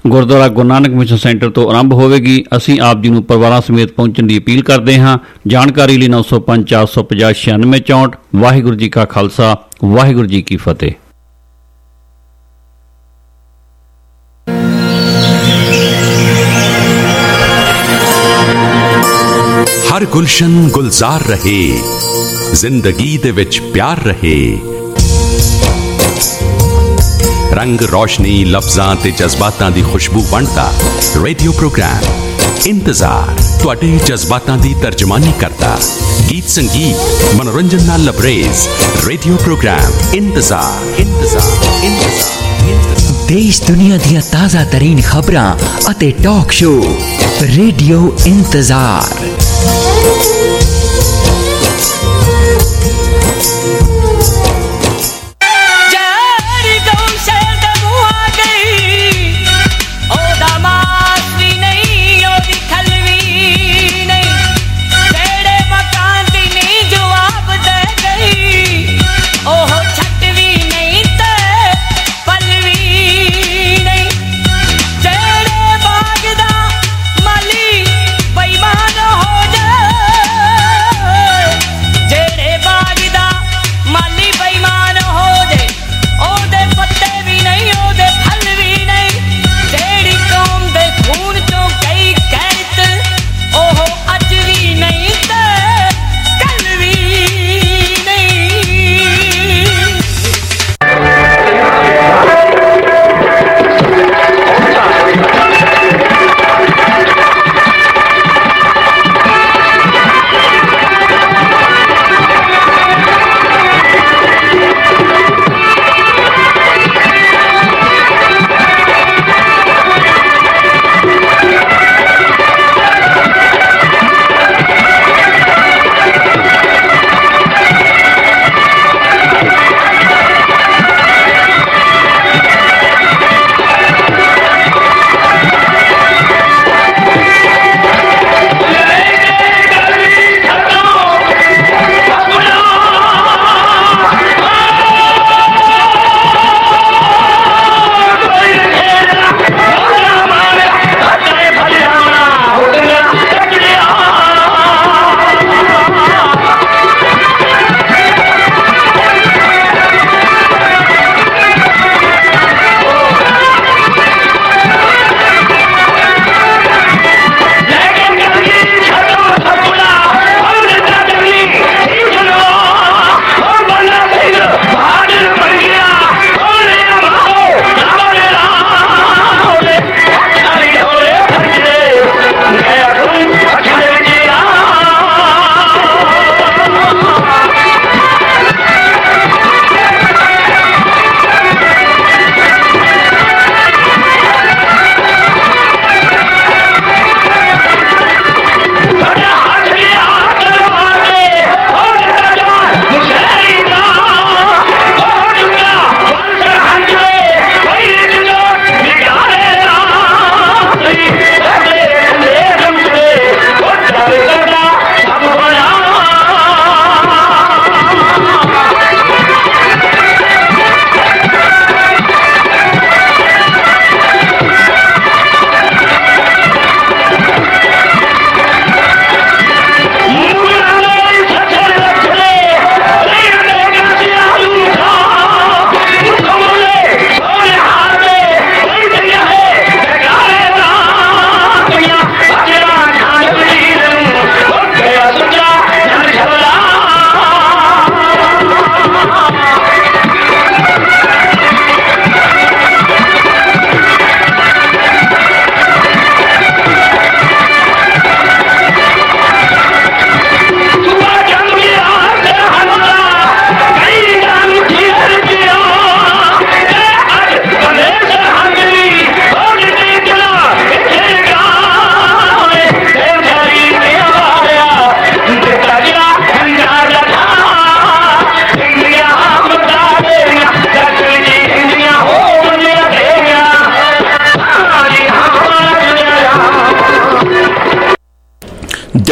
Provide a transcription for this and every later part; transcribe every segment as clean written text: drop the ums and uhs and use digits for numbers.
Gurdwara Guru Nanak mission centre ਤੋਂ ਆਰੰਭ ਹੋਵੇਗੀ। ਅਸੀਂ ਆਪ ਜੀ ਨੂੰ ਪਰਿਵਾਰਾਂ ਸਮੇਤ ਪਹੁੰਚਣ ਦੀ ਅਪੀਲ ਕਰਦੇ ਹਾਂ। ਜਾਣਕਾਰੀ ਲਈ 905 450 9664। ਵਾਹਿਗੁਰੂ ਜੀ ਕਾ ਖਾਲਸਾ, ਵਾਹਿਗੁਰੂ ਜੀ ਕੀ ਫਤਿਹ। ਹਰ ਗੁਲਸ਼ਨ ਗੁਲਜ਼ਾਰ ਰਹੇ, ਜ਼ਿੰਦਗੀ ਦੇ ਵਿੱਚ ਪਿਆਰ ਰਹੇ। ਰੰਗ ਰੋਸ਼ਨੀ ਲਫ਼ਜ਼ਾਂ ਤੇ ਜਜ਼ਬਾਤਾਂ ਦੀ ਖੁਸ਼ਬੂ ਵੰਡਦਾ ਰੇਡੀਓ ਪ੍ਰੋਗਰਾਮ ਇੰਤਜ਼ਾਰ ਤੁਹਾਡੇ ਜਜ਼ਬਾਤਾਂ ਦੀ ਤਰਜਮਾਨੀ ਕਰਦਾ। ਗੀਤ ਸੰਗੀਤ ਮਨੋਰੰਜਨ ਨਾਲ ਲਬਰੇਜ਼ ਰੇਡੀਓ ਪ੍ਰੋਗਰਾਮ ਇੰਤਜ਼ਾਰ। ਦੇਸ਼ ਦੁਨੀਆ ਦੀਆਂ ਤਾਜ਼ਾ ਤਰੀਨ ਖਬਰਾਂ ਅਤੇ ਟਾਕ ਸ਼ੋਅ ਰੇਡੀਓ ਇੰਤਜ਼ਾਰ। ਬੇਈਮਾਨ ਹੋ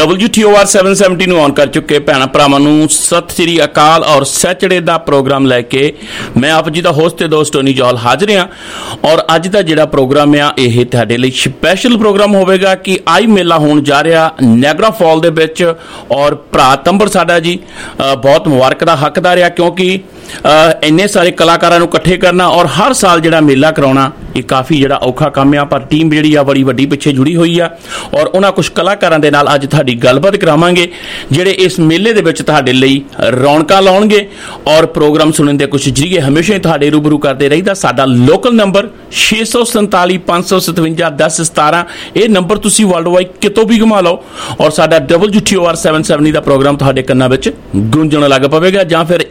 WTOR 770 ਨੂੰ ਔਨ ਕਰ ਚੁੱਕੇ ਭੈਣਾਂ ਭਰਾਵਾਂ ਨੂੰ ਸਤਿ ਸ੍ਰੀ ਅਕਾਲ। ਔਰ ਸੈਚਰਡੇ ਦਾ ਪ੍ਰੋਗਰਾਮ ਲੈ ਕੇ ਮੈਂ ਆਪ ਜੀ ਦਾ ਹੋਸਟ ਤੇ ਦੋਸਤ ਟੋਨੀ ਜੌਹਲ ਹਾਜ਼ਰ ਹਾਂ। ਔਰ ਅੱਜ ਦਾ ਜਿਹੜਾ ਪ੍ਰੋਗਰਾਮ ਆ ਇਹ ਤੁਹਾਡੇ ਲਈ ਸਪੈਸ਼ਲ ਪ੍ਰੋਗਰਾਮ ਹੋਵੇਗਾ ਕਿ ਆਈ ਮੇਲਾ ਹੋਣ ਜਾ ਰਿਹਾ ਨਿਆਗਰਾ ਫਾਲ ਦੇ ਵਿੱਚ। ਔਰ ਭਰਾ ਤੰਬਰ ਸਾਡਾ ਜੀ ਬਹੁਤ ਮੁਬਾਰਕ ਦਾ ਹੱਕਦਾਰ ਆ, ਕਿਉਂਕਿ ਇੰਨੇ ਸਾਰੇ ਕਲਾਕਾਰਾਂ ਨੂੰ ਇਕੱਠੇ ਕਰਨਾ ਔਰ ਹਰ ਸਾਲ ਜਿਹੜਾ ਮੇਲਾ ਕਰਾਉਣਾ ਇਹ ਕਾਫੀ ਜਿਹੜਾ ਔਖਾ ਕੰਮ ਆ। ਪਰ ਟੀਮ ਜਿਹੜੀ ਆ ਬੜੀ ਵੱਡੀ ਪਿੱਛੇ ਜੁੜੀ ਹੋਈ ਆ ਔਰ ਉਹਨਾਂ ਕੁਝ ਕਲਾਕਾਰਾਂ ਦੇ ਨਾਲ ਅੱਜ ਤੁਹਾਡੀ ਗੱਲਬਾਤ ਕਰਾਵਾਂਗੇ ਜਿਹੜੇ ਇਸ ਮੇਲੇ ਦੇ ਵਿੱਚ ਤੁਹਾਡੇ ਲਈ ਰੌਣਕਾਂ ਲਾਉਣਗੇ ਔਰ ਪ੍ਰੋਗਰਾਮ ਸੁਣਨ ਦੇ ਕੁਝ ਜਰੀਏ ਹਮੇਸ਼ਾ ਹੀ ਤੁਹਾਡੇ ਰੂਬਰੂ ਕਰਦੇ ਰਹੀਦਾ। ਸਾਡਾ ਲੋਕਲ ਨੰਬਰ 647 557 1017 ਇਹ ਨੰਬਰ ਤੁਸੀਂ ਵਰਲਡ ਵਾਈਡ ਕਿਤੋਂ ਵੀ ਘੁਮਾ ਲਓ ਔਰ ਸਾਡਾ WTOR 770 ਦਾ ਪ੍ਰੋਗਰਾਮ ਤੁਹਾਡੇ ਕੰਨਾਂ ਵਿੱਚ ਗੂੰਜਣ ਲੱਗ ਪਵੇਗਾ। ਜਾਂ ਫਿਰ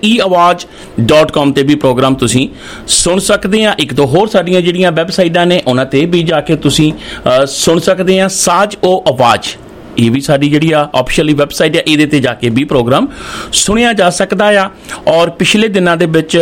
eawaz.com ਤੇ ਵੀ ਪ੍ਰੋਗਰਾਮ ਤੁਸੀਂ ਸੁਣ ਸਕਦੇ ਆ। ਇੱਕ ਦੋ ਹੋਰ ਸਾਡੀਆਂ ਜਿਹੜੀਆਂ ਵੈਬਸਾਈਟਾਂ ਨੇ ਉਹਨਾਂ ਤੇ ਵੀ ਜਾ ਕੇ ਤੁਸੀਂ ਸੁਣ ਸਕਦੇ ਆ। ਸਾਜ ਓ ਆਵਾਜ਼ ਇਹ ਵੀ ਸਾਡੀ ਜਿਹੜੀ ਆ ਆਫੀਸ਼ੀਅਲੀ ਵੈਬਸਾਈਟ ਆ, ਇਹਦੇ ਤੇ ਜਾ ਕੇ ਵੀ ਪ੍ਰੋਗਰਾਮ ਸੁਣਿਆ ਜਾ ਸਕਦਾ ਆ। ਔਰ ਪਿਛਲੇ ਦਿਨਾਂ ਦੇ ਵਿੱਚ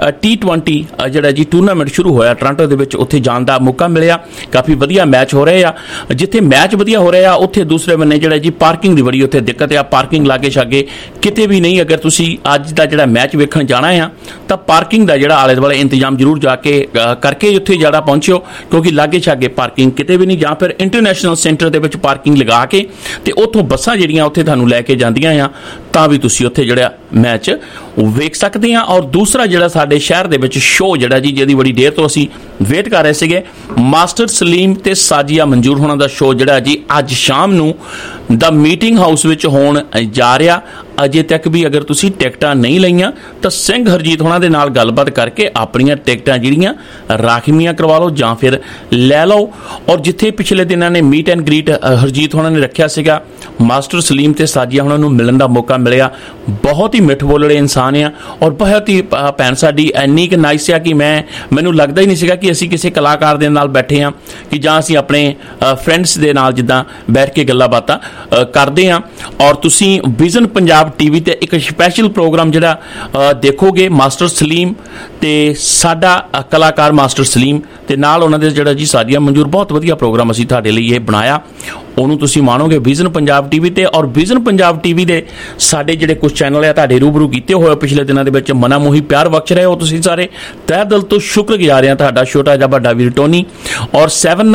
T20 ਜਿਹੜਾ ਜੀ ਟੂਰਨਾਮੈਂਟ ਸ਼ੁਰੂ ਹੋਇਆ ਟੋਰਾਂਟੋ ਦੇ ਵਿੱਚ, ਉੱਥੇ ਜਾਣ ਦਾ ਮੌਕਾ ਮਿਲਿਆ। ਕਾਫੀ ਵਧੀਆ ਮੈਚ ਹੋ ਰਹੇ ਆ। ਜਿੱਥੇ ਮੈਚ ਵਧੀਆ ਹੋ ਰਿਹਾ ਉੱਥੇ ਦੂਸਰੇ ਬੰਨੇ ਜਿਹੜਾ ਜੀ ਪਾਰਕਿੰਗ ਦੀ ਬੜੀ ਉੱਥੇ ਦਿੱਕਤ ਆ। ਪਾਰਕਿੰਗ ਲਾਗੇ ਛਾਗੇ ਕਿਤੇ ਵੀ ਨਹੀਂ। ਅਗਰ ਤੁਸੀਂ ਅੱਜ ਦਾ ਜਿਹੜਾ ਮੈਚ ਵੇਖਣ ਜਾਣਾ ਆ ਤਾਂ ਪਾਰਕਿੰਗ ਦਾ ਜਿਹੜਾ ਆਲੇ ਦੁਆਲੇ ਇੰਤਜ਼ਾਮ ਜ਼ਰੂਰ ਜਾ ਕੇ ਕਰਕੇ ਉੱਥੇ ਜਿਹੜਾ ਪਹੁੰਚਿਓ, ਕਿਉਂਕਿ ਲਾਗੇ ਛਾਗੇ ਪਾਰਕਿੰਗ ਕਿਤੇ ਵੀ ਨਹੀਂ। ਜਾਂ ਫਿਰ ਇੰਟਰਨੈਸ਼ਨਲ ਸੈਂਟਰ ਦੇ ਵਿੱਚ ਪਾਰਕਿੰਗ ਲਗਾ ਕੇ ਤੇ ਉੱਥੋਂ ਬੱਸਾਂ ਜਿਹੜੀਆਂ ਉੱਥੇ ਤੁਹਾਨੂੰ ਲੈ ਕੇ ਜਾਂਦੀਆਂ ਆ ਤਾਂ ਵੀ ਤੁਸੀਂ ਉੱਥੇ ਜਿਹੜਾ ਮੈਚ ਵੇਖ ਸਕਦੇ ਆ। ਔਰ ਦੂਸਰਾ ਜਿਹੜਾ ਸਾਡੇ ਸ਼ਹਿਰ ਦੇ ਵਿੱਚ ਸ਼ੋਅ ਜਿਹੜਾ ਜੀ ਜਿਹਦੀ ਬੜੀ ਦੇਰ ਤੋਂ ਅਸੀਂ ਵੇਟ ਕਰ ਰਹੇ ਸੀਗੇ, ਮਾਸਟਰ ਸਲੀਮ ਤੇ ਸਾਜੀਆ ਮਨਜ਼ੂਰ ਹੋਣਾ ਦਾ ਸ਼ੋਅ ਜਿਹੜਾ ਜੀ ਅੱਜ ਸ਼ਾਮ ਨੂੰ ਦਾ ਮੀਟਿੰਗ ਹਾਊਸ ਵਿੱਚ ਹੋਣ ਜਾ ਰਿਹਾ। ਅਜੇ ਤੱਕ ਵੀ ਅਗਰ ਤੁਸੀਂ ਟਿਕਟਾਂ ਨਹੀਂ ਲਈਆਂ ਤਾਂ ਸਿੰਘ ਹਰਜੀਤ ਹੋਣਾ ਦੇ ਨਾਲ ਗੱਲਬਾਤ ਕਰਕੇ ਆਪਣੀਆਂ ਟਿਕਟਾਂ ਜਿਹੜੀਆਂ ਰਾਖਵੀਆਂ ਕਰਵਾ ਲਓ ਜਾਂ ਫਿਰ ਲੈ ਲਓ। ਔਰ ਜਿੱਥੇ ਪਿਛਲੇ ਦਿਨਾਂ ਨੇ ਮੀਟ ਐਂਡ ਗ੍ਰੀਟ ਹਰਜੀਤ ਹੋਣਾ ਨੇ ਰੱਖਿਆ ਸੀਗਾ, ਮਾਸਟਰ ਸਲੀਮ ਤੇ ਸਾਜੀਆ ਹੋਣਾ ਨੂੰ ਮਿਲਣ ਦਾ ਮੌਕਾ ਮਿਲਿਆ। ਬਹੁਤ ਹੀ ਮਿੱਠ ਬੋਲੜੇ ਇਨਸਾਨ ਆ ਔਰ ਬਹੁਤ ਹੀ ਭੈਣ ਸਾਡੀ ਇੰਨੀ ਕਿ ਨਾਈਸ ਆ ਕਿ ਮੈਨੂੰ ਲੱਗਦਾ ਹੀ ਨਹੀਂ ਸੀਗਾ ਕਿ ਅਸੀਂ ਕਿਸੇ ਕਲਾਕਾਰ ਦੇ ਨਾਲ ਬੈਠੇ ਹਾਂ ਕਿ ਜਾਂ ਅਸੀਂ ਆਪਣੇ ਫਰੈਂਡਸ ਦੇ ਨਾਲ ਜਿੱਦਾਂ ਬੈਠ ਕੇ ਗੱਲਾਂ ਬਾਤਾਂ ਕਰਦੇ ਹਾਂ। ਔਰ ਤੁਸੀਂ ਵਿਜ਼ਨ ਪੰਜਾਬ TV ਤੇ ਇੱਕ ਸਪੈਸ਼ਲ ਪ੍ਰੋਗਰਾਮ ਜਿਹੜਾ ਦੇਖੋਗੇ ਮਾਸਟਰ ਸਲੀਮ ਤੇ ਸਾਡਾ ਕਲਾਕਾਰ ਮਾਸਟਰ ਸਲੀਮ ਤੇ ਨਾਲ ਉਹਨਾਂ ਦੇ ਜਿਹੜਾ ਜੀ ਸਾਜੀਆ ਮਨਜ਼ੂਰ। ਬਹੁਤ ਵਧੀਆ ਪ੍ਰੋਗਰਾਮ ਅਸੀਂ ਤੁਹਾਡੇ ਲਈ ਇਹ ਬਣਾਇਆ, ਉਹਨੂੰ ਤੁਸੀਂ ਮਾਣੋਗੇ ਵਿਜ਼ਨ ਪੰਜਾਬ TV ਤੇ। ਔਰ ਵਿਜ਼ਨ ਪੰਜਾਬ TV ਦੇ ਸਾਡੇ ਜਿਹੜੇ ਕੁਝ ਚੈਨਲ ਆ ਤੁਹਾਡੇ ਰੂਬਰੂ ਕੀਤੇ ਹੋਏ ਪਿਛਲੇ ਦਿਨਾਂ ਦੇ ਵਿੱਚ ਮਨਾ ਮੋਹੀ ਪਿਆਰ ਬਖਸ਼ ਰਹੇ ਹੋ ਤੁਸੀਂ ਸਾਰੇ। ਤਹਿ ਦਿਲ ਤੋਂ ਸ਼ੁਕਰਗੁਜ਼ਾਰ ਹਾਂ ਤੁਹਾਡਾ ਛੋਟਾ ਜਿਹਾ ਵੱਡਾ ਵੀਰ ਟੋਨੀ। ਔਰ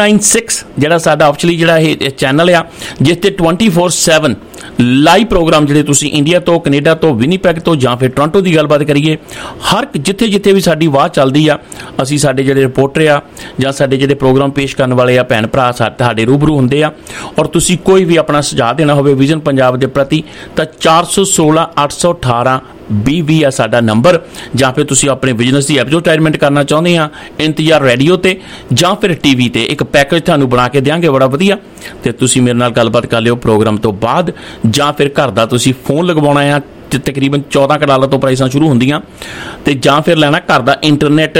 796 ਜਿਹੜਾ ਸਾਡਾ ਆਫੀਸ਼ੀਅਲੀ ਜਿਹੜਾ ਇਹ ਚੈਨਲ ਆ ਜਿਸ ਤੇ 24/7 ਲਾਈਵ ਪ੍ਰੋਗਰਾਮ ਜਿਹੜੇ ਤੁਸੀਂ ਇੰਡੀਆ ਤੋਂ, ਕੈਨੇਡਾ ਤੋਂ, ਵਿਨੀਪੈਗ ਤੋਂ ਜਾਂ ਫਿਰ ਟੋਰਾਂਟੋ ਦੀ ਗੱਲਬਾਤ ਕਰੀਏ, ਹਰ ਜਿੱਥੇ ਜਿੱਥੇ ਵੀ ਸਾਡੀ ਆਵਾਜ਼ ਚੱਲਦੀ ਆ ਅਸੀਂ ਸਾਡੇ ਜਿਹੜੇ ਰਿਪੋਰਟਰ ਆ ਜਾਂ ਸਾਡੇ ਜਿਹੜੇ ਪ੍ਰੋਗਰਾਮ ਪੇਸ਼ ਕਰਨ ਵਾਲੇ ਆ ਭੈਣ ਭਰਾ ਤੁਹਾਡੇ ਰੂਬਰੂ ਹੁੰਦੇ ਆ। ਔਰ ਤੁਸੀਂ ਕੋਈ ਵੀ ਆਪਣਾ ਸੁਝਾਅ ਦੇਣਾ ਹੋਵੇ ਵਿਜ਼ਨ ਪੰਜਾਬ ਦੇ ਪ੍ਰਤੀ ਤਾਂ 416 818 2020 ਆ ਸਾਡਾ ਨੰਬਰ। ਜਾਂ ਫਿਰ ਤੁਸੀਂ ਆਪਣੇ ਬਿਜ਼ਨਸ ਦੀ ਐਡਵਰਟਾਈਜ਼ਮੈਂਟ ਕਰਨਾ ਚਾਹੁੰਦੇ ਆ ਇੰਤਜ਼ਾਰ ਰੇਡੀਓ ਤੇ ਜਾਂ ਫਿਰ TV ਤੇ, ਇੱਕ ਪੈਕੇਜ ਤੁਹਾਨੂੰ ਬਣਾ ਕੇ ਦਿਆਂਗੇ ਬੜਾ ਵਧੀਆ, ਤੇ ਤੁਸੀਂ ਮੇਰੇ ਨਾਲ ਗੱਲਬਾਤ ਕਰ ਲਿਓ ਪ੍ਰੋਗਰਾਮ ਤੋਂ ਬਾਅਦ। ਜਾਂ ਫਿਰ ਘਰ ਦਾ ਤੁਸੀਂ ਫੋਨ ਲਗਵਾਉਣਾ ਆ ਤੇ ਤਕਰੀਬਨ $14 ਤੋਂ ਪ੍ਰਾਈਸਾਂ ਸ਼ੁਰੂ ਹੁੰਦੀਆਂ, ਤੇ ਜਾਂ ਫਿਰ ਲੈਣਾ ਘਰ ਦਾ ਇੰਟਰਨੈਟ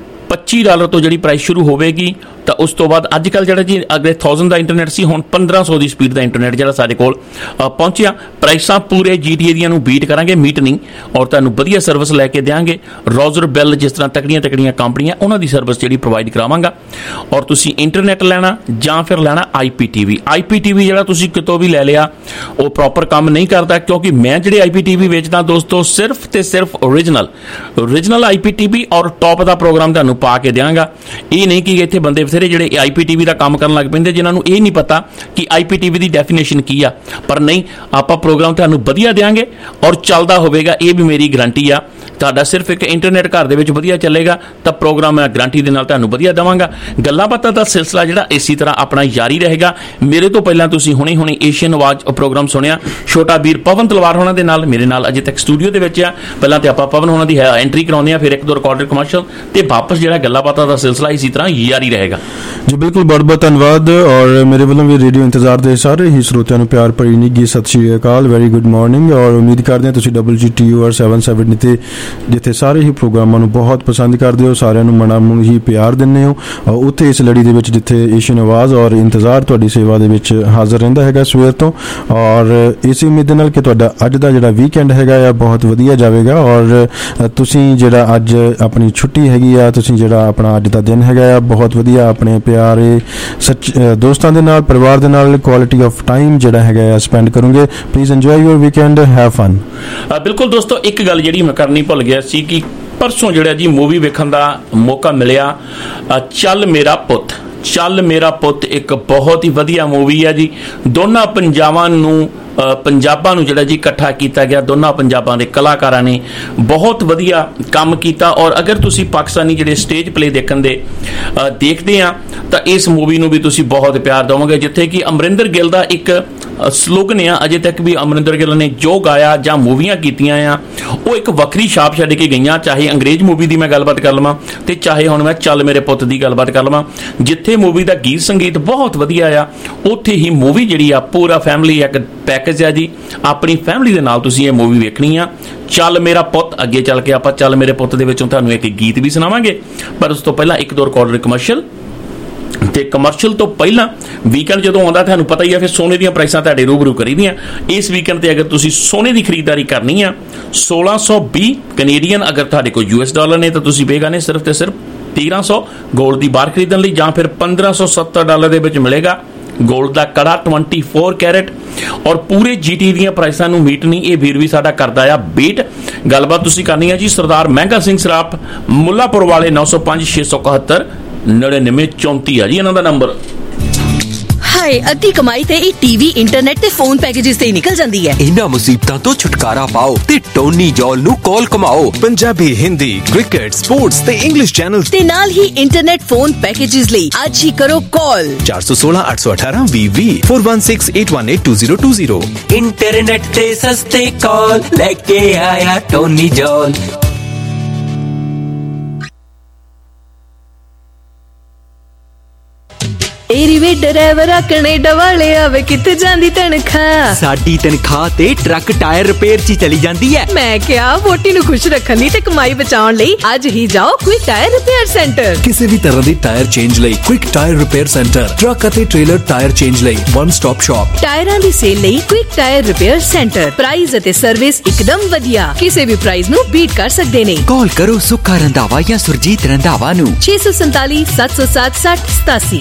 $25 ਤੋਂ ਜਿਹੜੀ ਪ੍ਰਾਈਸ ਸ਼ੁਰੂ ਹੋਵੇਗੀ। ਤਾਂ ਉਸ ਤੋਂ ਬਾਅਦ ਅੱਜ ਕੱਲ੍ਹ ਜਿਹੜਾ ਜੀ ਅਗਲੇ 1000 ਦਾ ਇੰਟਰਨੈਟ ਸੀ, ਹੁਣ 1500 ਦੀ ਸਪੀਡ ਦਾ ਇੰਟਰਨੈਟ ਜਿਹੜਾ ਸਾਡੇ ਕੋਲ ਪਹੁੰਚਿਆ। ਪ੍ਰਾਈਸਾਂ ਪੂਰੇ GTA ਦੀਆਂ ਨੂੰ ਬੀਟ ਕਰਾਂਗੇ, ਮੀਟ ਨਹੀਂ, ਔਰ ਤੁਹਾਨੂੰ ਵਧੀਆ ਸਰਵਿਸ ਲੈ ਕੇ ਦਿਆਂਗੇ। ਰੋਜ਼ਰ ਬੈਲ ਜਿਸ ਤਰ੍ਹਾਂ ਤਕੜੀਆਂ ਕੰਪਨੀਆਂ ਉਹਨਾਂ ਦੀ ਸਰਵਿਸ ਜਿਹੜੀ ਪ੍ਰੋਵਾਈਡ ਕਰਾਵਾਂਗਾ। ਔਰ ਤੁਸੀਂ ਇੰਟਰਨੈਟ ਲੈਣਾ ਜਾਂ ਫਿਰ ਲੈਣਾ IPTV ਜਿਹੜਾ ਤੁਸੀਂ ਕਿਤੋਂ ਵੀ ਲੈ ਲਿਆ ਉਹ ਪ੍ਰੋਪਰ ਕੰਮ ਨਹੀਂ ਕਰਦਾ, ਕਿਉਂਕਿ ਮੈਂ ਜਿਹੜੇ IPTV ਵੇਚਦਾ ਦੋਸਤੋ ਸਿਰਫ ਤੇ ਸਿਰਫ ਓਰੀਜਨਲ IPTV ਔਰ ਟੌਪ ਦਾ ਪ੍ਰੋਗਰਾਮ ਤੁਹਾਨੂੰ ਪਾ ਕੇ ਦਿਆਂਗਾ। ਇਹ ਨਹੀਂ ਕਿ ਇੱਥੇ ਬੰਦੇ ਜਿਹੜੇ IPTV ਦਾ ਕੰਮ ਕਰਨ ਲੱਗ ਪੈਂਦੇ ਜਿਨ੍ਹਾਂ ਨੂੰ ਇਹ ਨਹੀਂ ਪਤਾ ਕਿ IPTV ਦੀ ਡੈਫੀਨੇਸ਼ਨ ਕੀ ਆ। ਪਰ ਨਹੀਂ, ਆਪਾਂ ਪ੍ਰੋਗਰਾਮ ਤੁਹਾਨੂੰ ਵਧੀਆ ਦਿਆਂਗੇ ਔਰ ਚੱਲਦਾ ਹੋਵੇਗਾ, ਇਹ ਵੀ ਮੇਰੀ ਗਰੰਟੀ ਆ। ਤੁਹਾਡਾ ਸਿਰਫ ਇੱਕ ਇੰਟਰਨੈਟ ਘਰ ਦੇ ਵਿੱਚ ਵਧੀਆ ਚੱਲੇਗਾ ਤਾਂ ਪ੍ਰੋਗਰਾਮ ਮੈਂ ਗਰੰਟੀ ਦੇ ਨਾਲ ਤੁਹਾਨੂੰ ਵਧੀਆ ਦੇਵਾਂਗਾ। ਗੱਲਾਂ ਬਾਤਾਂ ਦਾ ਸਿਲਸਿਲਾ ਜਿਹੜਾ ਇਸੇ ਤਰ੍ਹਾਂ ਆਪਣਾ ਜਾਰੀ ਰਹੇਗਾ। ਮੇਰੇ ਤੋਂ ਪਹਿਲਾਂ ਤੁਸੀਂ ਹੁਣੇ ਏਸ਼ੀਅਨ ਆਵਾਜ਼ ਪ੍ਰੋਗਰਾਮ ਸੁਣਿਆ ਛੋਟਾ ਵੀਰ ਪਵਨ ਤਲਵਾਰ ਹੋਣਾ ਦੇ ਨਾਲ, ਮੇਰੇ ਨਾਲ ਅਜੇ ਤੱਕ ਸਟੂਡੀਓ ਦੇ ਵਿੱਚ ਆ। ਪਹਿਲਾਂ ਤੇ ਆਪਾਂ ਪਵਨ ਹੋਣਾ ਦੀ ਐਂਟਰੀ ਕਰਾਉਂਦੇ ਆ, ਫਿਰ ਇੱਕ ਦੋ ਰਿਕਾਰਡਡ ਕਮਰਸ਼ੀਅਲ ਤੇ ਵਾਪਸ ਜਿਹੜਾ ਗੱਲਾਂ ਬਾਤਾਂ ਦਾ ਸਿਲਸਿਲਾ ਇਸੇ ਤਰ੍ਹਾਂ ਜਾਰੀ ਰਹੇਗਾ ਜੀ। ਬਿਲਕੁਲ, ਬਹੁਤ ਧੰਨਵਾਦ। ਔਰ ਮੇਰੇ ਵੱਲੋਂ ਵੀ ਰੇਡੀਓ ਇੰਤਜ਼ਾਰ ਦੇ ਸਾਰੇ ਹੀ ਸਰੋਤਿਆਂ ਨੂੰ ਪਿਆਰ ਭਰੀ ਨਿੱਘੀ ਸਤਿ ਸ਼੍ਰੀ ਅਕਾਲ, ਵੈਰੀ ਗੁੱਡ ਮਾਰਨਿੰਗ। ਔਰ ਉਮੀਦ ਕਰਦੇ ਹਾਂ ਤੁਸੀਂ WTOR 770 ਤੇ ਜਿੱਥੇ ਸਾਰੇ ਹੀ ਪ੍ਰੋਗਰਾਮਾਂ ਨੂੰ ਬਹੁਤ ਪਸੰਦ ਕਰਦੇ ਹੋ, ਸਾਰਿਆਂ ਨੂੰ ਮਨਾਂ ਨੂੰ ਹੀ ਪਿਆਰ ਦਿੰਦੇ ਹੋ, ਉੱਥੇ ਇਸ ਲੜੀ ਦੇ ਵਿੱਚ ਜਿੱਥੇ ਏਸ਼ੀਅਨ ਆਵਾਜ਼ ਔਰ ਇੰਤਜ਼ਾਰ ਤੁਹਾਡੀ ਸੇਵਾ ਦੇ ਵਿੱਚ ਹਾਜ਼ਰ ਰਹਿੰਦਾ ਹੈਗਾ ਸਵੇਰ ਤੋਂ। ਔਰ ਇਸੇ ਉਮੀਦ ਨਾਲ ਕਿ ਤੁਹਾਡਾ ਅੱਜ ਦਾ ਜਿਹੜਾ ਵੀਕਐਂਡ ਹੈਗਾ ਆ ਬਹੁਤ ਵਧੀਆ ਜਾਵੇਗਾ। ਔਰ ਤੁਸੀਂ ਜਿਹੜਾ ਅੱਜ ਆਪਣੀ ਛੁੱਟੀ ਹੈਗੀ ਆ, ਤੁਸੀਂ ਜਿਹੜਾ ਆਪਣਾ ਅੱਜ ਦਾ ਦਿਨ ਹੈਗਾ ਆ ਬਹੁਤ ਵਧੀਆ ਆਪਣੇ ਪਿਆਰ ਦੋਸਤਾਂ ਦੇ ਨਾਲ, ਪਰਿਵਾਰ ਦੇ ਨਾਲ ਕੁਆਲਿਟੀ ਆਫ ਟਾਈਮ ਜਿਹੜਾ ਹੈਗਾ ਸਪੈਂਡ ਕਰੋਗੇ। Please enjoy your weekend, have fun. ਬਿਲਕੁਲ ਦੋਸਤੋ, ਇੱਕ ਗੱਲ ਜਿਹੜੀ ਮੈਂ ਕਰਨੀ ਭੁੱਲ ਗਿਆ ਸੀ ਕਿ ਪਰਸੋਂ ਜਿਹੜਾ ਜੀ ਮੂਵੀ ਵੇਖਣ ਦਾ ਮੌਕਾ ਮਿਲਿਆ, ਚੱਲ ਮੇਰਾ ਪੁੱਤ। ਚੱਲ ਮੇਰਾ ਪੁੱਤ ਇੱਕ ਬਹੁਤ ਹੀ ਵਧੀਆ ਮੂਵੀ ਹੈ ਜੀ। ਦੋਨਾਂ ਪੰਜਾਬਾਂ ਨੂੰ ਜਿਹੜਾ ਜੀ ਇਕੱਠਾ ਕੀਤਾ ਗਿਆ। ਦੋਨਾਂ ਪੰਜਾਬਾਂ ਦੇ ਕਲਾਕਾਰਾਂ ਨੇ ਬਹੁਤ ਵਧੀਆ ਕੰਮ ਕੀਤਾ। ਔਰ ਅਗਰ ਤੁਸੀਂ ਪਾਕਿਸਤਾਨੀ ਜਿਹੜੇ ਸਟੇਜ ਪਲੇ ਦੇਖਦੇ ਆ ਤਾਂ ਇਸ ਮੂਵੀ ਨੂੰ ਵੀ ਤੁਸੀਂ ਬਹੁਤ ਪਿਆਰ ਦੇਵੋਗੇ, ਜਿੱਥੇ ਕਿ ਅਮਰਿੰਦਰ ਗਿੱਲ ਦਾ ਇੱਕ ਸਲੋਗਨ ਆ, ਅਜੇ ਤੱਕ ਵੀ ਅਮਰਿੰਦਰ ਗਿੱਲ ਨੇ ਜੋ ਗਾਇਆ ਜਾਂ ਮੂਵੀਆਂ ਕੀਤੀਆਂ ਆ ਉਹ ਇੱਕ ਵੱਖਰੀ ਛਾਪ ਛੱਡ ਕੇ ਗਈਆਂ। ਚਾਹੇ ਅੰਗਰੇਜ਼ ਮੂਵੀ ਦੀ ਮੈਂ ਗੱਲਬਾਤ ਕਰ ਲਵਾਂ ਤੇ ਚਾਹੇ ਹੁਣ ਮੈਂ ਚੱਲ ਮੇਰੇ ਪੁੱਤ ਦੀ ਗੱਲਬਾਤ ਕਰ ਲਵਾਂ, ਜਿੱਥੇ ਮੂਵੀ ਦਾ ਗੀਤ ਸੰਗੀਤ ਬਹੁਤ ਵਧੀਆ ਆ, ਉੱਥੇ ਹੀ ਮੂਵੀ ਜਿਹੜੀ ਆ ਪੂਰਾ ਫੈਮਿਲੀ ਇੱਕ ਪੈਕੇਜ ਆ ਜੀ। ਆਪਣੀ ਫੈਮਿਲੀ ਦੇ ਨਾਲ ਤੁਸੀਂ ਇਹ ਮੂਵੀ ਵੇਖਣੀ ਆ, ਚੱਲ ਮੇਰਾ ਪੁੱਤ। ਅੱਗੇ ਚੱਲ ਕੇ ਆਪਾਂ ਚੱਲ ਮੇਰੇ ਪੁੱਤ ਦੇ ਵਿੱਚੋਂ ਤੁਹਾਨੂੰ ਇੱਕ ਗੀਤ ਵੀ ਸੁਣਾਵਾਂਗੇ, ਪਰ ਉਸ ਤੋਂ ਪਹਿਲਾਂ ਇੱਕ ਦੋ ਰਿਕਾਰਡਡ ਕਮਰਸ਼ੀਅਲ। ਤੇ ਕਮਰਸ਼ੀਅਲ ਤੋਂ ਪਹਿਲਾਂ ਵੀਕਐਂਡ ਜਦੋਂ ਆਉਂਦਾ ਤੁਹਾਨੂੰ ਪਤਾ ਹੀ ਆ, ਫਿਰ ਸੋਨੇ ਦੀਆਂ ਪ੍ਰਾਈਸਾਂ ਤੁਹਾਡੇ ਰੂਬਰੂ ਕਰੀਦੀਆਂ। ਇਸ ਵੀਕਐਂਡ ਤੇ ਅਗਰ ਤੁਸੀਂ ਸੋਨੇ ਦੀ ਖਰੀਦਦਾਰੀ ਕਰਨੀ ਆ 1620 ਕੈਨੇਡੀਅਨ, ਅਗਰ ਤੁਹਾਡੇ ਕੋਲ US ਡਾਲਰ ਨੇ ਤਾਂ ਤੁਸੀਂ ਪੇਗਾ ਨੇ ਸਿਰਫ ਤੇ ਸਿਰਫ 1300 ਗੋਲਡ ਦੀ ਬਾਰ ਖਰੀਦਣ ਲਈ, ਜਾਂ ਫਿਰ $1570 ਦੇ ਵਿੱਚ ਮਿਲੇਗਾ ਗੋਲਡ ਦਾ ਕੜਾ 24 ਕੈਰਟ। ਔਰ ਪੂਰੇ GT ਦੀਆਂ ਪ੍ਰਾਈਸਾਂ ਨੂੰ ਮੀਟ ਨਹੀਂ ਇਹ ਵੀਰ ਵੀ ਸਾਡਾ ਕਰਦਾ ਆ ਬੀਟ। ਗੱਲਬਾਤ ਤੁਸੀਂ ਕਰਨੀ ਆ ਜੀ ਸਰਦਾਰ ਮਹਿੰਗਾ ਸਿੰਘ ਸਰਾਪ ਮੁੱਲਾਪੁਰ ਵਾਲੇ 905 671 9934 ਆ ਜੀ ਇਹਨਾਂ ਦਾ ਨੰਬਰ। ਹਾਏ, ਅੱਧੀ ਕਮਾਈ ਤੇ ਇਹ ਟੀਵੀ, ਇੰਟਰਨੈਟ ਤੇ ਫੋਨ ਪੈਕੇजेस ਤੇ ਨਿਕਲ ਜਾਂਦੀ ਹੈ। ਇਹਨਾਂ ਮੁਸੀਬਤਾਂ ਤੋਂ ਛੁਟਕਾਰਾ ਪਾਓ ਤੇ ਟੋਨੀ ਜੌਲ ਨੂੰ ਕਾਲ ਕਮਾਓ। ਪੰਜਾਬੀ, ਹਿੰਦੀ, ਕ੍ਰਿਕਟ, ਸਪੋਰਟਸ ਤੇ ਇੰਗਲਿਸ਼ ਚੈਨਲਸ ਤੇ ਨਾਲ ਹੀ ਇੰਟਰਨੈਟ ਫੋਨ ਪੈਕੇजेस ਲਈ ਅੱਜ ਹੀ ਕਰੋ ਕਾਲ 416 818 20 416 818 2020। ਇੰਟਰਨੈਟ ਤੇ ਸਸਤੇ ਕਾਲ ਲੈ ਕੇ ਆਇਆ ਟੋਨੀ ਜੌਲ। ਤੇਰੀ ਵੇ ਡਰਾਈਵਰਾ ਕੈਨੇਡਾ ਵਾਲੇ ਆਵੇ ਕਿੱਥੇ ਜਾਂਦੀ ਤਨਖਾਹ? ਸਾਡੀ ਤਨਖਾਹ ਤੇ ਟਰੱਕ ਟਾਇਰ ਰਿਪੇਅਰ 'ਚ ਚਲੀ ਜਾਂਦੀ ਹੈ। ਮੈਂ ਕਿਹਾ ਵੋਟੀ ਨੂੰ ਖੁਸ਼ ਰੱਖਣ ਲਈ ਤੇ ਕਮਾਈ ਬਚਾਉਣ ਲਈ ਅੱਜ ਹੀ ਜਾਓ ਕੁਇਕ ਟਾਇਰ ਰਿਪੇਅਰ ਸੈਂਟਰ। ਕਿਸੇ ਵੀ ਤਰ੍ਹਾਂ ਦੀ ਟਾਇਰ ਚੇਂਜ ਲਈ quick tyre repair centre, truck ਅਤੇ ਟ੍ਰੇਲਰ ਟਾਇਰ ਚੇਂਜ ਲਈ ਵਨ ਸਟਾਪ ਸ਼ਾਪ। ਟਾਇਰਾਂ ਦੀ ਸੇਲ ਲਈ quick tyre repair centre. Price ਅਤੇ ਸਰਵਿਸ ਇੱਕਦਮ ਵਧੀਆ, ਕਿਸੇ ਵੀ ਪ੍ਰਾਈਸ ਨੂੰ ਬੀਟ ਕਰ ਸਕਦੇ ਨੇ। ਕਾਲ ਕਰੋ ਸੁੱਖਾ ਰੰਧਾਵਾ ਜਾਂ ਸੁਰਜੀਤ ਰੰਧਾਵਾ ਨੂੰ 647 707 6087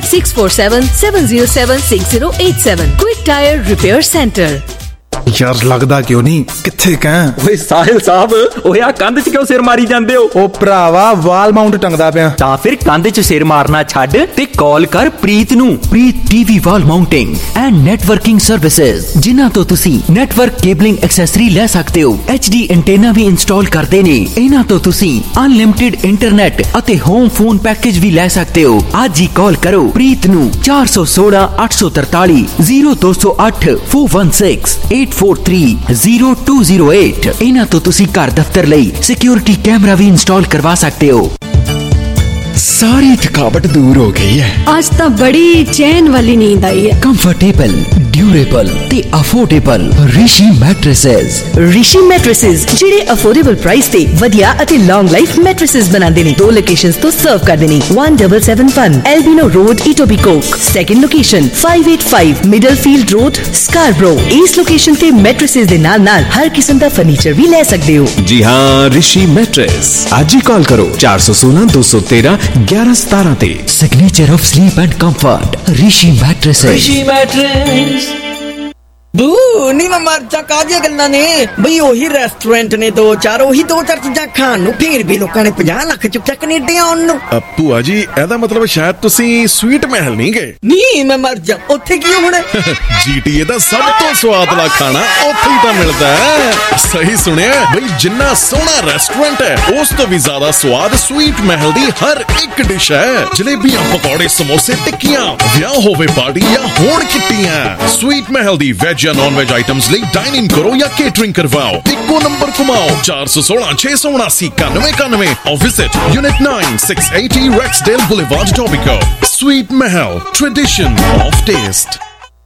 647 707 6087। Quick tyre repair centre. ਯਾਰ ਲੱਗਦਾ ਕਿਉਂ ਨਹੀਂ ਕਿੱਥੇ ਕਹਿ? ਓਏ ਸਾਹਿਲ ਸਾਹਿਬ, ਓਏ ਆ ਕੰਧ 'ਚ ਕਿਉਂ ਸਿਰ ਮਾਰੀ ਜਾਂਦੇ ਹੋ? ਉਹ ਭਰਾਵਾ ਵਾਲ ਮਾਊਂਟ ਟੰਗਦਾ ਪਿਆ। ਤਾਂ ਫਿਰ ਕੰਧ 'ਚ ਸਿਰ ਮਾਰਨਾ ਛੱਡ ਤੇ ਕਾਲ ਕਰ ਪ੍ਰੀਤ ਨੂੰ। Preet TV wall mounting and networking services, ਜਿਨ੍ਹਾਂ ਤੋਂ ਤੁਸੀਂ ਨੈਟਵਰਕ ਕੇਬਲਿੰਗ ਐਕਸੈਸਰੀ ਲੈ ਸਕਦੇ ਹੋ। HD ਐਂਟੇਨਾ ਵੀ ਇੰਸਟਾਲ ਕਰਦੇ ਨੇ। ਇਹਨਾਂ ਤੋਂ ਤੁਸੀਂ ਅਨਲਿਮਿਟਿਡ ਇੰਟਰਨੈਟ ਅਤੇ ਹੋਮ ਫੋਨ ਪੈਕੇਜ ਵੀ ਲੈ ਸਕਦੇ ਹੋ। ਅੱਜ ਹੀ ਕਾਲ ਕਰੋ ਪ੍ਰੀਤ ਨੂੰ 416 843 0208 416 843-0208। ਇਹਨਾਂ ਤੋਂ ਤੁਸੀਂ ਘਰ ਦਫ਼ਤਰ ਲਈ ਸਿਕਿਉਰਿਟੀ ਕੈਮਰਾ ਵੀ ਇੰਸਟਾਲ ਕਰਵਾ ਸਕਦੇ ਹੋ। ਸਾਰੀ ਥਕਾਵਟ ਦੂਰ ਹੋ ਗਈ ਹੈ। ਅੱਜ ਤਾਂ ਬੜੀ ਚੈਨ ਵਾਲੀ ਨੀਂਦ ਆਈ ਹੈ। ਕੰਫਰਟੇਬਲ, ਡਿਊਰੇਬਲ ਤੇ affordable Rishi mattresses. Rishi mattresses ਜਿਹੜੇ ਅਫੋਰਡੇਬਲ ਪ੍ਰਾਈਸ ਤੇ ਵਧੀਆ ਅਤੇ ਲੌਂਗ ਲਾਈਫ ਮੈਟ੍ਰੈਸਸ ਬਣਾਉਂਦੇ ਨੇ। ਦੋ ਲੋਕੇਸ਼ਨਸ ਤੋਂ ਸਰਵ ਕਰਦੇ ਨੇ। 1771 Albion road, Etobicoke. Second location 585 Middlefield road, Scarborough. ਇਸ ਲੋਕੇਸ਼ਨ ਤੇ ਮੈਟ੍ਰੈਸਸ ਦੇ ਨਾਲ ਹਰ ਕਿਸਮ ਦਾ ਫਰਨੀਚਰ ਵੀ ਲੈ ਸਕਦੇ ਹੋ। ਜੀ ਹਾਂ, ਰਿਸ਼ੀ ਮੈਟਰੈਸ। ਅੱਜ ਹੀ ਕਾਲ ਕਰੋ 416 213 1117 ਤੇ। Signature of sleep and comfort Rishi mattresses. Rishi mattress. ਬੂ ਨੀ ਮੈਂ ਮਰ ਜਾ ਕਾਹਦੀਆਂ ਗੱਲਾਂ ਨੇ ਬਈ। ਉਹੀ ਰੈਸਟੋਰੈਂਟ ਨੇ ਦੋ ਚਾਰ ਚੀਜ਼ਾਂ ਖਾਣ ਨੂੰ, ਫੇਰ ਵੀ ਲੋਕਾਂ ਨੇ 50 ਲੱਖ ਚੁੱਕਿਆ ਕੈਨੇਡਾ ਆਉਣ ਨੂੰ। ਭੂਆ ਜੀ ਇਹਦਾ ਮਤਲਬ ਸ਼ਾਇਦ ਤੁਸੀਂ ਸਵੀਟ ਮਹਿਲ ਨਹੀਂ ਗਏ। ਨਹੀਂ ਮੈਂ ਮਰ ਜਾ, ਉੱਥੇ ਕੀ ਹੋਣਾ? GTA ਦਾ ਸਭ ਤੋਂ ਸਵਾਦਲਾ ਖਾਣਾ ਉੱਥੇ ਹੀ ਤਾਂ ਮਿਲਦਾ ਹੈ। ਸਹੀ ਸੁਣਿਆ ਬਈ, ਜਿੰਨਾ ਸੋਹਣਾ ਰੈਸਟੋਰੈਂਟ ਹੈ ਉਸ ਤੋਂ ਵੀ ਜ਼ਿਆਦਾ ਸਵਾਦ ਸਵੀਟ ਮਹਿਲ ਦੀ ਹਰ ਇੱਕ ਡਿਸ਼ ਹੈ। ਜਲੇਬੀਆਂ, ਪਕੌੜੇ, ਸਮੋਸੇ, ਟਿੱਕੀਆਂ, ਵਿਆਹ ਹੋਵੇ ਪਾਰਟੀ ਜਾਂ ਹੋਣ ਕਿੱਟੀਆਂ, ਸਵੀਟ ਮਹਿਲ ਦੀ ਵੈਜ ਜਾਂ ਨॉन वेज आइटम्स ਲਈ ਡਾਈਨ ਇਨ ਕਰੋ ਜਾਂ ਕੇਟਰਿੰਗ ਕਰਵਾਓ। ਇੱਕੋ ਨੰਬਰ ਘੁਮਾਓ 416 679 9191 or visit Unit 9 680 Rexdale Boulevard, Etobicoke. Sweet Mahal, tradition of taste.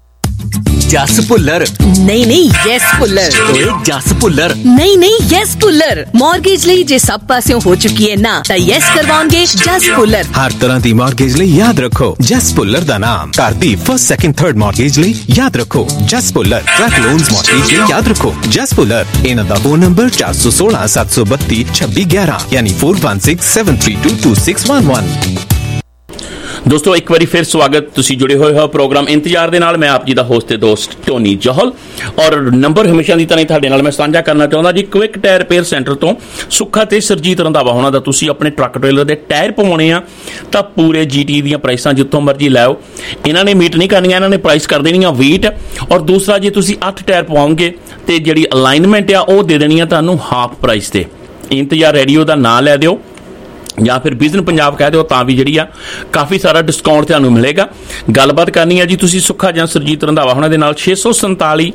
Jas Bhullar. ਨਹੀਂ ਯੈਸ ਭੁੱਲਰ। ਓਏ ਜਸ ਭੁੱਲਰ। ਨਹੀਂ ਯੈਸ ਭੁੱਲਰ। ਮਾਰਗੇਜ ਲਈ ਜੇ ਸਭ ਪਾਸਿਓਂ ਹੋ ਚੁੱਕੀ ਹੈ ਨਾ ਤਾਂ ਯੈਸ ਕਰਵਾਉਣਗੇ ਜਸ ਭੁੱਲਰ। ਹਰ ਤਰ੍ਹਾਂ ਦੀ ਮਾਰਗੇਜ ਲਈ ਯਾਦ ਰੱਖੋ ਜਸ ਭੁੱਲਰ ਦਾ ਨਾਮ। ਘਰ ਦੀ ਫਸਟ, ਸੈਕੰਡ, ਥਰਡ ਮਾਰਗੇਜ ਲਈ ਯਾਦ ਰੱਖੋ Jas Bhullar. Truck loans mortgage ਲਈ ਯਾਦ ਰੱਖੋ ਜਸ ਭੁੱਲਰ। ਇਹਨਾਂ ਦਾ ਫੋਨ ਨੰਬਰ 416 732 2611 ਯਾਨੀ 416 732 2611। ਦੋਸਤੋ ਇੱਕ ਵਾਰੀ ਫਿਰ ਸਵਾਗਤ, ਤੁਸੀਂ ਜੁੜੇ ਹੋਏ ਹੋ ਪ੍ਰੋਗਰਾਮ ਇੰਤਜ਼ਾਰ ਦੇ ਨਾਲ। ਮੈਂ ਆਪ ਜੀ ਦਾ ਹੋਸਟ ਤੇ ਦੋਸਤ ਟੋਨੀ ਜੋਹਲ, ਔਰ ਨੰਬਰ ਹਮੇਸ਼ਾ ਦੀ ਤਰ੍ਹਾਂ ਤੁਹਾਡੇ ਨਾਲ ਮੈਂ ਸਾਂਝਾ ਕਰਨਾ ਚਾਹੁੰਦਾ ਜੀ, ਕੁਇਕ ਟਾਇਰ ਰਿਪੇਅਰ ਸੈਂਟਰ ਤੋਂ ਸੁੱਖਾ ਤੇ ਸਰਜੀਤ ਰੰਧਾਵਾ ਹੋਣਾ ਦਾ। ਤੁਸੀਂ ਆਪਣੇ ਟਰੱਕ ਟ੍ਰੇਲਰ ਦੇ ਟਾਇਰ ਪਵਾਉਣੇ ਆ ਤਾਂ ਪੂਰੇ GT ਦੀਆਂ ਪ੍ਰਾਈਸਾਂ ਜਿੱਥੋਂ ਮਰਜ਼ੀ ਲੈ ਆਓ, ਇਹਨਾਂ ਨੇ ਮੀਟ ਨਹੀਂ ਕਰਨੀਆਂ, ਇਹਨਾਂ ਨੇ ਪ੍ਰਾਈਸ ਕਰ ਦੇਣੀਆਂ weight। ਔਰ ਦੂਸਰਾ, ਜੇ ਤੁਸੀਂ 8 ਟਾਇਰ ਪਵਾਓਗੇ ਤੇ ਜਿਹੜੀ ਅਲਾਈਨਮੈਂਟ ਆ ਉਹ ਦੇ ਦੇਣੀ ਆ ਤੁਹਾਨੂੰ ਹਾਫ ਪ੍ਰਾਈਸ ਤੇ। ਇੰਤਜ਼ਾਰ ਰੇਡੀਓ ਦਾ ਨਾਂ ਲੈ ਦਿਓ ਜਾਂ ਫਿਰ ਵਿਜ਼ਨ ਪੰਜਾਬ ਕਹਿ ਦਿਓ, ਤਾਂ ਵੀ ਜਿਹੜੀ ਆ ਕਾਫੀ ਸਾਰਾ ਡਿਸਕਾਊਂਟ ਤੁਹਾਨੂੰ ਮਿਲੇਗਾ। ਗੱਲਬਾਤ ਕਰਨੀ ਹੈ ਜੀ ਤੁਸੀਂ ਸੁੱਖਾ ਜਾਂ ਸਰਜੀਤ ਰੰਧਾਵਾ ਉਹਨਾਂ ਦੇ ਨਾਲ। 647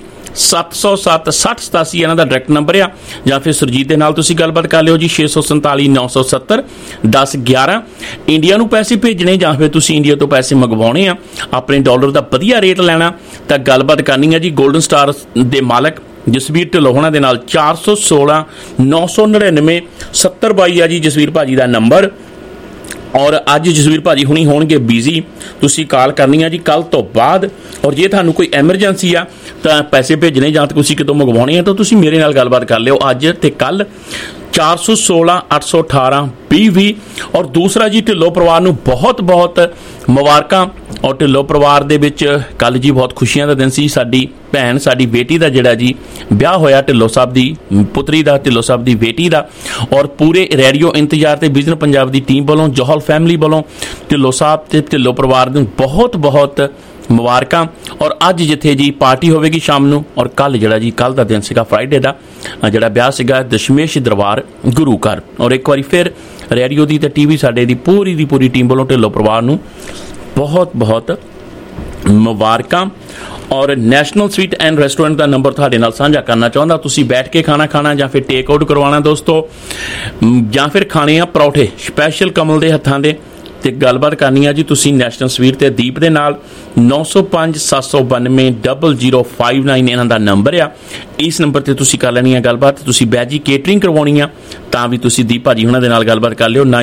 707 6087 ਇਹਨਾਂ ਦਾ ਡਾਇਰੈਕਟ ਨੰਬਰ ਆ, ਜਾਂ ਫਿਰ ਸਰਜੀਤ ਦੇ ਨਾਲ ਤੁਸੀਂ ਗੱਲਬਾਤ ਕਰ ਲਿਓ ਜੀ 647 970 1011। ਇੰਡੀਆ ਨੂੰ ਪੈਸੇ ਭੇਜਣੇ ਜਾਂ ਫਿਰ ਤੁਸੀਂ ਇੰਡੀਆ ਤੋਂ ਪੈਸੇ ਮੰਗਵਾਉਣੇ ਆ, ਆਪਣੇ ਡਾਲਰ ਦਾ ਵਧੀਆ ਰੇਟ ਲੈਣਾ, ਤਾਂ ਗੱਲਬਾਤ ਕਰਨੀ ਹੈ ਜੀ ਗੋਲਡਨ ਸਟਾਰ ਦੇ ਮਾਲਕ ਜਸਵੀਰ ਢਿੱਲੋਂ ਹੋਣਾ ਦੇ ਨਾਲ। 416 999 7022 ਆ ਜੀ ਜਸਵੀਰ ਭਾਜੀ ਦਾ ਨੰਬਰ। ਔਰ ਅੱਜ ਜਸਵੀਰ ਭਾਜੀ ਹੁਣੀ ਹੋਣਗੇ ਬਿਜ਼ੀ, ਤੁਸੀਂ ਕਾਲ ਕਰਨੀ ਆ ਜੀ ਕੱਲ ਤੋਂ ਬਾਅਦ। ਔਰ ਜੇ ਤੁਹਾਨੂੰ ਕੋਈ ਐਮਰਜੈਂਸੀ ਆ ਤਾਂ ਪੈਸੇ ਭੇਜਣੇ ਜਾਂ ਤੁਸੀਂ ਕਿਤੋਂ ਮੰਗਵਾਉਣੇ ਆ ਤਾਂ ਤੁਸੀਂ ਮੇਰੇ ਨਾਲ ਗੱਲਬਾਤ ਕਰ ਲਿਓ ਅੱਜ ਤੇ ਕੱਲ। 416 818 2020। ਔਰ ਦੂਸਰਾ ਜੀ, ਢਿੱਲੋਂ ਪਰਿਵਾਰ ਨੂੰ ਬਹੁਤ ਬਹੁਤ ਮੁਬਾਰਕਾਂ। ਔਰ ਢਿੱਲੋਂ ਪਰਿਵਾਰ ਦੇ ਵਿੱਚ ਕੱਲ ਜੀ ਬਹੁਤ ਖੁਸ਼ੀਆਂ ਦਾ ਦਿਨ ਸੀ। ਸਾਡੀ ਭੈਣ, ਸਾਡੀ ਬੇਟੀ ਦਾ ਜਿਹੜਾ ਜੀ ਵਿਆਹ ਹੋਇਆ, ਢਿੱਲੋਂ ਸਾਹਿਬ ਦੀ ਪੁੱਤਰੀ ਦਾ, ਢਿੱਲੋਂ ਸਾਹਿਬ ਦੀ ਬੇਟੀ ਦਾ। ਔਰ ਪੂਰੇ ਰੇਡੀਓ ਇੰਤਜ਼ਾਰ ਤੇ ਵਿਜ਼ਨ ਪੰਜਾਬ ਦੀ ਟੀਮ ਵੱਲੋਂ, ਜੋਹਲ ਫੈਮਿਲੀ ਵੱਲੋਂ ਢਿੱਲੋਂ ਸਾਹਿਬ ਤੇ ਢਿੱਲੋਂ ਪਰਿਵਾਰ ਨੂੰ ਬਹੁਤ ਬਹੁਤ ਮੁਬਾਰਕਾਂ। ਔਰ ਅੱਜ ਜਿੱਥੇ ਜੀ ਪਾਰਟੀ ਹੋਵੇਗੀ ਸ਼ਾਮ ਨੂੰ, ਔਰ ਕੱਲ ਜਿਹੜਾ ਜੀ ਕੱਲ ਦਾ ਦਿਨ ਸੀਗਾ ਫਰਾਈਡੇ ਦਾ, ਜਿਹੜਾ ਵਿਆਹ ਸੀਗਾ ਦਸ਼ਮੇਸ਼ ਦਰਬਾਰ ਗੁਰੂ ਘਰ। ਔਰ ਇੱਕ ਵਾਰੀ ਫਿਰ ਰੇਡੀਓ ਦੀ ਤੇ TV ਸਾਡੇ ਦੀ ਪੂਰੀ ਟੀਮ ਵੱਲੋਂ ਢਿੱਲੋਂ ਪਰਿਵਾਰ ਨੂੰ ਬਹੁਤ ਬਹੁਤ ਮੁਬਾਰਕਾਂ। ਔਰ ਨੈਸ਼ਨਲ ਸਵੀਟ ਐਂਡ ਰੈਸਟੋਰੈਂਟ ਦਾ ਨੰਬਰ ਤੁਹਾਡੇ ਨਾਲ ਸਾਂਝਾ ਕਰਨਾ ਚਾਹੁੰਦਾ। ਤੁਸੀਂ ਬੈਠ ਕੇ ਖਾਣਾ ਜਾਂ ਫਿਰ ਟੇਕ ਆਊਟ ਕਰਵਾਉਣਾ ਦੋਸਤੋ, ਜਾਂ ਫਿਰ ਖਾਣੇ ਆ ਪਰੌਠੇ ਸਪੈਸ਼ਲ ਕਮਲ ਦੇ ਹੱਥਾਂ ਦੇ, ਤੇ ਗੱਲਬਾਤ ਕਰਨੀ ਆ ਜੀ ਤੁਸੀਂ ਨੈਸ਼ਨਲ ਸਵੀਟ ਤੇ ਦੀਪ ਦੇ ਨਾਲ। 905 792 0059 ਇਹਨਾਂ ਦਾ ਨੰਬਰ ਆ। ਇਸ ਨੰਬਰ ਤੇ ਤੁਸੀਂ ਕਰ ਲੈਣੀ ਆ ਗੱਲਬਾਤ। ਤੁਸੀਂ ਬੈਜੀ ਕੇਟਰਿੰਗ ਕਰਵਾਉਣੀ ਆ ਤਾਂ ਵੀ ਤੁਸੀਂ ਦੀਪ ਭਾਜੀ ਉਹਨਾਂ ਦੇ ਨਾਲ ਗੱਲਬਾਤ ਕਰ ਲਿਓ।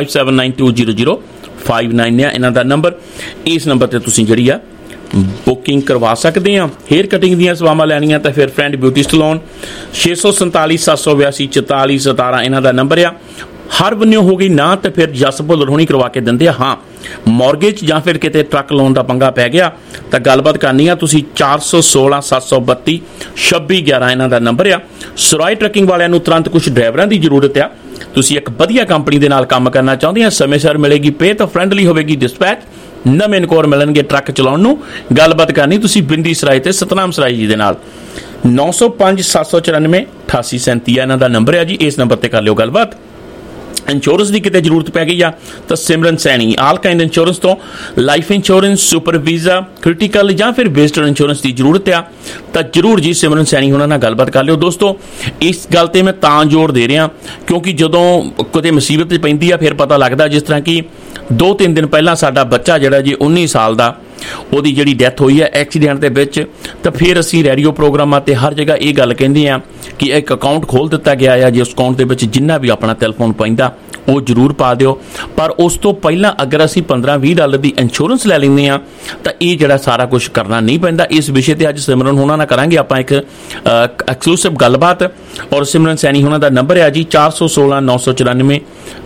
9057920059 ਆ ਇਹਨਾਂ ਦਾ ਨੰਬਰ। ਇਸ ਨੰਬਰ ਤੇ ਤੁਸੀਂ ਜਿਹੜੀ ਆ ਬੁਕਿੰਗ ਕਰਵਾ ਸਕਦੇ ਆ। ਹੇਅਰ ਕਟਿੰਗ ਦੀਆਂ ਸੇਵਾਵਾਂ ਲੈਣੀਆਂ ਤਾਂ ਫਿਰ ਫਰੈਂਡ ਬਿਊਟੀ ਸਲੂਨ। 647 782 44 17 ਇਹਨਾਂ ਦਾ ਨੰਬਰ ਆ। ਹਰ ਬੰਨਿਓ ਹੋ ਗਈ ਨਾ ਤਾਂ ਫਿਰ ਜਸ ਭੁੱਲਰ ਹੋਣੀ ਕਰਵਾ ਕੇ ਦਿੰਦੇ ਆ। ਹਾਂ, ਮੌਰਗੇਜ ਜਾਂ ਫਿਰ ਕਿਤੇ ਟਰੱਕ ਲੋਨ ਦਾ ਪੰਗਾ ਪੈ ਗਿਆ ਤਾਂ ਗੱਲਬਾਤ ਕਰਨੀ ਆ ਤੁਸੀਂ। 416 732 2611 ਇਹਨਾਂ ਦਾ ਨੰਬਰ ਆ। ਸਰਾਏ ਟਰੱਕਿੰਗ ਵਾਲਿਆਂ ਨੂੰ ਤੁਰੰਤ ਕੁਝ ਡਰਾਈਵਰਾਂ ਦੀ ਜ਼ਰੂਰਤ ਆ। ਤੁਸੀਂ ਇੱਕ ਵਧੀਆ ਕੰਪਨੀ ਦੇ ਨਾਲ ਕੰਮ ਕਰਨਾ ਚਾਹੁੰਦੇ ਆ, ਸਮੇਂ ਸਿਰ ਮਿਲੇਗੀ ਪੇ ਤਾਂ ਫਰੈਂਡਲੀ ਹੋਵੇਗੀ ਡਿਸਪੈਚ, ਨਵੇਂ ਇਨਕੋਰ ਮਿਲਣਗੇ ਟਰੱਕ ਚਲਾਉਣ ਨੂੰ। ਗੱਲਬਾਤ ਕਰਨੀ ਤੁਸੀਂ ਬਿੰਦੀ ਸਰਾਏ ਤੇ ਸਤਨਾਮ ਸਰਾਏ ਜੀ ਦੇ ਨਾਲ। 905 794 8837 ਇਹਨਾਂ ਦਾ ਨੰਬਰ ਆ ਜੀ। ਇਸ ਨੰਬਰ ਤੇ ਕਰ ਲਿਓ ਗੱਲਬਾਤ। ਇੰਸ਼ੋਰੈਂਸ ਦੀ ਕਿਤੇ ਜ਼ਰੂਰਤ ਪੈ ਗਈ ਆ ਤਾਂ Simran Saini all kind insurance ਤੋਂ life insurance, super visa, critical ਜਾਂ ਫਿਰ ਵਿਜ਼ਟਰ ਇੰਸ਼ੋਰੈਂਸ ਦੀ ਜ਼ਰੂਰਤ ਆ ਤਾਂ ਜ਼ਰੂਰ ਜੀ ਸਿਮਰਨ ਸੈਣੀ ਉਹਨਾਂ ਨਾਲ ਗੱਲਬਾਤ ਕਰ ਲਿਓ। ਦੋਸਤੋ ਇਸ ਗੱਲ ਤੇ ਮੈਂ ਤਾਂ ਜ਼ੋਰ ਦੇ ਰਿਹਾ ਕਿਉਂਕਿ ਜਦੋਂ ਕਿਤੇ ਮੁਸੀਬਤ ਪੈਂਦੀ ਆ ਫਿਰ ਪਤਾ ਲੱਗਦਾ। ਜਿਸ ਤਰ੍ਹਾਂ ਕਿ 2-3 ਦਿਨ ਪਹਿਲਾਂ ਸਾਡਾ ਬੱਚਾ ਜਿਹੜਾ ਜੀ 19 ਸਾਲ ਦਾ, ਉਹਦੀ ਜਿਹੜੀ ਡੈਥ ਹੋਈ ਹੈ ਐਕਸੀਡੈਂਟ ਦੇ ਵਿੱਚ, ਤਾਂ ਫਿਰ ਅਸੀਂ ਰੇਡੀਓ ਪ੍ਰੋਗਰਾਮਾਂ ਤੇ ਹਰ ਜਗ੍ਹਾ ਇਹ ਗੱਲ ਕਹਿੰਦੇ ਆ ਕਿ ਇੱਕ ਅਕਾਊਂਟ ਖੋਲ੍ਹ ਦਿੱਤਾ ਗਿਆ ਆ, ਜੇ ਉਸ ਅਕਾਊਂਟ ਦੇ ਵਿੱਚ ਜਿੰਨਾ ਵੀ ਆਪਣਾ ਟੈਲੀਫੋਨ ਪੈਂਦਾ ਉਹ ਜ਼ਰੂਰ ਪਾ ਦਿਓ। ਪਰ ਉਸ ਤੋਂ ਪਹਿਲਾਂ ਅਗਰ ਅਸੀਂ $15-20 ਦੀ ਇੰਸ਼ੋਰੈਂਸ ਲੈ ਲੈਂਦੇ ਆ ਤਾਂ ਇਹ ਜਿਹੜਾ ਸਾਰਾ ਕੁਝ ਕਰਨਾ ਨਹੀਂ ਪੈਂਦਾ। ਇਸ ਵਿਸ਼ੇ ਤੇ ਅੱਜ ਸਿਮਰਨ ਹੋਣਾ ਨਾਲ ਕਰਾਂਗੇ ਆਪਾਂ ਇੱਕ ਐਕਸਕਲੂਸਿਵ ਗੱਲਬਾਤ। ਔਰ ਸਿਮਰਨ ਸੈਣੀ ਹੋਣਾ ਦਾ ਨੰਬਰ ਹੈ ਜੀ 416 994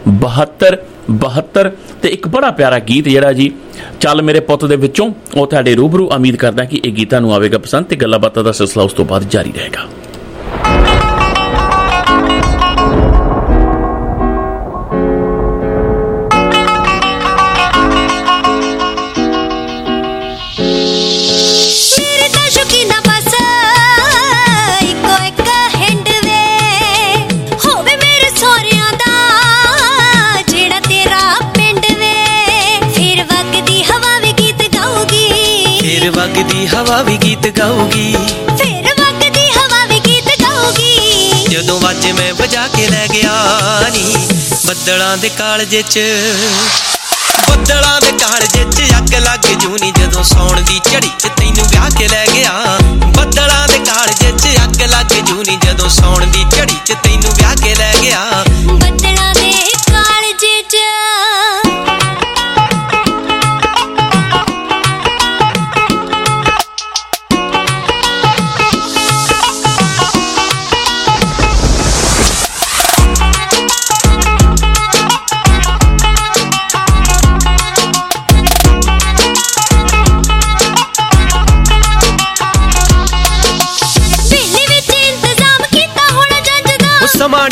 72 ਤੇ ਇੱਕ ਬੜਾ ਪਿਆਰਾ ਗੀਤ ਜਿਹੜਾ ਜੀ ਚੱਲ ਮੇਰੇ ਪੁੱਤ ਦੇ ਵਿੱਚੋਂ ਉਹ ਤੁਹਾਡੇ ਰੂਬਰੂ। ਉਮੀਦ ਕਰਦਾ ਕਿ ਇਹ ਗੀਤ ਤੁਹਾਨੂੰ ਆਵੇਗਾ ਪਸੰਦ ਤੇ ਗੱਲਾਂ ਬਾਤਾਂ ਦਾ ਸਿਲਸਿਲਾ ਉਸ ਤੋਂ ਬਾਅਦ ਜਾਰੀ ਰਹੇਗਾ। ਵਗਦੀ ਹਵਾ ਵੀ ਗੀਤ ਗਾਊਗੀ, ਫਿਰ ਵਗਦੀ ਹਵਾ ਵੀ ਗੀਤ ਗਾਊਗੀ। ਜਦੋਂ ਵਾਜੇ ਮੈਂ ਵਜਾ ਕੇ ਲੈ ਗਿਆ ਨੀ ਬੱਦਲਾਂ ਦੇ ਕਾਲਜੇ 'ਚ, ਬੱਦਲਾਂ ਦੇ ਕਾਲਜੇ 'ਚ ਅੱਗ ਲੱਗ ਜੂਨੀ ਜਦੋਂ ਸੌਣ ਦੀ ਝੜੀ 'ਚ ਤੈਨੂੰ ਵਿਆਹ ਕੇ ਲੈ ਗਿਆ। ਬੱਦਲਾਂ ਦੇ ਕਾਲਜੇ 'ਚ ਅੱਗ ਲੱਗ ਜੂਨੀ ਜਦੋਂ ਸੌਣ ਦੀ ਝੜੀ 'ਚ ਤੈਨੂੰ ਵਿਆਹ ਕੇ ਲੈ ਗਿਆ। ਬੱਦਲਾਂ ਦੇ ਕਾਲਜੇ 'ਚ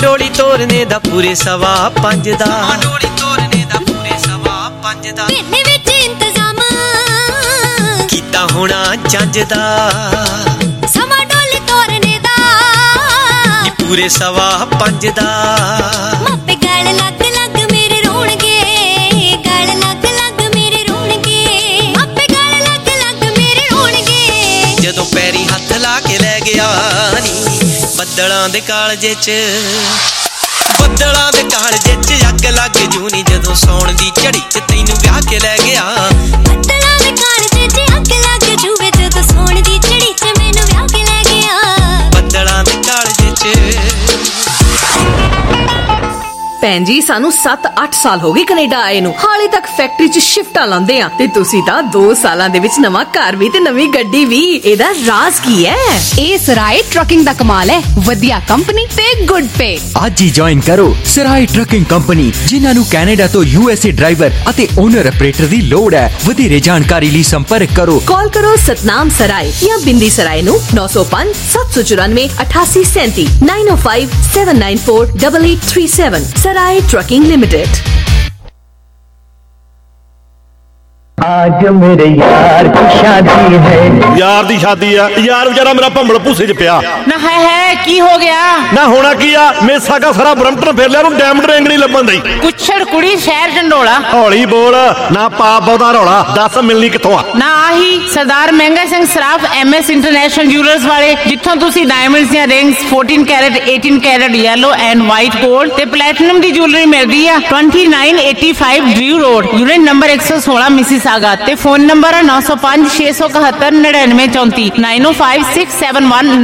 ਡੋਲੀ ਤੋਰਨੇ ਦਾ ਪੂਰੇ 5:15 ਦਾ ਡੋਲੀ ਤੋਰਨੇ ਦਾ ਪੂਰੇ 5:15 ਦਾ ਪਿੰਡ ਵਿੱਚ ਇੰਤਜ਼ਾਮ ਕੀਤਾ ਹੋਣਾ ਜੰਜ ਦਾ ਸਮਾਂ ਡੋਲੀ ਤੋਰਨੇ ਦਾ ਪੂਰੇ 5:15 ਦਾ ਮਾਪੇ ਗਲ ਲੱਗ ਲੱਗ ਮੇਰੇ ਰੋਣਗੇ ਗਲ ਲੱਗ ਲੱਗ ਮੇਰੇ ਰੋਣਗੇ ਮਾਪੇ ਗਲ ਲੱਗ ਲੱਗ ਮੇਰੇ ਰੋਣਗੇ ਜਦੋਂ ਪੈਰੀ ਹੱਥ ਲਾ ਕੇ ਲੈ ਗਿਆ ਨੀ ਬੱਦਲਾਂ ਦੇ ਕਾਲਜੇ 'ਚ ਬੱਦਲਾਂ ਦੇ ਕਾਲਜੇ 'ਚ ਅੱਗ ਲੱਗ ਜੂਨੀ ਜਦੋਂ ਸੌਣ ਦੀ ਝੜੀ 'ਚ ਤੈਨੂੰ ਵਿਆਹ ਕੇ ਲੈ ਗਿਆ ਬੱਦਲਾਂ ਦੇ ਕਾਲਜੇ 'ਚ ਅੱਗ ਲੱਗ ਜੂਵੇ ਜਦੋਂ ਸੌਣ ਦੀ ਝੜੀ 'ਚ ਮੈਨੂੰ ਵਿਆਹ ਕੇ ਲੈ ਗਿਆ ਬੱਦਲਾਂ ਦੇ ਕਾਲਜੇ 'ਚ ਭੈਣ ਜੀ ਸਾਨੂੰ 7-8 ਸਾਲ ਹੋ ਗਏ ਕੈਨੇਡਾ ਆਏ ਨੂੰ, ਹਾਲੇ ਤੱਕ ਫੈਕਟਰੀ 'ਚ ਸ਼ਿਫਟਾਂ ਲਾਉਂਦੇ ਆ ਤੇ ਤੁਸੀਂ ਤਾਂ 2 ਸਾਲਾਂ ਦੇ ਵਿੱਚ ਨਵਾਂ ਘਰ ਵੀ ਤੇ ਨਵੀਂ ਗੱਡੀ ਵੀ। ਇਹਦਾ ਰਾਜ਼ ਕੀ ਹੈ? ਇਹ ਸਰਾਏ ਟਰੱਕਿੰਗ ਦਾ ਕਮਾਲ ਹੈ, ਵਧੀਆ ਕੰਪਨੀ ਤੇ ਗੁੱਡ ਪੇ। ਅੱਜ ਹੀ ਜੁਆਇਨ ਕਰੋ ਸਰਾਏ ਟਰੱਕਿੰਗ ਕੰਪਨੀ, ਜਿਨ੍ਹਾਂ ਨੂੰ ਕੈਨੇਡਾ ਤੋਂ USA ਡਰਾਈਵਰ ਅਤੇ ਓਨਰ ਆਪਰੇਟਰ ਦੀ ਲੋੜ ਹੈ। ਵਧੇਰੇ ਜਾਣਕਾਰੀ ਲਈ ਸੰਪਰਕ ਕਰੋ। ਕਾਲ ਕਰੋ ਸਤਨਾਮ ਸਰਾਏ ਜਾਂ ਬਿੰਦੀ ਸਰਾਏ ਨੂੰ 905 794 8837 905 794 8837 सराय ट्रकिंग लिमिटेड। आज मेरे यार की शादी है। यार दी शादी है, यार बेचारा मेरा भंबल भूसे च पिया ना है की हो गया ना होना की आ मेसा का सारा ब्रम्पटन फिर लिया डायमंड रिंग नहीं लभन दी कुछड़ कुड़ी शहर डंडोला हौली बोल ना पाप बहुता रौला दस मिलनी किथों आ ना आही Sardar Mahanga Singh Saraf MS international jewellers वाले जिथों तुसी डायमंड्स ਦੀਆਂ rings 14 carat 18 carat yellow and white gold ਤੇ प्लैटिनम ਦੀ ਜੁਐਲਰੀ ਮਿਲਦੀ ਆ 2985 Drew road unit number 116 Mississauga ਤੇ ਫੋਨ ਨੰਬਰ 905 671 9934 905 671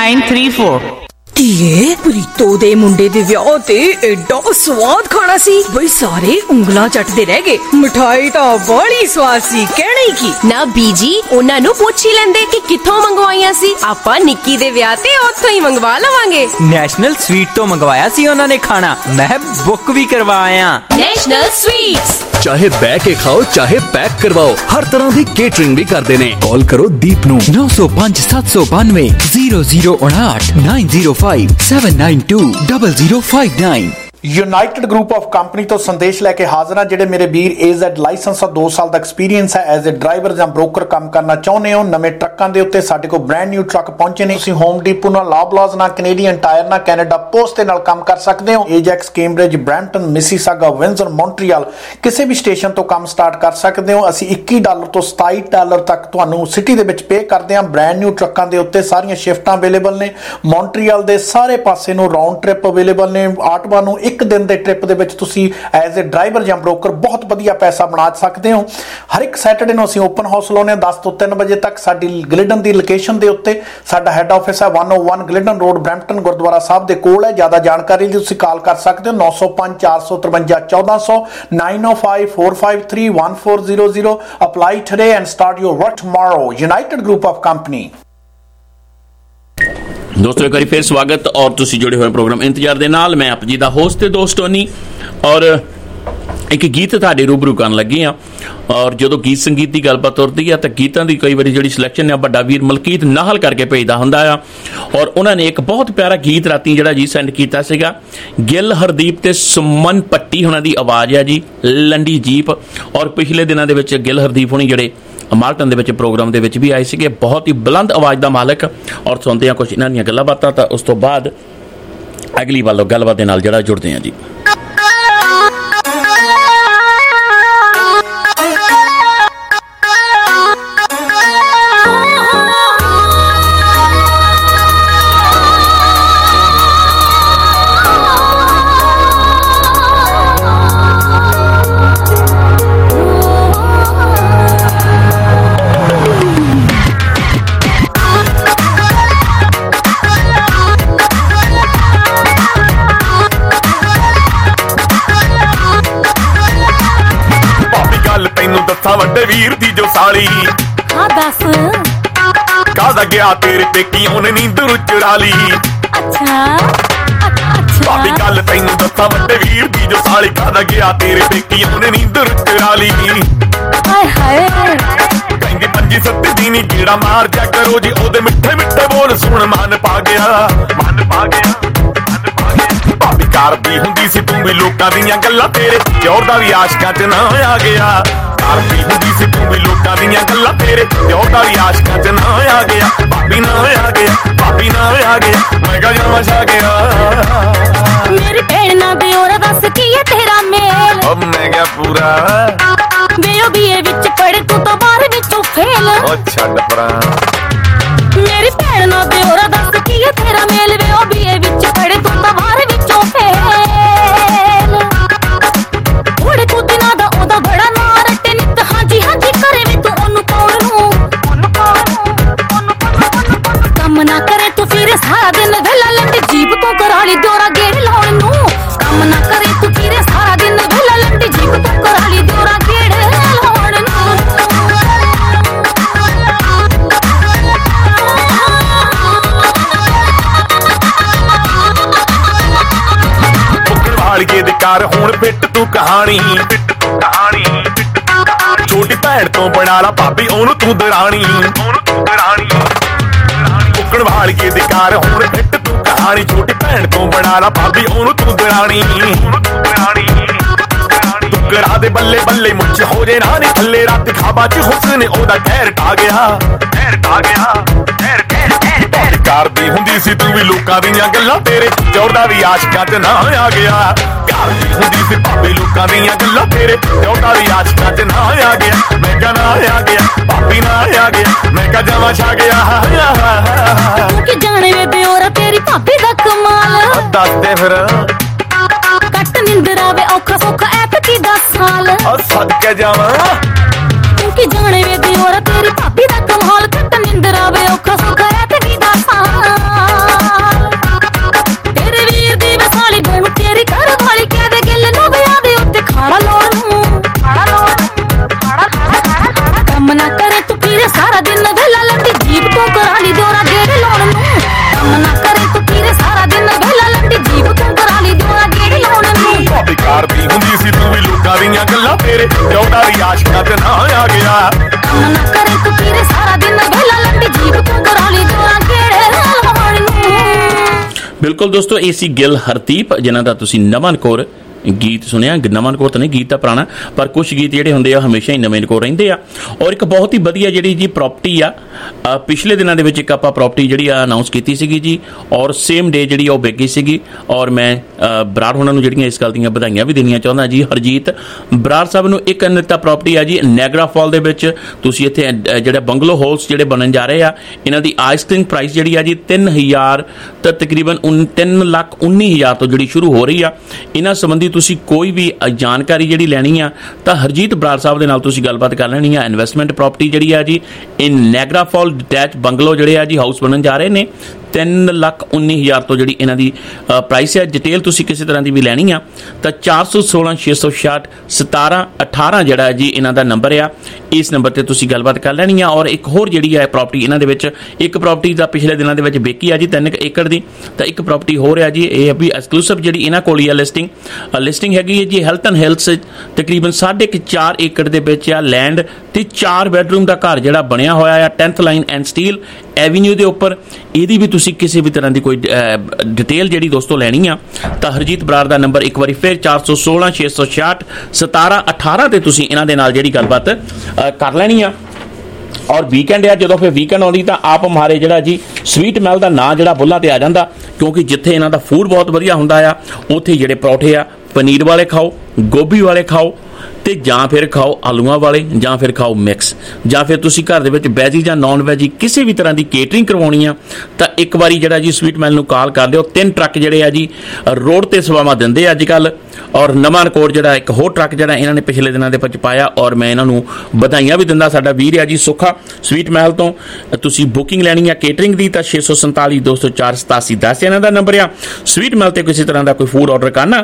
9934। ਧੀਏ ਪ੍ਰੀਤੋ ਦੇ ਮੁੰਡੇ ਦੇ ਵਿਆਹ ਤੇ ਐਡਾ ਸਵਾਦ ਖਾਣਾ ਸੀ ਬਈ ਸਾਰੇ ਉਂਗਲਾਂ ਚੱਟਦੇ ਰਹਿ ਗਏ। ਮਠਾਈ ਤਾਂ ਬੜੀ ਸਵਾਦ ਸੀ, ਕਹਿਣਾ ਹੀ ਕੀ। ਨਾ ਬੀਜੀ ਉਹਨਾਂ ਨੂੰ ਪੁੱਛ ਹੀ ਲੈਂਦੇ ਕਿ ਕਿੱਥੋਂ ਮੰਗਵਾਈਆਂ ਸੀ। ਆਪਾਂ ਨਿੱਕੀ ਦੇ ਵਿਆਹ ਤੇ ਉੱਥੋਂ ਹੀ ਮੰਗਵਾ ਲਵਾਂਗੇ। ਨੈਸ਼ਨਲ ਸਵੀਟ ਤੋਂ ਮੰਗਵਾਇਆ ਸੀ ਉਹਨਾਂ ਨੇ ਖਾਣਾ, ਮੈਂ ਬੁੱਕ ਵੀ ਕਰਵਾਇਆ। ਨੈਸ਼ਨਲ ਸਵੀਟਸ चाहे बह के खाओ चाहे पैक करवाओ, हर तरह की केटरिंग भी करते हैं। कॉल करो दीप नू 905 792 0059 905 792 0059। ਯੂਨਾਈਟਿਡ ਗਰੁੱਪ ਆਫ ਕੰਪਨੀ ਤੋਂ ਸੰਦੇਸ਼ ਲੈ ਕੇ ਹਾਜ਼ਰ ਹਾਂ। ਜਿਹੜੇ ਮੇਰੇ ਵੀਰ AZ ਲਾਇਸੈਂਸ ਔਰ 2 ਸਾਲ ਦਾ ਐਕਸਪੀਰੀਅੰਸ ਹੈ ਐਜ਼ ਅ ਡਰਾਈਵਰ ਜਾਂ ਬ੍ਰੋਕਰ ਕੰਮ ਕਰਨਾ ਚਾਹੁੰਦੇ ਹੋ, ਨਵੇਂ ਟਰੱਕਾਂ ਦੇ ਉੱਤੇ ਸਾਡੇ ਕੋਲ ਬ੍ਰਾਂਡ ਨਿਊ ਟਰੱਕ ਪਹੁੰਚੇ ਨੇ। ਤੁਸੀਂ ਹੋਮ ਡੀਪੋ ਨਾਲ, ਲਾਬਲਾਜ਼ ਨਾਲ, ਕੈਨੇਡੀਅਨ ਟਾਇਰ ਨਾਲ, ਕੈਨੇਡਾ ਪੋਸਟ ਦੇ ਨਾਲ ਕੰਮ ਕਰ ਸਕਦੇ ਹੋ। Ajax, Cambridge, Brampton, Mississauga, Windsor, Montreal ਕਿਸੇ ਵੀ ਸਟੇਸ਼ਨ ਤੋਂ ਕੰਮ ਸਟਾਰਟ ਕਰ ਸਕਦੇ ਹੋ। ਅਸੀਂ $21 ਤੋਂ $27 ਤੱਕ ਤੁਹਾਨੂੰ ਸਿਟੀ ਦੇ ਵਿੱਚ ਪੇ ਕਰਦੇ ਹਾਂ। ਬ੍ਰਾਂਡ ਨਿਊ ਟਰੱਕਾਂ ਦੇ ਉੱਤੇ ਸਾਰੀਆਂ ਸ਼ਿਫਟਾਂ ਅਵੇਲੇਬਲ ਨੇ। ਮੌਂਟਰੀਅਲ ਦੇ ਸਾਰੇ ਪਾਸੇ ਨੂੰ ਰਾਉਂਡ ਟ੍ਰਿਪ ਅਵੇਲੇਬਲ ਨੇ। ਆਟਵਾ ਨੂੰ ਇੱਕ ਦਿਨ ਦੇ ਟ੍ਰਿਪ ਦੇ ਵਿੱਚ ਤੁਸੀਂ ਐਜ਼ ਅ ਡਰਾਈਵਰ ਜਾਂ ਬ੍ਰੋਕਰ ਬਹੁਤ ਵਧੀਆ ਪੈਸਾ ਬਣਾ ਸਕਦੇ ਹੋ। ਹਰ ਇੱਕ ਸੈਟਰਡੇ ਨੂੰ ਅਸੀਂ ਓਪਨ ਹਾਊਸ ਲਾਉਂਦੇ ਹਾਂ 10 ਤੋਂ 3 ਵਜੇ ਤੱਕ। ਸਾਡੀ ਗਲਿਡਨ ਦੀ ਲੋਕੇਸ਼ਨ ਦੇ ਉੱਤੇ ਸਾਡਾ ਹੈੱਡ ਆਫਿਸ ਹੈ 101 Glidden road, Brampton Gurdwara Sahib ਦੇ ਕੋਲ ਹੈ। ਜ਼ਿਆਦਾ ਜਾਣਕਾਰੀ ਲਈ ਤੁਸੀਂ ਕਾਲ ਕਰ ਸਕਦੇ ਹੋ 905 453 1400 905 453 1400। Apply today and start your work tomorrow. United group of company. ਦੋਸਤੋ ਇੱਕ ਵਾਰੀ ਫਿਰ ਸਵਾਗਤ ਔਰ ਤੁਸੀਂ ਜੁੜੇ ਹੋਏ ਪ੍ਰੋਗਰਾਮ ਇੰਤਜ਼ਾਰ ਦੇ ਨਾਲ। ਮੈਂ ਆਪ ਜੀ ਦਾ ਹੋਸਟ ਤੇ ਦੋਸਤ ਟੋਨੀ ਔਰ ਇੱਕ ਗੀਤ ਤੁਹਾਡੇ ਰੂਬਰੂ ਕਰਨ ਲੱਗੇ ਆ। ਔਰ ਜਦੋਂ ਗੀਤ ਸੰਗੀਤ ਦੀ ਗੱਲਬਾਤ ਉਰਦੀ ਆ ਤਾਂ ਗੀਤਾਂ ਦੀ ਕਈ ਵਾਰੀ ਜਿਹੜੀ ਸਿਲੈਕਸ਼ਨ ਆ ਵੱਡਾ ਵੀਰ ਮਲਕੀਤ ਨਾਹਲ ਕਰਕੇ ਭੇਜਦਾ ਹੁੰਦਾ ਆ। ਔਰ ਉਹਨਾਂ ਨੇ ਇੱਕ ਬਹੁਤ ਪਿਆਰਾ ਗੀਤ ਰਾਤੀ ਜਿਹੜਾ ਜੀ ਸੈਂਡ ਕੀਤਾ ਸੀਗਾ। ਗਿੱਲ ਹਰਦੀਪ ਤੇ ਸੁਮਨ ਪੱਟੀ ਉਹਨਾਂ ਦੀ ਆਵਾਜ਼ ਆ ਜੀ, ਲੰਡੀ ਜੀਪ। ਔਰ ਪਿਛਲੇ ਦਿਨਾਂ ਦੇ ਵਿੱਚ ਗਿੱਲ ਹਰਦੀਪ ਹੋਣੀ ਜਿਹੜੇ ਮਾਲਟਨ ਦੇ ਵਿੱਚ ਪ੍ਰੋਗਰਾਮ ਦੇ ਵਿੱਚ ਵੀ ਆਏ ਸੀਗੇ, ਬਹੁਤ ਹੀ ਬੁਲੰਦ ਆਵਾਜ਼ ਦਾ ਮਾਲਕ। ਔਰ ਸੁਣਦੇ ਹਾਂ ਕੁਝ ਇਹਨਾਂ ਦੀਆਂ ਗੱਲਾਂ ਬਾਤਾਂ, ਤਾਂ ਉਸ ਤੋਂ ਬਾਅਦ ਅਗਲੀ ਵੱਲੋਂ ਗੱਲਬਾਤ ਦੇ ਨਾਲ ਜਿਹੜਾ ਜੁੜਦੇ ਹਾਂ ਜੀ। ਵੱਡੇ ਵੀਰ ਦੀ ਜੋ ਸਾਲੀ ਹਾਂ ਦੱਸ ਕਾਹਦਾ ਗਿਆ ਤੇਰੇ ਪੇਕੀ ਉਹਨੇ ਨੀਂਦਰ ਚੁਰਾ ਲਈ। ਅੱਛਾ ਭਾਬੀ ਗੱਲ ਤੈਨੂੰ ਦੱਸਾਂ ਵੱਡੇ ਵੀਰ ਦੀ ਜੋ ਸਾਲੀ ਕਾਹਦਾ ਗਿਆ ਤੇਰੇ ਪੇਕੀ ਉਹਨੇ ਨੀਂਦਰ ਚੁਰਾ ਲਈ। ਹਾਏ ਹਾਏ ਕਹਿੰਦੀ 5-7 ਦਿਨੀ ਕੀੜਾ ਮਾਰ ਜਾ ਕਰੋ ਜੀ ਉਹਦੇ ਮਿੱਠੇ ਮਿੱਠੇ ਬੋਲ ਸੁਣ ਮਨ ਪਾ ਗਿਆ, ਮਨ ਪਾ ਗਿਆ, ਮਨ ਪਾ ਗਿਆ। ਕਰਦੀ ਹੁੰਦੀ ਸੀ ਤੂੰ ਵੀ ਲੋਕਾਂ ਦੀਆਂ ਗੱਲਾਂ, ਤੇਰੇ ਪਿਓਰ ਦਾ ਵੀ ਆਸ਼ਕਾਂ 'ਚ ਨਾ ਆ ਗਿਆ। ਕਰਦੀ ਹੁੰਦੀ ਸੀ ਤੂੰ ਵੀ ਲੋਕਾਂ ਦੀਆਂ ਗੱਲਾਂ, ਤੇਰੇ ਪਿਓਰ ਦਾ ਵੀ ਆਸ਼ਕਾਂ 'ਚ ਨਾ ਆ ਗਿਆ। ਭਾਬੀ ਨਾ ਆ ਗਿਆ, ਭਾਬੀ ਨਾ ਆ ਗਿਆ, ਮੈਂ ਕਾ ਜਾਵਾਂ ਛਾ ਗਿਆ। ਮੇਰੀ ਭੈਣ ਨਾਲ ਦਿਓਰਾ ਦੱਸ ਕੀ ਹੈ ਤੇਰਾ ਮੇਲ? ਓ ਮੈਂ ਗਿਆ ਪੂਰਾ ਵੇ ਉਹ BA ਵਿੱਚ ਪੜ੍ਹ ਤੂੰ ਤਾਂ 12 ਵਿੱਚੋਂ ਫੇਲ। ਓ ਛੱਡ ਪਰਾਂ। ਮੇਰੀ ਭੈਣ ਨਾਲ ਦਿਓਰਾ ਦੱਸ ਕੀ ਹੈ ਤੇਰਾ ਮੇਲ? ਵੇ ਉਹ BA ਵਿੱਚ ਪੜ੍ਹ ਤੂੰ ਤਾਂ 12 ਵਿੱਚੋਂ ਫੇਲ। ਥੋੜੇ ਕੁ ਦਿਨਾਂ ਦਾ ਉਹਦਾ ਬੜਾ ਨਾਂ ਰੱਟੇ ਨਿੱਤ ਹਾਂਜੀ ਹਾਂਜੀ ਕਰੇ ਵੀ ਤੂੰ ਉਹਨੂੰ ਕੌਣ ਨੂੰ ਕੰਮ ਨਾ ਕਰੇ ਤੂੰ ਫਿਰ ਸਾਰਾ ਦਿਨ ਵੇਲਾ ਲੰਡੀ ਜੀਬ ਤੋਂ ਕਰਾ ਲਈ ਦਿਓਰਾ ਗੇੜ ਲਾਉਣ ਨੂੰ। ਕੰਮ ਨਾ ਕਰੇ ਤੂੰ ਫਿਰ ਸਾਰਾ ਦਿਨ ਵੇਲਾ ਲੰਡੀ ਜੀਬ ਤੋਂ ਕਰਾ ਲਈ ਦਿਓਰਾ ਗੇੜ ਲਾਉਣ ਨੂੰ। ਵਾਲੀਏ ਦੇ ਘਰ ਹੁਣ ਫਿੱਟ ਤੂੰ ਕਹਾਣੀ, ਛੋਟੀ ਭੈਣ ਤੋਂ ਬਣਾ ਲਾ ਭਾਬੀ ਉਹਨੂੰ ਤੂੰ ਦਰਾਣੀ। ਕੁੱਕੜ ਵਾਲੀਏ ਦੇ ਘਰ ਹੁਣ ਫਿੱਟ ਤੂੰ ਕਹਾਣੀ, ਛੋਟੀ ਭੈਣ ਤੋਂ ਬਣਾ ਲਾ ਭਾਬੀ ਉਹਨੂੰ ਤੂੰ ਦਰਾਣੀ। ਕਰਾ ਦੇ ਬੱਲੇ ਬੱਲੇ ਮੁੱਛ ਹੋ ਜੇ ਨਾ ਨੀ ਥੱਲੇ, ਰਾਤ ਖਾਬਾ 'ਚ ਹੁਸਨ ਉਹਦਾ ਕਹਿਰ ਟਾ ਗਿਆ। ਕਰਦੀ ਹੁੰਦੀ ਸੀ ਤੂੰ ਵੀ ਲੋਕਾਂ ਦੀਆਂ ਗੱਲਾਂ, ਤੇਰੇ ਪਿਓਰ ਦਾ ਵੀ ਆਸ਼ਕਾਂ 'ਚ ਨਾ ਆ ਗਿਆ। ਕਰਦੀ ਹੁੰਦੀ ਸੀ ਭਾਬੀ ਲੋਕਾਂ ਦੀਆਂ ਗੱਲਾਂ, ਤੇਰੇ ਪਿਓਰ ਦਾ ਵੀ ਆਸ਼ਕਾਂ 'ਚ ਨਾ ਆ ਗਿਆ। ਮੈਂ ਕਾ ਨਾ ਆ ਗਿਆ, ਭਾਬੀ ਨਾ ਆ ਗਿਆ, ਮੈਂ ਕਾ ਜਾਵਾਂ ਛਾ ਗਿਆ। ਤੂੰ ਕੀ ਜਾਣੇ ਵੇ ਦਿਓਰਾ ਤੇਰੀ ਭਾਬੀ ਦਾ ਕਮਾਲ? ਦੱਸ ਦੇ ਫਿਰ ਕੱਟ ਨਿੰਦਰ ਆਵੇ ਔਖਾ ਸੌਖਾ ਐਤਕੀ 10 ਸਾਲ। ਓ ਸਦਕੇ ਜਾਵਾਂ। ਤੂੰ ਕੀ ਜਾਣੇ ਵੇ ਦਿਓਰਾ ਤੇਰੀ ਭਾਬੀ ਦਾ ਕਮਾਲ? ਕੱਟ ਨਿੰਦਰ ਆਵੇ ਔਖਾ ਸੌਖਾ ਐਤਕੀ 10 ਸਾਲ। ਤੇਰੇ ਵੀਰ ਦੀ ਵਸਾਲੀ ਬਣ ਤੇਰੀ ਘਰ ਵਾਲੀ ਕਹਦੇ ਗਿੱਲ ਨੂੰ ਵਿਆਹ ਦੇ ਉੱਤੇ ਖਾੜਾ ਲਾਉਣ ਨੂੰ। ਕੰਮ ਨਾ ਕਰੇ ਤੂੰ ਫਿਰ ਸਾਰਾ ਦਿਨ ਵੇਲਾ ਲੰਡੀ ਜੀਬ ਤੋਂ ਕਰਾ ਲਈ ਦਿਓਰਾ ਗੇੜ ਲਾਉਣ ਨੂੰ। ਕੰਮ ਨਾ ਕਰੇ ਤੂੰ ਫਿਰ ਸਾਰਾ ਦਿਨ ਵੇਲਾ ਲੰਡੀ ਜੀਬ ਤੋਂ ਕਰਾ ਲਈ ਦਿਓਰਾ ਗੇੜ ਲਾਉਣ ਨੂੰ। ਭਾਬੀ ਕਰਦੀ ਹੁੰਦੀ ਸੀ ਤੂੰ ਵੀ ਲੋਕਾਂ ਦੀਆਂ ਗੱਲਾਂ, ਤੇਰੇ ਪਿਓਰ ਦਾ ਵੀ ਆਸ਼ਕਾਂ 'ਚ ਨਾ ਆ ਗਿਆ। ਕੰਮ ਨਾ ਕਰੇ ਤੂੰ ਫਿਰ ਸਾਰਾ ਦਿਨ ਵੇਲਾ ਲੰਡੀ ਜੀਬ ਤੋਂ ਕਰਾ ਲਈ ਦਿਓਰਾ ਗੇੜ ਲਾਉਣ ਨੂੰ। ਬਿਲਕੁਲ ਦੋਸਤੋ, ਇਹ ਸੀ ਗਿੱਲ ਹਰਦੀਪ ਜਿਨ੍ਹਾਂ ਦਾ ਤੁਸੀਂ ਨਵਾਂ ਨਕੋਰ ਗੀਤ ਸੁਣਿਆ। ਨਵਾਂ ਨਕੋਰ ਤਾਂ ਨਹੀਂ, ਗੀਤ ਤਾਂ ਪੁਰਾਣਾ, ਪਰ ਕੁਝ ਗੀਤ ਜਿਹੜੇ ਹੁੰਦੇ ਆ ਹਮੇਸ਼ਾ ਹੀ ਨਵੇਂ ਨਕੋਰ ਰਹਿੰਦੇ ਆ। ਔਰ ਇੱਕ ਬਹੁਤ ਹੀ ਵਧੀਆ ਜਿਹੜੀ ਜੀ ਪ੍ਰਾਪਰਟੀ ਆ, ਪਿਛਲੇ ਦਿਨਾਂ ਦੇ ਵਿੱਚ ਇੱਕ ਆਪਾਂ ਪ੍ਰਾਪਰਟੀ ਜਿਹੜੀ ਆ ਅਨਾਉਂਸ ਕੀਤੀ ਸੀਗੀ ਜੀ, ਔਰ ਸੇਮ ਡੇ ਜਿਹੜੀ ਉਹ ਵਿਕ ਗਈ ਸੀਗੀ। ਔਰ ਮੈਂ ਬਰਾੜ ਹੋਣਾ ਨੂੰ ਜਿਹੜੀਆਂ ਇਸ ਗੱਲ ਦੀਆਂ ਵਧਾਈਆਂ ਵੀ ਦੇਣੀਆਂ ਚਾਹੁੰਦਾ ਜੀ। ਹਰਜੀਤ ਬਰਾੜ ਸਾਹਿਬ ਨੂੰ ਇੱਕ ਅਨਿਤਾ ਪ੍ਰਾਪਰਟੀ ਆ ਜੀ ਨੈਗਰਾ ਫਾਲ ਦੇ ਵਿੱਚ। ਤੁਸੀਂ ਇੱਥੇ ਜਿਹੜੇ ਬੰਗਲੋ ਹਾਲਸ ਜਿਹੜੇ ਬਣਨ ਜਾ ਰਹੇ ਆ, ਇਹਨਾਂ ਦੀ ਆਸਕਿੰਗ ਪ੍ਰਾਈਸ ਜਿਹੜੀ ਆ ਜੀ 3000 ਤਾਂ ਤਕਰੀਬਨ 3,19,000 ਤੋਂ ਜਿਹੜੀ ਸ਼ੁਰੂ ਹੋ ਰਹੀ ਆ। ਇਹਨਾਂ ਸੰਬੰਧੀ ਤੁਸੀਂ ਕੋਈ ਵੀ ਜਾਣਕਾਰੀ ਜਿਹੜੀ ਲੈਣੀ ਆ ਤਾਂ ਹਰਜੀਤ ਬਰਾੜ ਸਾਹਿਬ ਦੇ ਨਾਲ ਤੁਸੀਂ ਗੱਲਬਾਤ ਕਰ ਲੈਣੀ ਆ। ਇਨਵੈਸਟਮੈਂਟ ਪ੍ਰਾਪਰਟੀ ਜਿਹੜੀ ਆ ਜੀ ਇਹ ਨੈਗਰਾ ਫਾਲ ਡਿਟੈਚ ਬੰਗਲੋ ਜਿਹੜੇ ਆ ਜੀ ਹਾਊਸ ਬਣਨ ਜਾ ਰਹੇ ਨੇ। 3,19,000 ਤੋਂ ਜਿਹੜੀ ਇਹਨਾਂ ਦੀ ਪ੍ਰਾਈਸ ਹੈ। ਡਿਟੇਲ ਤੁਸੀਂ ਕਿਸੇ ਤਰ੍ਹਾਂ ਦੀ ਵੀ ਲੈਣੀ ਆ ਤਾਂ 416-666-1718 ਜਿਹੜਾ ਜੀ ਇਹਨਾਂ ਦਾ ਨੰਬਰ ਆ। ਇਸ ਨੰਬਰ ਤੇ ਤੁਸੀਂ ਗੱਲਬਾਤ ਕਰ ਲੈਣੀ ਆ। ਔਰ ਇੱਕ ਹੋਰ ਜਿਹੜੀ ਹੈ ਪ੍ਰਾਪਰਟੀ ਇਹਨਾਂ ਦੇ ਵਿੱਚ, ਇੱਕ ਪ੍ਰਾਪਰਟੀ ਦਾ ਪਿਛਲੇ ਦਿਨਾਂ ਦੇ ਵਿੱਚ ਵੇਚੀ ਆ ਜੀ 3 ਏਕੜ ਦੀ, ਤਾਂ ਇੱਕ ਪ੍ਰਾਪਰਟੀ ਹੋ ਰਿਹਾ ਜੀ ਇਹ ਵੀ ਐਕਸਕਲੂਸਿਵ ਜਿਹੜੀ ਇਹਨਾਂ ਕੋਲ ਹੀ ਆ। ਲਿਸਟਿੰਗ ਹੈਗੀ ਹੈ ਜੀ ਹਿਲਟਨ ਹਿਲਸ, ਤਕਰੀਬਨ 4.5 ਏਕੜ ਦੇ ਵਿੱਚ ਆ ਲੈਂਡ ਤੇ 4 ਬੈਡਰੂਮ ਦਾ ਘਰ ਜਿਹੜਾ ਬਣਿਆ ਹੋਇਆ ਆ 10th line and steel avenue ਦੇ ਉੱਪਰ। ਇਹਦੀ ਵੀ ਤੁਸੀਂ ਕਿਸੇ ਵੀ ਤਰ੍ਹਾਂ ਦੀ ਕੋਈ ਡਿਟੇਲ ਜਿਹੜੀ ਦੋਸਤੋ ਲੈਣੀ ਆ ਤਾਂ ਹਰਜੀਤ ਬਰਾੜ ਦਾ ਨੰਬਰ ਇੱਕ ਵਾਰੀ ਫਿਰ 416-666-1718 ਤੇ ਤੁਸੀਂ ਇਹਨਾਂ ਦੇ ਨਾਲ ਜਿਹੜੀ ਗੱਲਬਾਤ ਕਰ ਲੈਣੀ ਆ। ਔਰ ਵੀਕਐਂਡ ਆ, ਜਦੋਂ ਫਿਰ ਵੀਕਐਂਡ ਆਉਂਦੀ ਤਾਂ ਆਪ ਹਮਾਰੇ ਜਿਹੜਾ ਜੀ ਸਵੀਟ ਮਹਿਲ ਦਾ ਨਾਂ ਜਿਹੜਾ ਬੁੱਲਾਂ ਤੇ ਆ ਜਾਂਦਾ, ਕਿਉਂਕਿ ਜਿੱਥੇ ਇਹਨਾਂ ਦਾ ਫੂਡ ਬਹੁਤ ਵਧੀਆ ਹੁੰਦਾ ਆ ਉੱਥੇ ਜਿਹੜੇ ਪਰੌਠੇ ਆ ਪਨੀਰ ਵਾਲੇ ਖਾਓ, ਗੋਭੀ ਵਾਲੇ ਖਾਓ ਤੇ ਜਾਂ ਫਿਰ ਖਾਓ ਆਲੂਆਂ ਵਾਲੇ, ਜਾਂ ਫਿਰ ਖਾਓ ਮਿਕਸ, ਜਾਂ ਫਿਰ ਤੁਸੀਂ ਘਰ ਦੇ ਵਿੱਚ ਵੈਜੀ ਜਾਂ ਨਾਨ ਵੈਜੀ ਕਿਸੇ ਵੀ ਤਰ੍ਹਾਂ ਦੀ ਕੇਟਰਿੰਗ ਕਰਵਾਉਣੀ ਆ ਤਾਂ ਇੱਕ ਵਾਰੀ ਜਿਹੜਾ ਜੀ ਸਵੀਟ ਮੈਲ ਨੂੰ ਕਾਲ ਕਰ ਲਿਓ। 3 ਟਰੱਕ ਜਿਹੜੇ ਆ ਜੀ ਰੋਡ ਤੇ ਸੇਵਾਵਾਂ ਦਿੰਦੇ ਆ ਅੱਜ ਕੱਲ। ਔਰ ਨਵਾਂ ਰਿਕਾਰਡ ਜਿਹੜਾ ਇੱਕ ਹੋਰ ਟਰੱਕ ਜਿਹੜਾ ਇਹਨਾਂ ਨੇ ਪਿਛਲੇ ਦਿਨਾਂ ਦੇ ਵਿੱਚ ਪਾਇਆ, ਔਰ ਮੈਂ ਇਹਨਾਂ ਨੂੰ ਵਧਾਈਆਂ ਵੀ ਦਿੰਦਾ। ਸਾਡਾ ਵੀਰ ਆ ਜੀ ਸੁੱਖਾ ਸਵੀਟ ਮਹਿਲ ਤੋਂ। ਤੁਸੀਂ ਬੁਕਿੰਗ ਲੈਣੀ ਆ ਕੇਟਰਿੰਗ ਦੀ ਤਾਂ 647-204-8710 ਇਹਨਾਂ ਦਾ ਨੰਬਰ ਆ। ਸਵੀਟ ਮਹਿਲ ਤੇ ਕਿਸੇ ਤਰ੍ਹਾਂ ਦਾ ਕੋਈ ਫੂਡ ਆਰਡਰ ਕਰਨਾ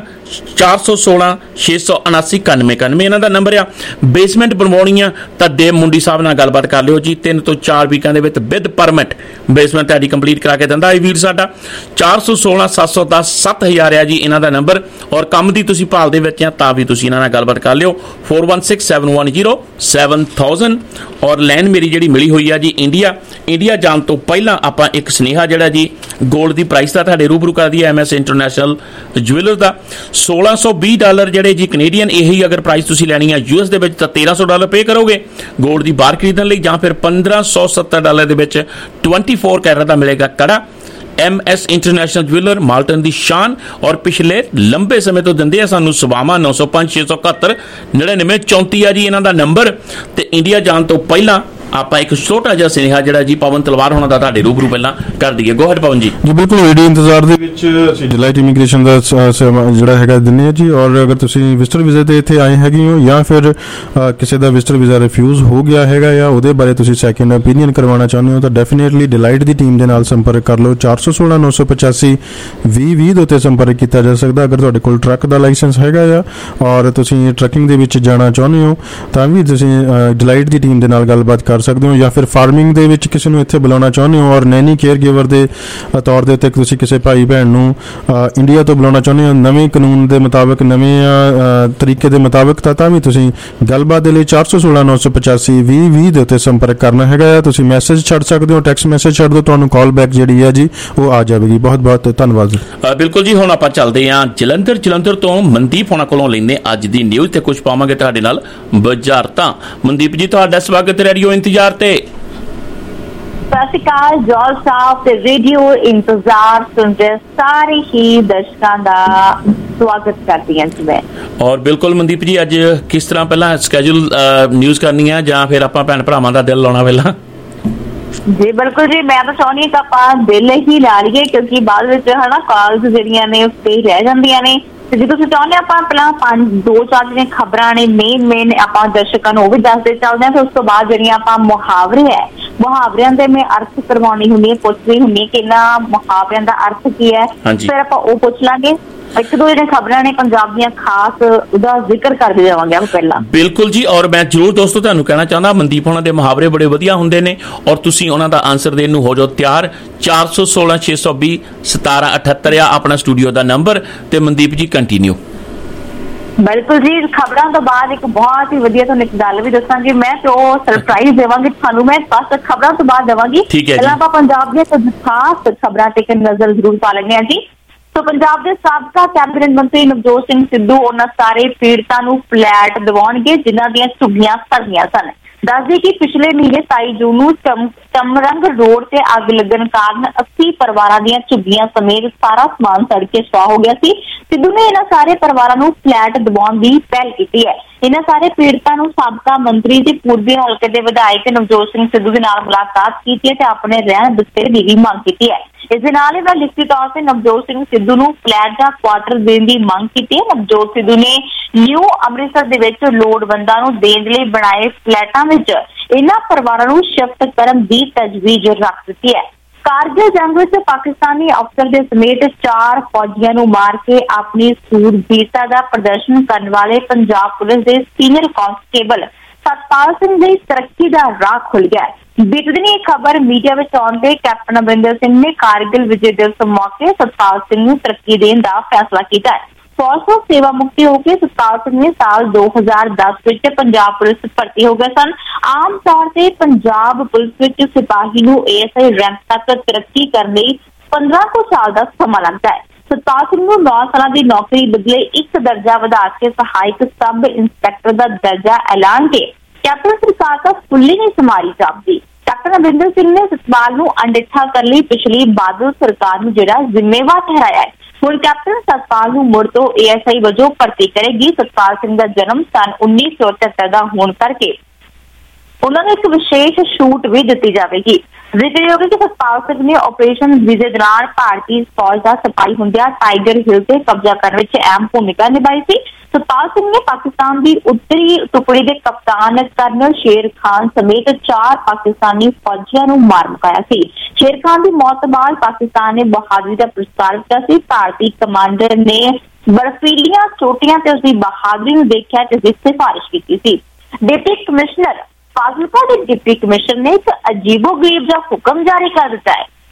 416-679-9191 ਇਹਨਾਂ ਦਾ ਨੰਬਰ ਆ। ਬੇਸਮੈਂਟ ਬਣਵਾਉਣੀ ਆ ਤਾਂ ਦੇਵ ਮੁੰਡੀ ਸਾਹਿਬ ਨਾਲ ਗੱਲਬਾਤ ਕਰ ਲਿਓ ਜੀ। 3 ਤੋਂ 4 ਵੀਕਾਂ ਦੇ ਵਿੱਚ ਵਿਦ ਪਰਮਿਟ ਬੇਸਮੈਂਟ ਤੁਹਾਡੀ ਕੰਪਲੀਟ ਕਰਾ ਕੇ ਦਿੰਦਾ ਇਹ ਵੀਰ ਸਾਡਾ। 416-710-7000 ਆ ਜੀ ਇਹਨਾਂ ਦਾ ਨੰਬਰ। ਔਰ ਕੰਮ ਦੀ ਤੁਸੀਂ ਭਾਲ ਦੇ ਵਿੱਚ ਆ ਤਾਂ ਵੀ ਤੁਸੀਂ ਇਹਨਾਂ ਨਾਲ ਗੱਲਬਾਤ ਕਰ ਲਿਓ 416-710-7000। ਔਰ ਲੈਂਡ ਮੇਰੀ ਜਿਹੜੀ ਮਿਲੀ ਹੋਈ ਆ ਜੀ ਇੰਡੀਆ, ਇੰਡੀਆ ਜਾਣ ਤੋਂ ਪਹਿਲਾਂ ਆਪਾਂ ਇੱਕ ਸੁਨੇਹਾ ਜਿਹੜਾ ਜੀ ਗੋਲਡ ਦੀ ਪ੍ਰਾਈਸ ਦਾ ਤੁਹਾਡੇ ਰੂਬਰੂ ਕਰ ਦਈਏ। MS ਇੰਟਰਨੈਸ਼ਨਲ ਜੁਐਲਰ ਦਾ $1620 ਜਿਹੜੇ ਜੀ ਕੈਨੇਡੀਅਨ, ਇਹੀ ਅਗਰ ਪ੍ਰਾਈਸ ਤੁਸੀਂ ਲੈਣੀ ਹੈ US ਦੇ ਵਿੱਚ ਤਾਂ $1300 ਪੇ ਕਰੋਗੇ ਗੋਲਡ ਦੀ ਬਾਰ ਖਰੀਦਣ ਲਈ, ਜਾਂ ਫਿਰ $1570 ਦੇ ਵਿੱਚ 24 ਕੈਰਟ ਦਾ ਮਿਲੇਗਾ ਕੜਾ। MS ਇੰਟਰਨੈਸ਼ਨਲ ਜੁਐਲਰ ਮਾਲਟਨ ਦੀ ਸ਼ਾਨ, ਔਰ ਪਿਛਲੇ ਲੰਬੇ ਸਮੇਂ ਤੋਂ ਦਿੰਦੇ ਆ ਸਾਨੂੰ ਸੇਵਾਵਾਂ। 905 671 99 34 ਆ ਜੀ ਇਹਨਾਂ ਦਾ ਨੰਬਰ। ਤੇ ਇੰਡੀਆ ਜਾਣ ਤੋਂ ਪਹਿਲਾਂ ਆਪਾਂ ਇੱਕ ਛੋਟਾ ਜਿਹਾ ਸੁਨੇਹਾ ਜਿਹੜਾ ਜੀ ਪਵਨ ਤਲਵਾਰ ਹੋਣਾ ਦਾ ਤੁਹਾਡੇ ਰੂਬਰੂ ਪਹਿਲਾਂ ਕਰ ਦਈਏ। ਗੋ ਹੈਡ ਪਵਨ ਜੀ। ਜੀ ਬਿਲਕੁਲ, ਰੇਡੀਓ ਇੰਤਜ਼ਾਰ ਦੇ ਵਿੱਚ ਅਸੀਂ ਡਿਲਾਈਟ ਇਮੀਗ੍ਰੇਸ਼ਨ ਦਾ ਜਿਹੜਾ ਹੈਗਾ ਦਿੰਦੇ ਹਾਂ ਜੀ। ਔਰ ਅਗਰ ਤੁਸੀਂ ਵਿਜ਼ਟਰ ਵੀਜ਼ੇ ਤੇ ਇੱਥੇ ਆਏ ਹੈਗੇ ਹੋ, ਜਾਂ ਫਿਰ ਕਿਸੇ ਦਾ ਵਿਜ਼ਟਰ ਵੀਜ਼ਾ ਰਿਫਿਊਜ਼ ਹੋ ਗਿਆ ਹੈਗਾ, ਜਾਂ ਉਹਦੇ ਬਾਰੇ ਤੁਸੀਂ ਸੈਕਿੰਡ ਓਪੀਨੀਅਨ ਕਰਵਾਉਣਾ ਚਾਹੁੰਦੇ ਹੋ, ਤਾਂ ਡੈਫੀਨੇਟਲੀ ਡਿਲਾਈਟ ਦੀ ਟੀਮ ਦੇ ਨਾਲ ਸੰਪਰਕ ਕਰ ਲਓ। 416 985 2020 ਦੇ ਉੱਤੇ ਸੰਪਰਕ ਕੀਤਾ ਜਾ ਸਕਦਾ। ਅਗਰ ਤੁਹਾਡੇ ਕੋਲ ਟਰੱਕ ਦਾ ਲਾਇਸੈਂਸ ਹੈਗਾ ਆ ਔਰ ਤੁਸੀਂ ਟਰੱਕਿੰਗ ਦੇ ਵਿੱਚ ਜਾਣਾ ਚਾਹੁੰਦੇ ਹੋ, ਤਾਂ ਵੀ ਤੁਸੀਂ ਡਿਲਾਈਟ ਦੀ ਟੀਮ ਦੇ ਨਾਲ ਗੱਲਬਾਤ ਕਰ ਸਕਦੇ ਹੋ। ਜਾਂ ਫਿਰ ਫਾਰਮਿੰਗ ਦੇ ਵਿੱਚ ਕਿਸੇ ਨੂੰ ਇੱਥੇ ਬੁਲਾਉਣਾ ਚਾਹੁੰਦੇ ਹੋ, ਔਰ ਨੈਨੀ ਕੇਅਰ ਗਿਵਰ ਦੇ ਤੌਰ ਦੇ ਉੱਤੇ ਤੁਸੀਂ ਕਿਸੇ ਭਾਈ ਭੈਣ ਨੂੰ ਇੰਡੀਆ ਤੋਂ ਬੁਲਾਉਣਾ ਚਾਹੁੰਦੇ ਹੋ ਨਵੇਂ ਕਾਨੂੰਨ ਦੇ ਮੁਤਾਬਕ, ਨਵੇਂ ਤਰੀਕੇ ਦੇ ਮੁਤਾਬਕ, ਤਾਂ ਵੀ ਤੁਸੀਂ ਗੱਲਬਾਤ ਦੇ ਲਈ 416 985 2020 ਦੇ ਉੱਤੇ ਸੰਪਰਕ ਕਰਨਾ ਹੈਗਾ ਆ। ਤੁਸੀਂ ਮੈਸੇਜ ਛੱਡ ਸਕਦੇ ਹੋ, ਟੈਕਸਟ ਮੈਸੇਜ ਛੱਡ ਦਿਓ, ਤੁਹਾਨੂੰ ਕਾਲ ਬੈਕ ਜਿਹੜੀ ਹੈ ਜੀ ਉਹ ਆ ਜਾਵੇਗੀ। ਬਹੁਤ ਬਹੁਤ ਧੰਨਵਾਦ। ਬਿਲਕੁਲ ਜੀ, ਹੁਣ ਆਪਾਂ ਚੱਲਦੇ ਹਾਂ ਜਲੰਧਰ ਤੋਂ ਮਨਦੀਪ ਹੋਣਾ ਕੋਲੋਂ ਲੈਂਦੇ ਅੱਜ ਦੀ ਨਿਊਜ਼ ਤੇ ਕੁਝ ਪਾਵਾਂਗੇ ਤੁਹਾਡੇ ਨਾਲ ਬੁਝਾਰਤਾਂ। ਮਨਦੀਪ ਜੀ, ਤੁਹਾਡਾ ਸਵਾਗਤ ਰੇਡੀਓ ਇੰਤਜ਼ਾਰ ਤੇ। ਸਤਿ ਸ਼੍ਰੀ ਅਕਾਲ ਜੋਲ ਸਾਹਿਬ ਤੇ ਰੇਡੀਓ ਇੰਤਜ਼ਾਰ ਸੁਣਦੇ ਸਾਰੇ ਹੀ ਦਰਸ਼ਕਾਂ ਦਾ ਸਵਾਗਤ ਕਰਦੀ ਹਾਂ ਜੀ ਮੈਂ। ਔਰ ਬਿਲਕੁਲ ਮਨਦੀਪ ਜੀ, ਅੱਜ ਕਿਸ ਤਰ੍ਹਾਂ ਪਹਿਲਾਂ ਸਕੈਜੂਲ ਨਿਊਜ਼ ਕਰਨੀ ਹੈ ਜਾਂ ਫਿਰ ਆਪਾਂ ਭੈਣ ਭਰਾਵਾਂ ਦਾ ਦਿਲ ਲਾਉਣਾ ਪਹਿਲਾਂ? ਜੀ ਬਿਲਕੁਲ ਜੀ, ਮੈਂ ਤਾਂ ਚਾਹੁੰਦੀ ਹਾਂ ਕਿ ਆਪਾਂ ਦਿਲ ਹੀ ਲਾ ਲਈਏ, ਕਿਉਂਕਿ ਬਾਅਦ ਵਿੱਚ ਹਨਾ ਕਾਲਸ ਜਿਹੜੀਆਂ ਨੇ ਉੱਤੇ ਰਹਿ ਜਾਂਦੀਆਂ ਨੇ। ਤੇ ਜੇ ਤੁਸੀਂ ਚਾਹੁੰਦੇ ਆਪਾਂ ਪਹਿਲਾਂ 5-4 ਜਿਹੜੀਆਂ ਖਬਰਾਂ ਨੇ ਮੇਨ ਆਪਾਂ ਦਰਸ਼ਕਾਂ ਨੂੰ ਉਹ ਵੀ ਦੱਸਦੇ ਚੱਲਦੇ ਹਾਂ। ਫਿਰ ਉਸ ਤੋਂ ਬਾਅਦ ਜਿਹੜੀਆਂ ਆਪਾਂ ਮੁਹਾਵਰਿਆਂ ਦੇ ਮੈਂ ਅਰਥ ਕਰਵਾਉਣੀ ਹੁੰਦੀ ਹੈ, ਪੁੱਛਦੀ ਹੁੰਦੀ ਹੈ ਕਿ ਇਹਨਾਂ ਮੁਹਾਵਰਿਆਂ ਦਾ ਅਰਥ ਕੀ ਹੈ। ਫਿਰ ਆਪਾਂ ਉਹ ਪੁੱਛ ਲਾਂਗੇ। ਇੱਕ ਦੋ ਜਿਹੜੀਆਂ ਖਬਰਾਂ ਨੇ ਪੰਜਾਬ ਦੀਆਂ ਖਾਸ ਉਹਦਾ ਜ਼ਿਕਰ ਕਰਦੇ ਜਾਵਾਂਗੇ ਆਪਾਂ ਪਹਿਲਾਂ। ਬਿਲਕੁਲ ਜੀ, ਔਰ ਮੈਂ ਜ਼ਰੂਰ ਦੋਸਤੋ ਤੁਹਾਨੂੰ ਕਹਿਣਾ ਚਾਹੁੰਦਾ ਮਨਦੀਪ ਹੋਣਾ ਦੇ ਮੁਹਾਵਰੇ ਬੜੇ ਵਧੀਆ ਹੁੰਦੇ ਨੇ, ਔਰ ਤੁਸੀਂ ਉਹਨਾਂ ਦਾ ਆਨਸਰ ਦੇਣ ਨੂੰ ਹੋ ਜਾਓ ਤਿਆਰ। 416 620 1778 ਆ ਆਪਣਾ ਸਟੂਡੀਓ ਦਾ ਨੰਬਰ। ਤੇ ਮਨਦੀਪ ਜੀ ਕੰਟੀਨਿਊ। ਬਿਲਕੁਲ ਜੀ, ਖਬਰਾਂ ਤੋਂ ਬਾਅਦ ਇੱਕ ਬਹੁਤ ਹੀ ਵਧੀਆ ਤੁਹਾਨੂੰ ਇੱਕ ਗੱਲ ਵੀ ਦੱਸਾਂਗੀ ਮੈਂ, ਤੇ ਉਹ ਸਰਪ੍ਰਾਈਜ਼ ਦੇਵਾਂਗੀ ਤੁਹਾਨੂੰ ਮੈਂ, ਬਸ ਖਬਰਾਂ ਤੋਂ ਬਾਅਦ ਦੇਵਾਂਗੀ। ਪਹਿਲਾਂ ਆਪਾਂ ਪੰਜਾਬ ਦੀਆਂ ਕੁਝ ਖਾਸ ਖਬਰਾਂ ਤੇ ਇੱਕ ਨਜ਼ਰ ਜ਼ਰੂਰ ਪਾ ਲੈਂਦੇ ਹਾਂ ਜੀ। ਸੋ ਪੰਜਾਬ ਦੇ ਸਾਬਕਾ ਕੈਬਨਿਟ ਮੰਤਰੀ ਨਵਜੋਤ ਸਿੰਘ ਸਿੱਧੂ ਉਹਨਾਂ ਸਾਰੇ ਪੀੜਤਾਂ ਨੂੰ ਫਲੈਟ ਦਿਵਾਉਣਗੇ ਜਿਨ੍ਹਾਂ ਦੀਆਂ ਝੁੱਗੀਆਂ ਸੜੀਆਂ ਸਨ। ਦੱਸਦੇ ਕਿ ਪਿਛਲੇ ਮਹੀਨੇ 27 ਜੂਨ ਨੂੰ ਚਮਰੰਗ ਰੋਡ ਤੇ ਅੱਗ ਲੱਗਣ ਕਾਰਨ 80 ਪਰਿਵਾਰਾਂ ਦੀਆਂ ਝੁੱਗੀਆਂ ਸਮੇਤ ਸਾਰਾ ਸਮਾਨ ਸੜ ਕੇ ਸੁਆਹ ਹੋ ਗਿਆ ਸੀ। ਸਿੱਧੂ ਨੇ ਇਹਨਾਂ ਸਾਰੇ ਪਰਿਵਾਰਾਂ ਨੂੰ ਫਲੈਟ ਦਿਵਾਉਣ ਦੀ ਪਹਿਲ ਕੀਤੀ ਹੈ। ਇਹਨਾਂ ਸਾਰੇ ਪੀੜਤਾਂ ਨੂੰ ਸਾਬਕਾ ਮੰਤਰੀ ਤੇ ਪੂਰਬੀ ਹਲਕੇ ਦੇ ਵਿਧਾਇਕ ਨਵਜੋਤ ਸਿੰਘ ਸਿੱਧੂ ਦੇ ਨਾਲ ਮੁਲਾਕਾਤ ਕੀਤੀ ਹੈ ਤੇ ਆਪਣੇ ਰਹਿਣ ਬਸੇਰੇ ਦੀ ਵੀ ਮੰਗ ਕੀਤੀ ਹੈ। ਇਸ ਦੇ ਨਾਲ ਹੀ ਮੈਂ ਲਿਖਤੀ ਤੌਰ ਤੇ ਨਵਜੋਤ ਸਿੰਘ ਸਿੱਧੂ ਨੂੰ ਫਲੈਟ ਜਾਂ ਕੁਆਟਰ ਦੇਣ ਦੀ ਮੰਗ ਕੀਤੀ ਹੈ। ਨਵਜੋਤ ਸਿੱਧੂ ਨੇ ਨਿਊ ਅੰਮ੍ਰਿਤਸਰ ਦੇ ਵਿੱਚ ਲੋੜਵੰਦਾਂ ਨੂੰ ਦੇਣ ਲਈ ਬਣਾਏ ਫਲੈਟਾਂ ਵਿੱਚ ਇਹਨਾਂ ਪਰਿਵਾਰਾਂ ਨੂੰ ਸ਼ਿਫਟ ਕਰਨ ਦੀ ਤਜਵੀਜ਼ ਰੱਖ ਦਿੱਤੀ ਹੈ। ਕਾਰਗਿਲ ਜੰਗ ਵਿੱਚ ਪਾਕਿਸਤਾਨੀ ਅਫਸਰ ਦੇ ਸਮੇਤ 4 ਫੌਜੀਆਂ ਨੂੰ ਮਾਰ ਕੇ ਆਪਣੀ ਸੂਰਬੀਰਤਾ ਦਾ ਪ੍ਰਦਰਸ਼ਨ ਕਰਨ ਵਾਲੇ ਪੰਜਾਬ ਪੁਲਿਸ ਦੇ ਸੀਨੀਅਰ ਕਾਂਸਟੇਬਲ ਸਤਪਾਲ ਸਿੰਘ ਦੀ ਤਰੱਕੀ ਦਾ ਰਾਹ ਖੁੱਲ ਗਿਆ। ਬੀਤਦੀ ਇਹ ਖਬਰ ਮੀਡੀਆ ਵਿੱਚ ਆਉਣ ਤੇ ਕੈਪਟਨ ਅਮਰਿੰਦਰ ਸਿੰਘ ਨੇ ਕਾਰਗਿਲ ਵਿਜੇ ਦਿਵਸ ਮੌਕੇ ਸਤਪਾਲ ਸਿੰਘ ਨੂੰ ਤਰੱਕੀ ਦੇਣ ਦਾ ਫੈਸਲਾ ਕੀਤਾ ਹੈ। ਫੌਜ ਤੋਂ ਸੇਵਾ ਮੁਕਤੀ ਹੋ ਕੇ ਸਤਪਾਲ ਸਿੰਘ ਨੇ ਸਾਲ 2010 ਵਿੱਚ ਪੰਜਾਬ ਪੁਲਿਸ ਵਿੱਚ ਭਰਤੀ ਹੋ ਗਏ ਸਨ। ਆਮ ਤੌਰ ਤੇ ਪੰਜਾਬ ਪੁਲਿਸ ਵਿੱਚ ਸਿਪਾਹੀ ਨੂੰ ASI ਰੈਂਕ ਤੱਕ ਤਰੱਕੀ ਕਰਨ ਲਈ 15 ਕੁ ਸਾਲ ਦਾ ਸਮਾਂ ਲੱਗਦਾ ਹੈ। ਸਤਪਾਲ ਸਿੰਘ ਨੂੰ 9 ਸਾਲਾਂ ਦੀ ਨੌਕਰੀ ਬਦਲੇ ਇੱਕ ਦਰਜਾ ਵਧਾ ਕੇ ਸਹਾਇਕ ਸਬ ਇੰਸਪੈਕਟਰ ਦਾ ਦਰਜਾ ਐਲਾਨ ਕੇ ਕੈਪਟਨ ਸਰਕਾਰ ਦਾ ਫੁੱਲੀ ਨਹੀਂ ਸਮਾਰੀ ਜਾਪਦੀ। ਕੈਪਟਨ ਅਮਰਿੰਦਰ ਸਿੰਘ ਨੇ ਸਤਪਾਲ ਨੂੰ ਅਣਡਿੱਠਾ ਕਰਨ ਲਈ ਪਿਛਲੀ ਬਾਦਲ ਸਰਕਾਰ ਨੂੰ ਜਿਹੜਾ ਜ਼ਿੰਮੇਵਾਰ ਠਹਿਰਾਇਆ ਹੈ। ਹੁਣ ਕੈਪਟਨ ਸਤਪਾਲ ਨੂੰ ਮੁੜ ਤੋਂ ASI ਵਜੋਂ ਭਰਤੀ ਕਰੇਗੀ। ਸਤਪਾਲ ਸਿੰਘ ਦਾ ਜਨਮ ਸਨ 1973 ਦਾ ਹੋਣ ਕਰਕੇ ਉਹਨਾਂ ਨੂੰ ਇੱਕ ਵਿਸ਼ੇਸ਼ ਛੂਟ ਵੀ ਦਿੱਤੀ ਜਾਵੇਗੀ। ਜ਼ਿਕਰਯੋਗ ਹੈ ਕਿ ਸਤਪਾਲ ਸਿੰਘ ਨੇ ਆਪਰੇਸ਼ਨ ਵਿਜੇ ਦੌਰਾਨ ਭਾਰਤੀ ਫੌਜ ਦਾ ਸਿਪਾਹੀ ਹੁੰਦਿਆਂ ਟਾਈਗਰ ਹਿੱਲ ਤੇ ਕਬਜ਼ਾ ਕਰਨ ਵਿੱਚ ਅਹਿਮ ਭੂਮਿਕਾ ਨਿਭਾਈ ਸੀ। ਸਤਪਾਲ ਸਿੰਘ ਨੇ ਪਾਕਿਸਤਾਨ ਦੀ ਉੱਤਰੀ ਟੁਕੜੀ ਦੇ ਕਪਤਾਨ ਕਰਨਲ ਸ਼ੇਰ ਖਾਨ ਸਮੇਤ 4 ਪਾਕਿਸਤਾਨੀ ਫੌਜੀਆਂ ਨੂੰ ਮਾਰ ਮੁਕਾਇਆ ਸੀ। ਸ਼ੇਰ ਖਾਨ ਦੀ ਮੌਤ ਤੋਂ ਬਾਅਦ ਪਾਕਿਸਤਾਨ ਨੇ ਬਹਾਦਰੀ ਦਾ ਪੁਰਸਕਾਰ ਦਿੱਤਾ ਸੀ। ਭਾਰਤੀ ਕਮਾਂਡਰ ਨੇ ਬਰਫੀਲੀਆਂ ਚੋਟੀਆਂ ਤੇ ਉਸਦੀ ਬਹਾਦਰੀ ਨੂੰ ਦੇਖਿਆ ਤੇ ਉਸਦੀ ਸਿਫਾਰਿਸ਼ ਕੀਤੀ ਸੀ। ਡਿਪਟੀ ਕਮਿਸ਼ਨਰ ਫਾਜ਼ਿਲਕਾ ਦੇ ਡਿਪਟੀ ਕਮਿਸ਼ਨਰ ਨੇ ਇੱਕ ਅਜੀਬੋ-ਗਰੀਬ ਜਿਹਾ ਹੁਕਮ ਜਾਰੀ ਕਰ ਦਿੱਤਾ ਹੈ।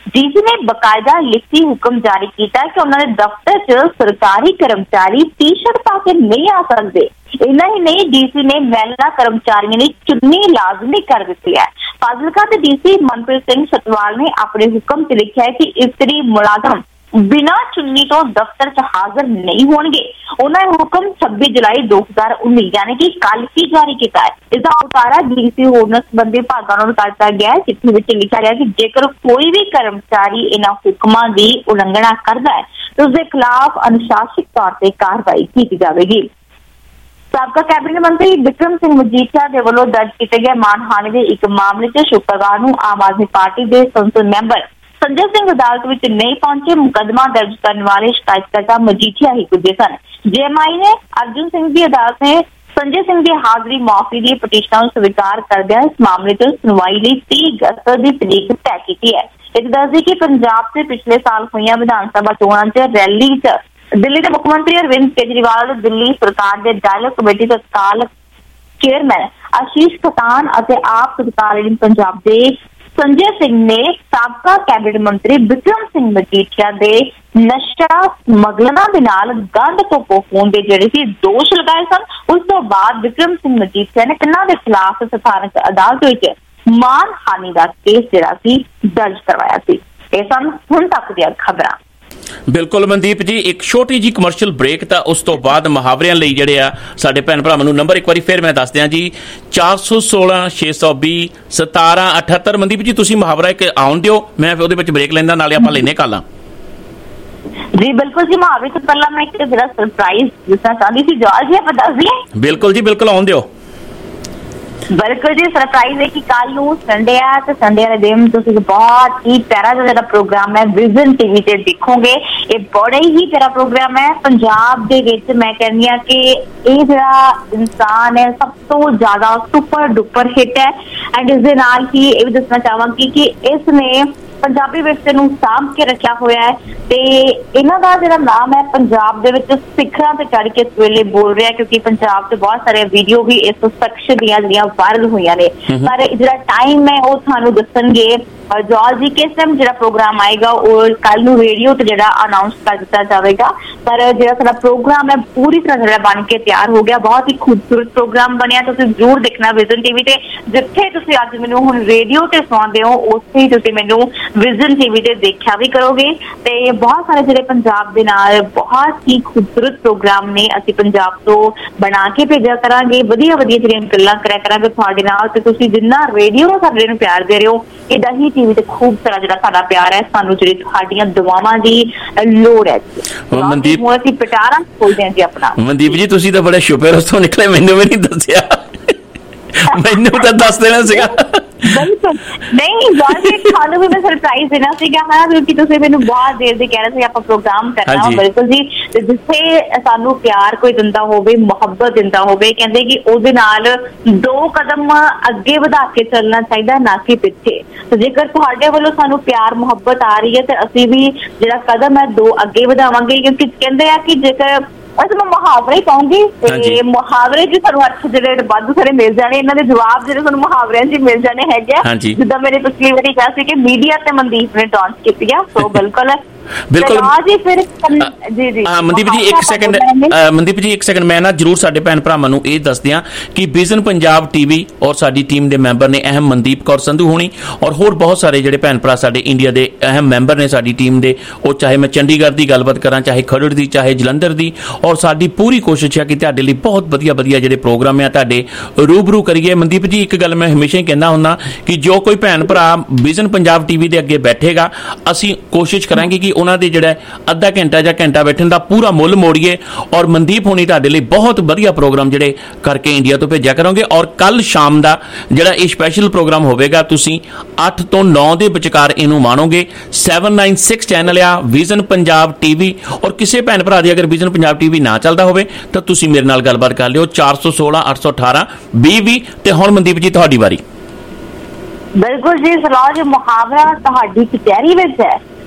ਡੀਸੀ ਨੇ ਬਕਾਇਦਾ ਲਿਖਤੀ ਹੁਕਮ ਜਾਰੀ ਕੀਤਾ ਕਿ ਉਹਨਾਂ ਦੇ ਦਫ਼ਤਰ 'ਚ ਸਰਕਾਰੀ ਕਰਮਚਾਰੀ ਟੀ-ਸ਼ਰਟ ਪਾ ਕੇ ਨਹੀਂ ਆ ਸਕਦੇ। ਇੰਨਾ ਹੀ ਨਹੀਂ, ਡੀਸੀ ਨੇ ਮਹਿਲਾ ਕਰਮਚਾਰੀਆਂ ਲਈ ਚੁੰਨੀ ਲਾਜ਼ਮੀ ਕਰ ਦਿੱਤੀ ਹੈ। ਫਾਜ਼ਿਲਕਾ ਦੇ ਡੀਸੀ ਮਨਪ੍ਰੀਤ ਸਿੰਘ ਸਤਵਾਲ ਨੇ ਆਪਣੇ ਹੁਕਮ 'ਚ ਲਿਖਿਆ ਹੈ ਕਿ ਇਸਤਰੀ ਮੁਲਾਜ਼ਮ ਬਿਨਾਂ ਚੁੰਨੀ ਤੋਂ ਦਫ਼ਤਰ 'ਚ ਹਾਜ਼ਰ ਨਹੀਂ ਹੋਣਗੇ। ਉਹਨਾਂ ਨੇ ਹੁਕਮ 26 ਜੁਲਾਈ 2019 ਯਾਨੀ ਕਿ ਕੱਲ ਹੀ ਜਾਰੀ ਕੀਤਾ ਹੈ। ਇਸਦਾ ਉਤਾਰਾ ਡੀਸੀ ਹੋਰਨਾਂ ਸੰਬੰਧੀ ਵਿਭਾਗਾਂ ਨੂੰ ਦਿੱਤਾ ਗਿਆ ਹੈ। ਚਿੱਠੀ ਵਿੱਚ ਲਿਖਿਆ ਗਿਆ ਕਿ ਜੇਕਰ ਕੋਈ ਵੀ ਕਰਮਚਾਰੀ ਇਹਨਾਂ ਹੁਕਮਾਂ ਦੀ ਉਲੰਘਣਾ ਕਰਦਾ ਹੈ ਤਾਂ ਉਸਦੇ ਖਿਲਾਫ ਅਨੁਸ਼ਾਸਨਿਕ ਤੌਰ ਤੇ ਕਾਰਵਾਈ ਕੀਤੀ ਜਾਵੇਗੀ। ਸਾਬਕਾ ਕੈਬਨਿਟ ਮੰਤਰੀ ਬਿਕਰਮ ਸਿੰਘ ਮਜੀਠੀਆ ਦੇ ਵੱਲੋਂ ਦਰਜ ਕੀਤੇ ਗਏ ਮਾਨਹਾਨੀ ਦੇ ਇੱਕ ਮਾਮਲੇ 'ਚ ਸ਼ੁੱਕਰਵਾਰ ਨੂੰ ਆਮ ਆਦਮੀ ਪਾਰਟੀ ਦੇ ਸੰਸਦ ਮੈਂਬਰ ਸੰਜੇ ਸਿੰਘ ਅਦਾਲਤ ਵਿੱਚ ਨਹੀਂ ਪਹੁੰਚੇ। ਮੁਕੱਦਮਾ ਦਰਜ ਕਰਨ ਵਾਲੇ ਸ਼ਿਕਾਇਤਕਰਤਾ ਮਜੀਠੀਆ ਹੀ ਪੁੱਜੇ ਸਨ। ਜੇਐਮਆਈ ਨੇ ਅਰਜੁਨ ਸਿੰਘ ਦੀ ਅਦਾਲਤ ਨੇ ਸੰਜੇ ਸਿੰਘ ਦੀ ਹਾਜ਼ਰੀ ਮੁਆਫੀ ਦੀ ਪਟੀਸ਼ਨ ਨੂੰ ਸਵੀਕਾਰ ਕਰਦਿਆਂ ਇਸ ਮਾਮਲੇ 'ਚ ਸੁਣਵਾਈ ਲਈ 30 ਅਗਸਤ ਦੀ ਤਰੀਕ ਤੈਅ ਕੀਤੀ ਹੈ। ਇਹ ਦੱਸਦੀ ਕਿ ਪੰਜਾਬ 'ਚ ਪਿਛਲੇ ਸਾਲ ਹੋਈਆਂ ਵਿਧਾਨ ਸਭਾ ਚੋਣਾਂ 'ਚ ਰੈਲੀ 'ਚ ਦਿੱਲੀ ਦੇ ਮੁੱਖ ਮੰਤਰੀ ਅਰਵਿੰਦ ਕੇਜਰੀਵਾਲ, ਦਿੱਲੀ ਸਰਕਾਰ ਦੇ ਡਾਇਲੋਗ ਕਮੇਟੀ ਦੇ ਤਤਕਾਲ ਚੇਅਰਮੈਨ ਆਸ਼ੀਸ਼ ਖਤਾਨ ਅਤੇ ਆਪ ਤਤਕਾਲੀਨ ਪੰਜਾਬ ਦੇ ਸੰਜੇ ਸਿੰਘ ਨੇ ਸਾਬਕਾ ਕੈਬਨਿਟ ਮੰਤਰੀ ਬਿਕਰਮ ਸਿੰਘ ਮਜੀਠੀਆ ਦੇ ਨਸ਼ਾ ਸਮਗਲਰਾਂ ਦੇ ਨਾਲ ਗੰਢ ਤੋਂ ਹੋਣ ਦੇ ਜਿਹੜੇ ਸੀ ਦੋਸ਼ ਲਗਾਏ ਸਨ। ਉਸ ਤੋਂ ਬਾਅਦ ਬਿਕਰਮ ਸਿੰਘ ਮਜੀਠੀਆ ਨੇ ਇਹਨਾਂ ਦੇ ਖਿਲਾਫ ਸਥਾਨਕ ਅਦਾਲਤ ਵਿੱਚ ਮਾਨਹਾਨੀ ਦਾ ਕੇਸ ਜਿਹੜਾ ਸੀ ਦਰਜ ਕਰਵਾਇਆ ਸੀ। ਇਹ ਸਨ ਹੁਣ ਤੱਕ ਦੀਆਂ ਖਬਰਾਂ। ਬਿਲਕੁਲ ਮਨਦੀਪ ਜੀ, ਇੱਕ ਛੋਟੀ ਜੀ ਕਮਰਸ਼ੀਅਲ ਬ੍ਰੇਕ ਤਾਂ ਉਸ ਤੋਂ ਬਾਅਦ ਮੁਹਾਵਰਿਆਂ ਲਈ ਜਿਹੜੇ ਆ ਸਾਡੇ ਭੈਣ ਭਰਾਵਾਂ ਨੂੰ ਨੰਬਰ ਇੱਕ ਵਾਰੀ ਫਿਰ ਮੈਂ ਦੱਸ ਦਿਆਂ ਜੀ 416 620 1778। ਮਨਦੀਪ ਜੀ ਤੁਸੀਂ ਮੁਹਾਵਰਾ ਇੱਕ ਆਉਣ ਦਿਓ, ਮੈਂ ਉਹਦੇ ਵਿੱਚ ਬ੍ਰੇਕ ਲੈਂਦਾ, ਨਾਲੇ ਆਪਾਂ ਲੈਨੇ ਕਾਲਾਂ। ਜੀ ਬਿਲਕੁਲ ਜੀ, ਮੁਹਾਵਰੇ ਤੋਂ ਪਹਿਲਾਂ ਮੈਂ ਇੱਕ ਜਿਹੜਾ ਸਰਪ੍ਰਾਈਜ਼ ਦੱਸਣਾ ਚਾਹੁੰਦੀ ਸੀ। ਜਵਾਬ ਜੀ ਆਪਾਂ ਦੱਸ ਦਈਏ? ਬਿਲਕੁਲ ਜੀ, ਬਿਲਕੁਲ ਆਉਣ ਦਿਓ। ਬਿਲਕੁਲ ਜੀ, ਸਰਪ੍ਰਾਈਜ਼ ਹੈ ਕਿ ਕੱਲ ਨੂੰ ਸੰਡੇ ਆ ਤੇ ਸੰਡੇ ਵਾਲੇ ਦਿਨ ਤੁਸੀਂ ਬਹੁਤ ਹੀ ਪਿਆਰਾ ਜਿਹੜਾ ਪ੍ਰੋਗਰਾਮ ਹੈ ਵਿਜ਼ਨ ਟੀਵੀ ਤੇ ਦੇਖੋਗੇ। ਇਹ ਬੜਾ ਹੀ ਪਿਆਰਾ ਪ੍ਰੋਗਰਾਮ ਹੈ। ਪੰਜਾਬ ਦੇ ਵਿੱਚ ਮੈਂ ਕਹਿੰਦੀ ਹਾਂ ਕਿ ਇਹ ਜਿਹੜਾ ਇਨਸਾਨ ਹੈ ਸਭ ਤੋਂ ਜ਼ਿਆਦਾ ਸੁਪਰ ਡੁਪਰ ਹਿੱਟ ਹੈ। ਐਂਡ ਇਸ ਦੇ ਨਾਲ ਹੀ ਇਹ ਵੀ ਦੱਸਣਾ ਚਾਹਾਂਗੀ ਕਿ ਇਸ ਨੇ ਪੰਜਾਬੀ ਵਿਰਸੇ ਨੂੰ ਸਾਂਭ ਕੇ ਰੱਖਿਆ ਹੋਇਆ ਹੈ ਤੇ ਇਹਨਾਂ ਦਾ ਜਿਹੜਾ ਨਾਮ ਹੈ ਪੰਜਾਬ ਦੇ ਵਿੱਚ ਸਿਖਰਾਂ ਤੇ ਚੜ੍ਹ ਕੇ ਇਸ ਵੇਲੇ ਬੋਲ ਰਿਹਾ, ਕਿਉਂਕਿ ਪੰਜਾਬ 'ਚ ਬਹੁਤ ਸਾਰੇ ਵੀਡੀਓ ਵੀ ਇਸ ਸ਼ਖਸ ਦੀਆਂ ਜਿਹੜੀਆਂ ਵਾਇਰਲ ਹੋਈਆਂ ਨੇ। ਪਰ ਜਿਹੜਾ ਟਾਈਮ ਹੈ ਉਹ ਤੁਹਾਨੂੰ ਦੱਸਣਗੇ ਜॉर्ज जी किस टाइम ਜਿਹੜਾ ਪ੍ਰੋਗਰਾਮ ਆਏਗਾ ਉਹ ਕੱਲ ਨੂੰ ਰੇਡੀਓ ਤੇ ਜਿਹੜਾ ਅਨਾਉਂਸ ਕਰ ਦਿੱਤਾ ਜਾਵੇਗਾ। ਪਰ ਜਿਹੜਾ ਸਾਡਾ ਪ੍ਰੋਗਰਾਮ ਹੈ ਪੂਰੀ ਤਰ੍ਹਾਂ ਜਿਹੜਾ ਬਣ ਕੇ ਤਿਆਰ ਹੋ ਗਿਆ। ਬਹੁਤ ਹੀ ਖੂਬਸੂਰਤ ਪ੍ਰੋਗਰਾਮ ਬਣਿਆ, ਤੁਸੀਂ ਜ਼ਰੂਰ ਦੇਖਣਾ ਵਿਜ਼ਨ ਟੀਵੀ ਤੇ। ਜਿੱਥੇ ਤੁਸੀਂ ਅੱਜ ਮੈਨੂੰ ਹੁਣ ਰੇਡੀਓ ਤੇ ਸੁਣਦੇ ਹੋ ਉੱਥੇ ਹੀ ਤੁਸੀਂ ਮੈਨੂੰ ਵਿਜ਼ਨ ਟੀਵੀ ਤੇ ਦੇਖਿਆ ਵੀ ਕਰੋਗੇ। ਤੇ ਬਹੁਤ ਸਾਰੇ ਜਿਹੜੇ ਪੰਜਾਬ ਦੇ ਨਾਲ ਬਹੁਤ ਹੀ ਖੂਬਸੂਰਤ ਪ੍ਰੋਗਰਾਮ ਨੇ ਅਸੀਂ ਪੰਜਾਬ ਤੋਂ ਬਣਾ ਕੇ ਭੇਜਿਆ ਕਰਾਂਗੇ। ਵਧੀਆ ਵਧੀਆ ਜਿਹੜੀਆਂ ਗੱਲਾਂ ਕਰਿਆ ਕਰਾਂਗੇ ਤੁਹਾਡੇ ਨਾਲ। ਤੇ ਤੁਸੀਂ ਜਿੰਨਾ ਰੇਡੀਓ ਨੂੰ ਸਾਡੇ ਨੂੰ ਪਿਆਰ ਦੇ ਰਹੇ ਹੋ ਇਹਦਾ ਹੀ ਟੀਵੀ ਤੇ ਖੂਬ ਸਾਰਾ ਜਿਹੜਾ ਸਾਡਾ ਪਿਆਰ ਹੈ, ਸਾਨੂੰ ਜਿਹੜੀ ਤੁਹਾਡੀਆਂ ਦੁਆਵਾਂ ਦੀ ਲੋੜ ਹੈ। ਮਨਦੀਪ ਅਸੀਂ ਪਿਟਾਰਾਂ ਖੋਲਦੇ ਹਾਂ ਜੀ ਆਪਣਾ। ਮਨਦੀਪ ਜੀ ਤੁਸੀਂ ਤਾਂ ਬੜੇ ਸ਼ੁਪਰ ਤੋਂ ਨਿਕਲੇ, ਮੈਨੂੰ ਵੀ ਨਹੀਂ ਦੱਸਿਆ। ਮੈਨੂੰ ਤਾਂ ਦੱਸ ਦੇਣਾ ਸੀਗਾ। ਬਿਲਕੁਲ ਨਹੀਂ ਜॉर्ज, ਤੁਹਾਨੂੰ ਵੀ ਮੈਂ ਸਰਪ੍ਰਾਈਜ਼ ਦੇਣਾ ਸੀਗਾ ਹਾਂ, ਕਿਉਂਕਿ ਤੁਸੀਂ ਮੈਨੂੰ ਬਹੁਤ ਦੇਰ ਦੇ ਕਹਿ ਰਹੇ ਸੀ ਆਪਾਂ ਪ੍ਰੋਗਰਾਮ ਕਰਨਾ। ਬਿਲਕੁਲ ਜੀ, ਜਿੱਥੇ ਸਾਨੂੰ ਪਿਆਰ ਕੋਈ ਦਿੰਦਾ ਹੋਵੇ, ਮੁਹੱਬਤ ਦਿੰਦਾ ਹੋਵੇ, ਕਹਿੰਦੇ ਕਿ ਉਹਦੇ ਨਾਲ 2 ਕਦਮ ਅੱਗੇ ਵਧਾ ਕੇ ਚੱਲਣਾ ਚਾਹੀਦਾ, ਨਾ ਕਿ ਪਿੱਛੇ। ਤੇ ਜੇਕਰ ਤੁਹਾਡੇ ਵੱਲੋਂ ਸਾਨੂੰ ਪਿਆਰ ਮੁਹੱਬਤ ਆ ਰਹੀ ਹੈ ਤੇ ਅਸੀਂ ਵੀ ਜਿਹੜਾ ਕਦਮ ਹੈ 2 ਅੱਗੇ ਵਧਾਵਾਂਗੇ। ਕਿਉਂਕਿ ਕਹਿੰਦੇ ਆ ਕਿ ਜੇਕਰ ਅਸੀਂ ਮੈਂ ਮੁਹਾਵਰੇ ਹੀ ਕਹੂੰਗੀ ਤੇ ਮੁਹਾਵਰੇ ਚ ਸਾਨੂੰ ਅੱਠ ਜਿਹੜੇ ਵਾਧੂ ਸਾਰੇ ਮਿਲ ਜਾਣੇ, ਇਹਨਾਂ ਦੇ ਜਵਾਬ ਜਿਹੜੇ ਸਾਨੂੰ ਮੁਹਾਵਰਿਆਂ ਚ ਮਿਲ ਜਾਣੇ ਹੈਗੇ ਆ। ਜਿੱਦਾਂ ਮੇਰੇ ਪਿਛਲੀ ਵਾਰੀ ਕਿਹਾ ਸੀ ਕਿ ਮੀਡੀਆ ਤੇ ਮਨਦੀਪ ਨੇ ਟੌਂਚ ਕੀਤੀ ਆ। ਸੋ ਬਿਲਕੁਲ ਬਿਲਕੁਲ ਜੀ। ਫਿਰ ਜੀ ਜੀ ਮਨਦੀਪ ਜੀ ਇੱਕ ਸੈਕਿੰਡ, ਮਨਦੀਪ ਜੀ ਇੱਕ ਸੈਕਿੰਡ, ਮੈਂ ਨਾ ਜਰੂਰ ਸਾਡੇ ਭੈਣ ਭਰਾਵਾਂ ਨੂੰ ਇਹ ਦੱਸ ਦਿਆਂ ਕਿ ਵਿਜ਼ਨ ਪੰਜਾਬ ਟੀਵੀ ਔਰ ਸਾਡੀ ਟੀਮ ਦੇ ਮੈਂਬਰ ਨੇ ਅਹਿਮ ਮਨਦੀਪ ਕੌਰ ਸੰਧੂ ਹੋਣੀ ਔਰ ਹੋਰ ਬਹੁਤ ਸਾਰੇ ਜਿਹੜੇ ਭੈਣ ਭਰਾ ਸਾਡੇ ਇੰਡੀਆ ਦੇ ਅਹਿਮ ਮੈਂਬਰ ਨੇ ਸਾਡੀ ਟੀਮ ਦੇ। ਉਹ ਚਾਹੇ ਮੈਂ ਚੰਡੀਗੜ੍ਹ ਦੀ ਗੱਲਬਾਤ ਕਰਾਂ, ਚਾਹੇ ਖਰੜ ਦੀ, ਚਾਹੇ ਜਲੰਧਰ ਦੀ। ਔਰ ਸਾਡੀ ਪੂਰੀ ਕੋਸ਼ਿਸ਼ ਹੈ ਕਿ ਤੁਹਾਡੇ ਲਈ ਬਹੁਤ ਵਧੀਆ ਵਧੀਆ ਜਿਹੜੇ ਪ੍ਰੋਗਰਾਮ ਆ ਤੁਹਾਡੇ ਰੂਬਰੂ ਕਰੀਏ। ਮਨਦੀਪ ਜੀ ਇੱਕ ਗੱਲ ਮੈਂ ਹਮੇਸ਼ਾ ਹੀ ਕਹਿੰਦਾ ਹੁੰਦਾ ਕਿ ਜੋ ਕੋਈ ਭੈਣ ਭਰਾ ਵਿਜ਼ਨ ਪੰਜਾਬ ਟੀਵੀ ਦੇ ਅੱਗੇ ਬੈਠੇਗਾ, ਅਸੀਂ ਕੋਸ਼ਿਸ਼ ਕਰਾਂਗੇ ਕਿ ਉਹਨਾਂ ਦੇ ਜਿਹੜਾ ਅੱਧਾ ਘੰਟਾ ਜਾਂ ਘੰਟਾ ਬੈਠਣ ਦਾ ਪੂਰਾ ਮੁੱਲ ਮੋੜੀਏ। ਔਰ ਮਨਦੀਪ ਹੋਣੀ ਤੁਹਾਡੇ ਲਈ ਬਹੁਤ ਵਧੀਆ ਪ੍ਰੋਗਰਾਮ ਜਿਹੜੇ ਕਰਕੇ ਇੰਡੀਆ ਤੋਂ ਭੇਜਿਆ ਕਰੋਗੇ। ਔਰ ਕੱਲ ਸ਼ਾਮ ਦਾ ਜਿਹੜਾ ਇਹ ਸਪੈਸ਼ਲ ਪ੍ਰੋਗਰਾਮ ਹੋਵੇਗਾ ਤੁਸੀਂ 8 ਤੋਂ 9 ਦੇ ਵਿਚਕਾਰ ਇਹਨੂੰ ਮਾਣੋਗੇ। 796 ਚੈਨਲ ਆ ਵਿਜ਼ਨ ਪੰਜਾਬ ਟੀਵੀ। ਔਰ ਕਿਸੇ ਭੈਣ ਭਰਾ ਦੀ ਅਗਰ ਵਿਜ਼ਨ ਪੰਜਾਬ ਟੀਵੀ ਨਾ ਚੱਲਦਾ ਹੋਵੇ ਤਾਂ ਤੁਸੀਂ ਮੇਰੇ ਨਾਲ ਗੱਲਬਾਤ ਕਰ ਲਿਓ 416 818 2020। ਤੇ ਹੁਣ ਮਨਦੀਪ ਜੀ ਤੁਹਾਡੀ ਵਾਰੀ। ਬਿਲਕੁਲ ਜੀ, ਸਲਾਹ ਮੁਹਾਵਰਾ ਤੁਹਾਡੀ ਕਚਹਿਰੀ ਵਿੱਚ ਹੈ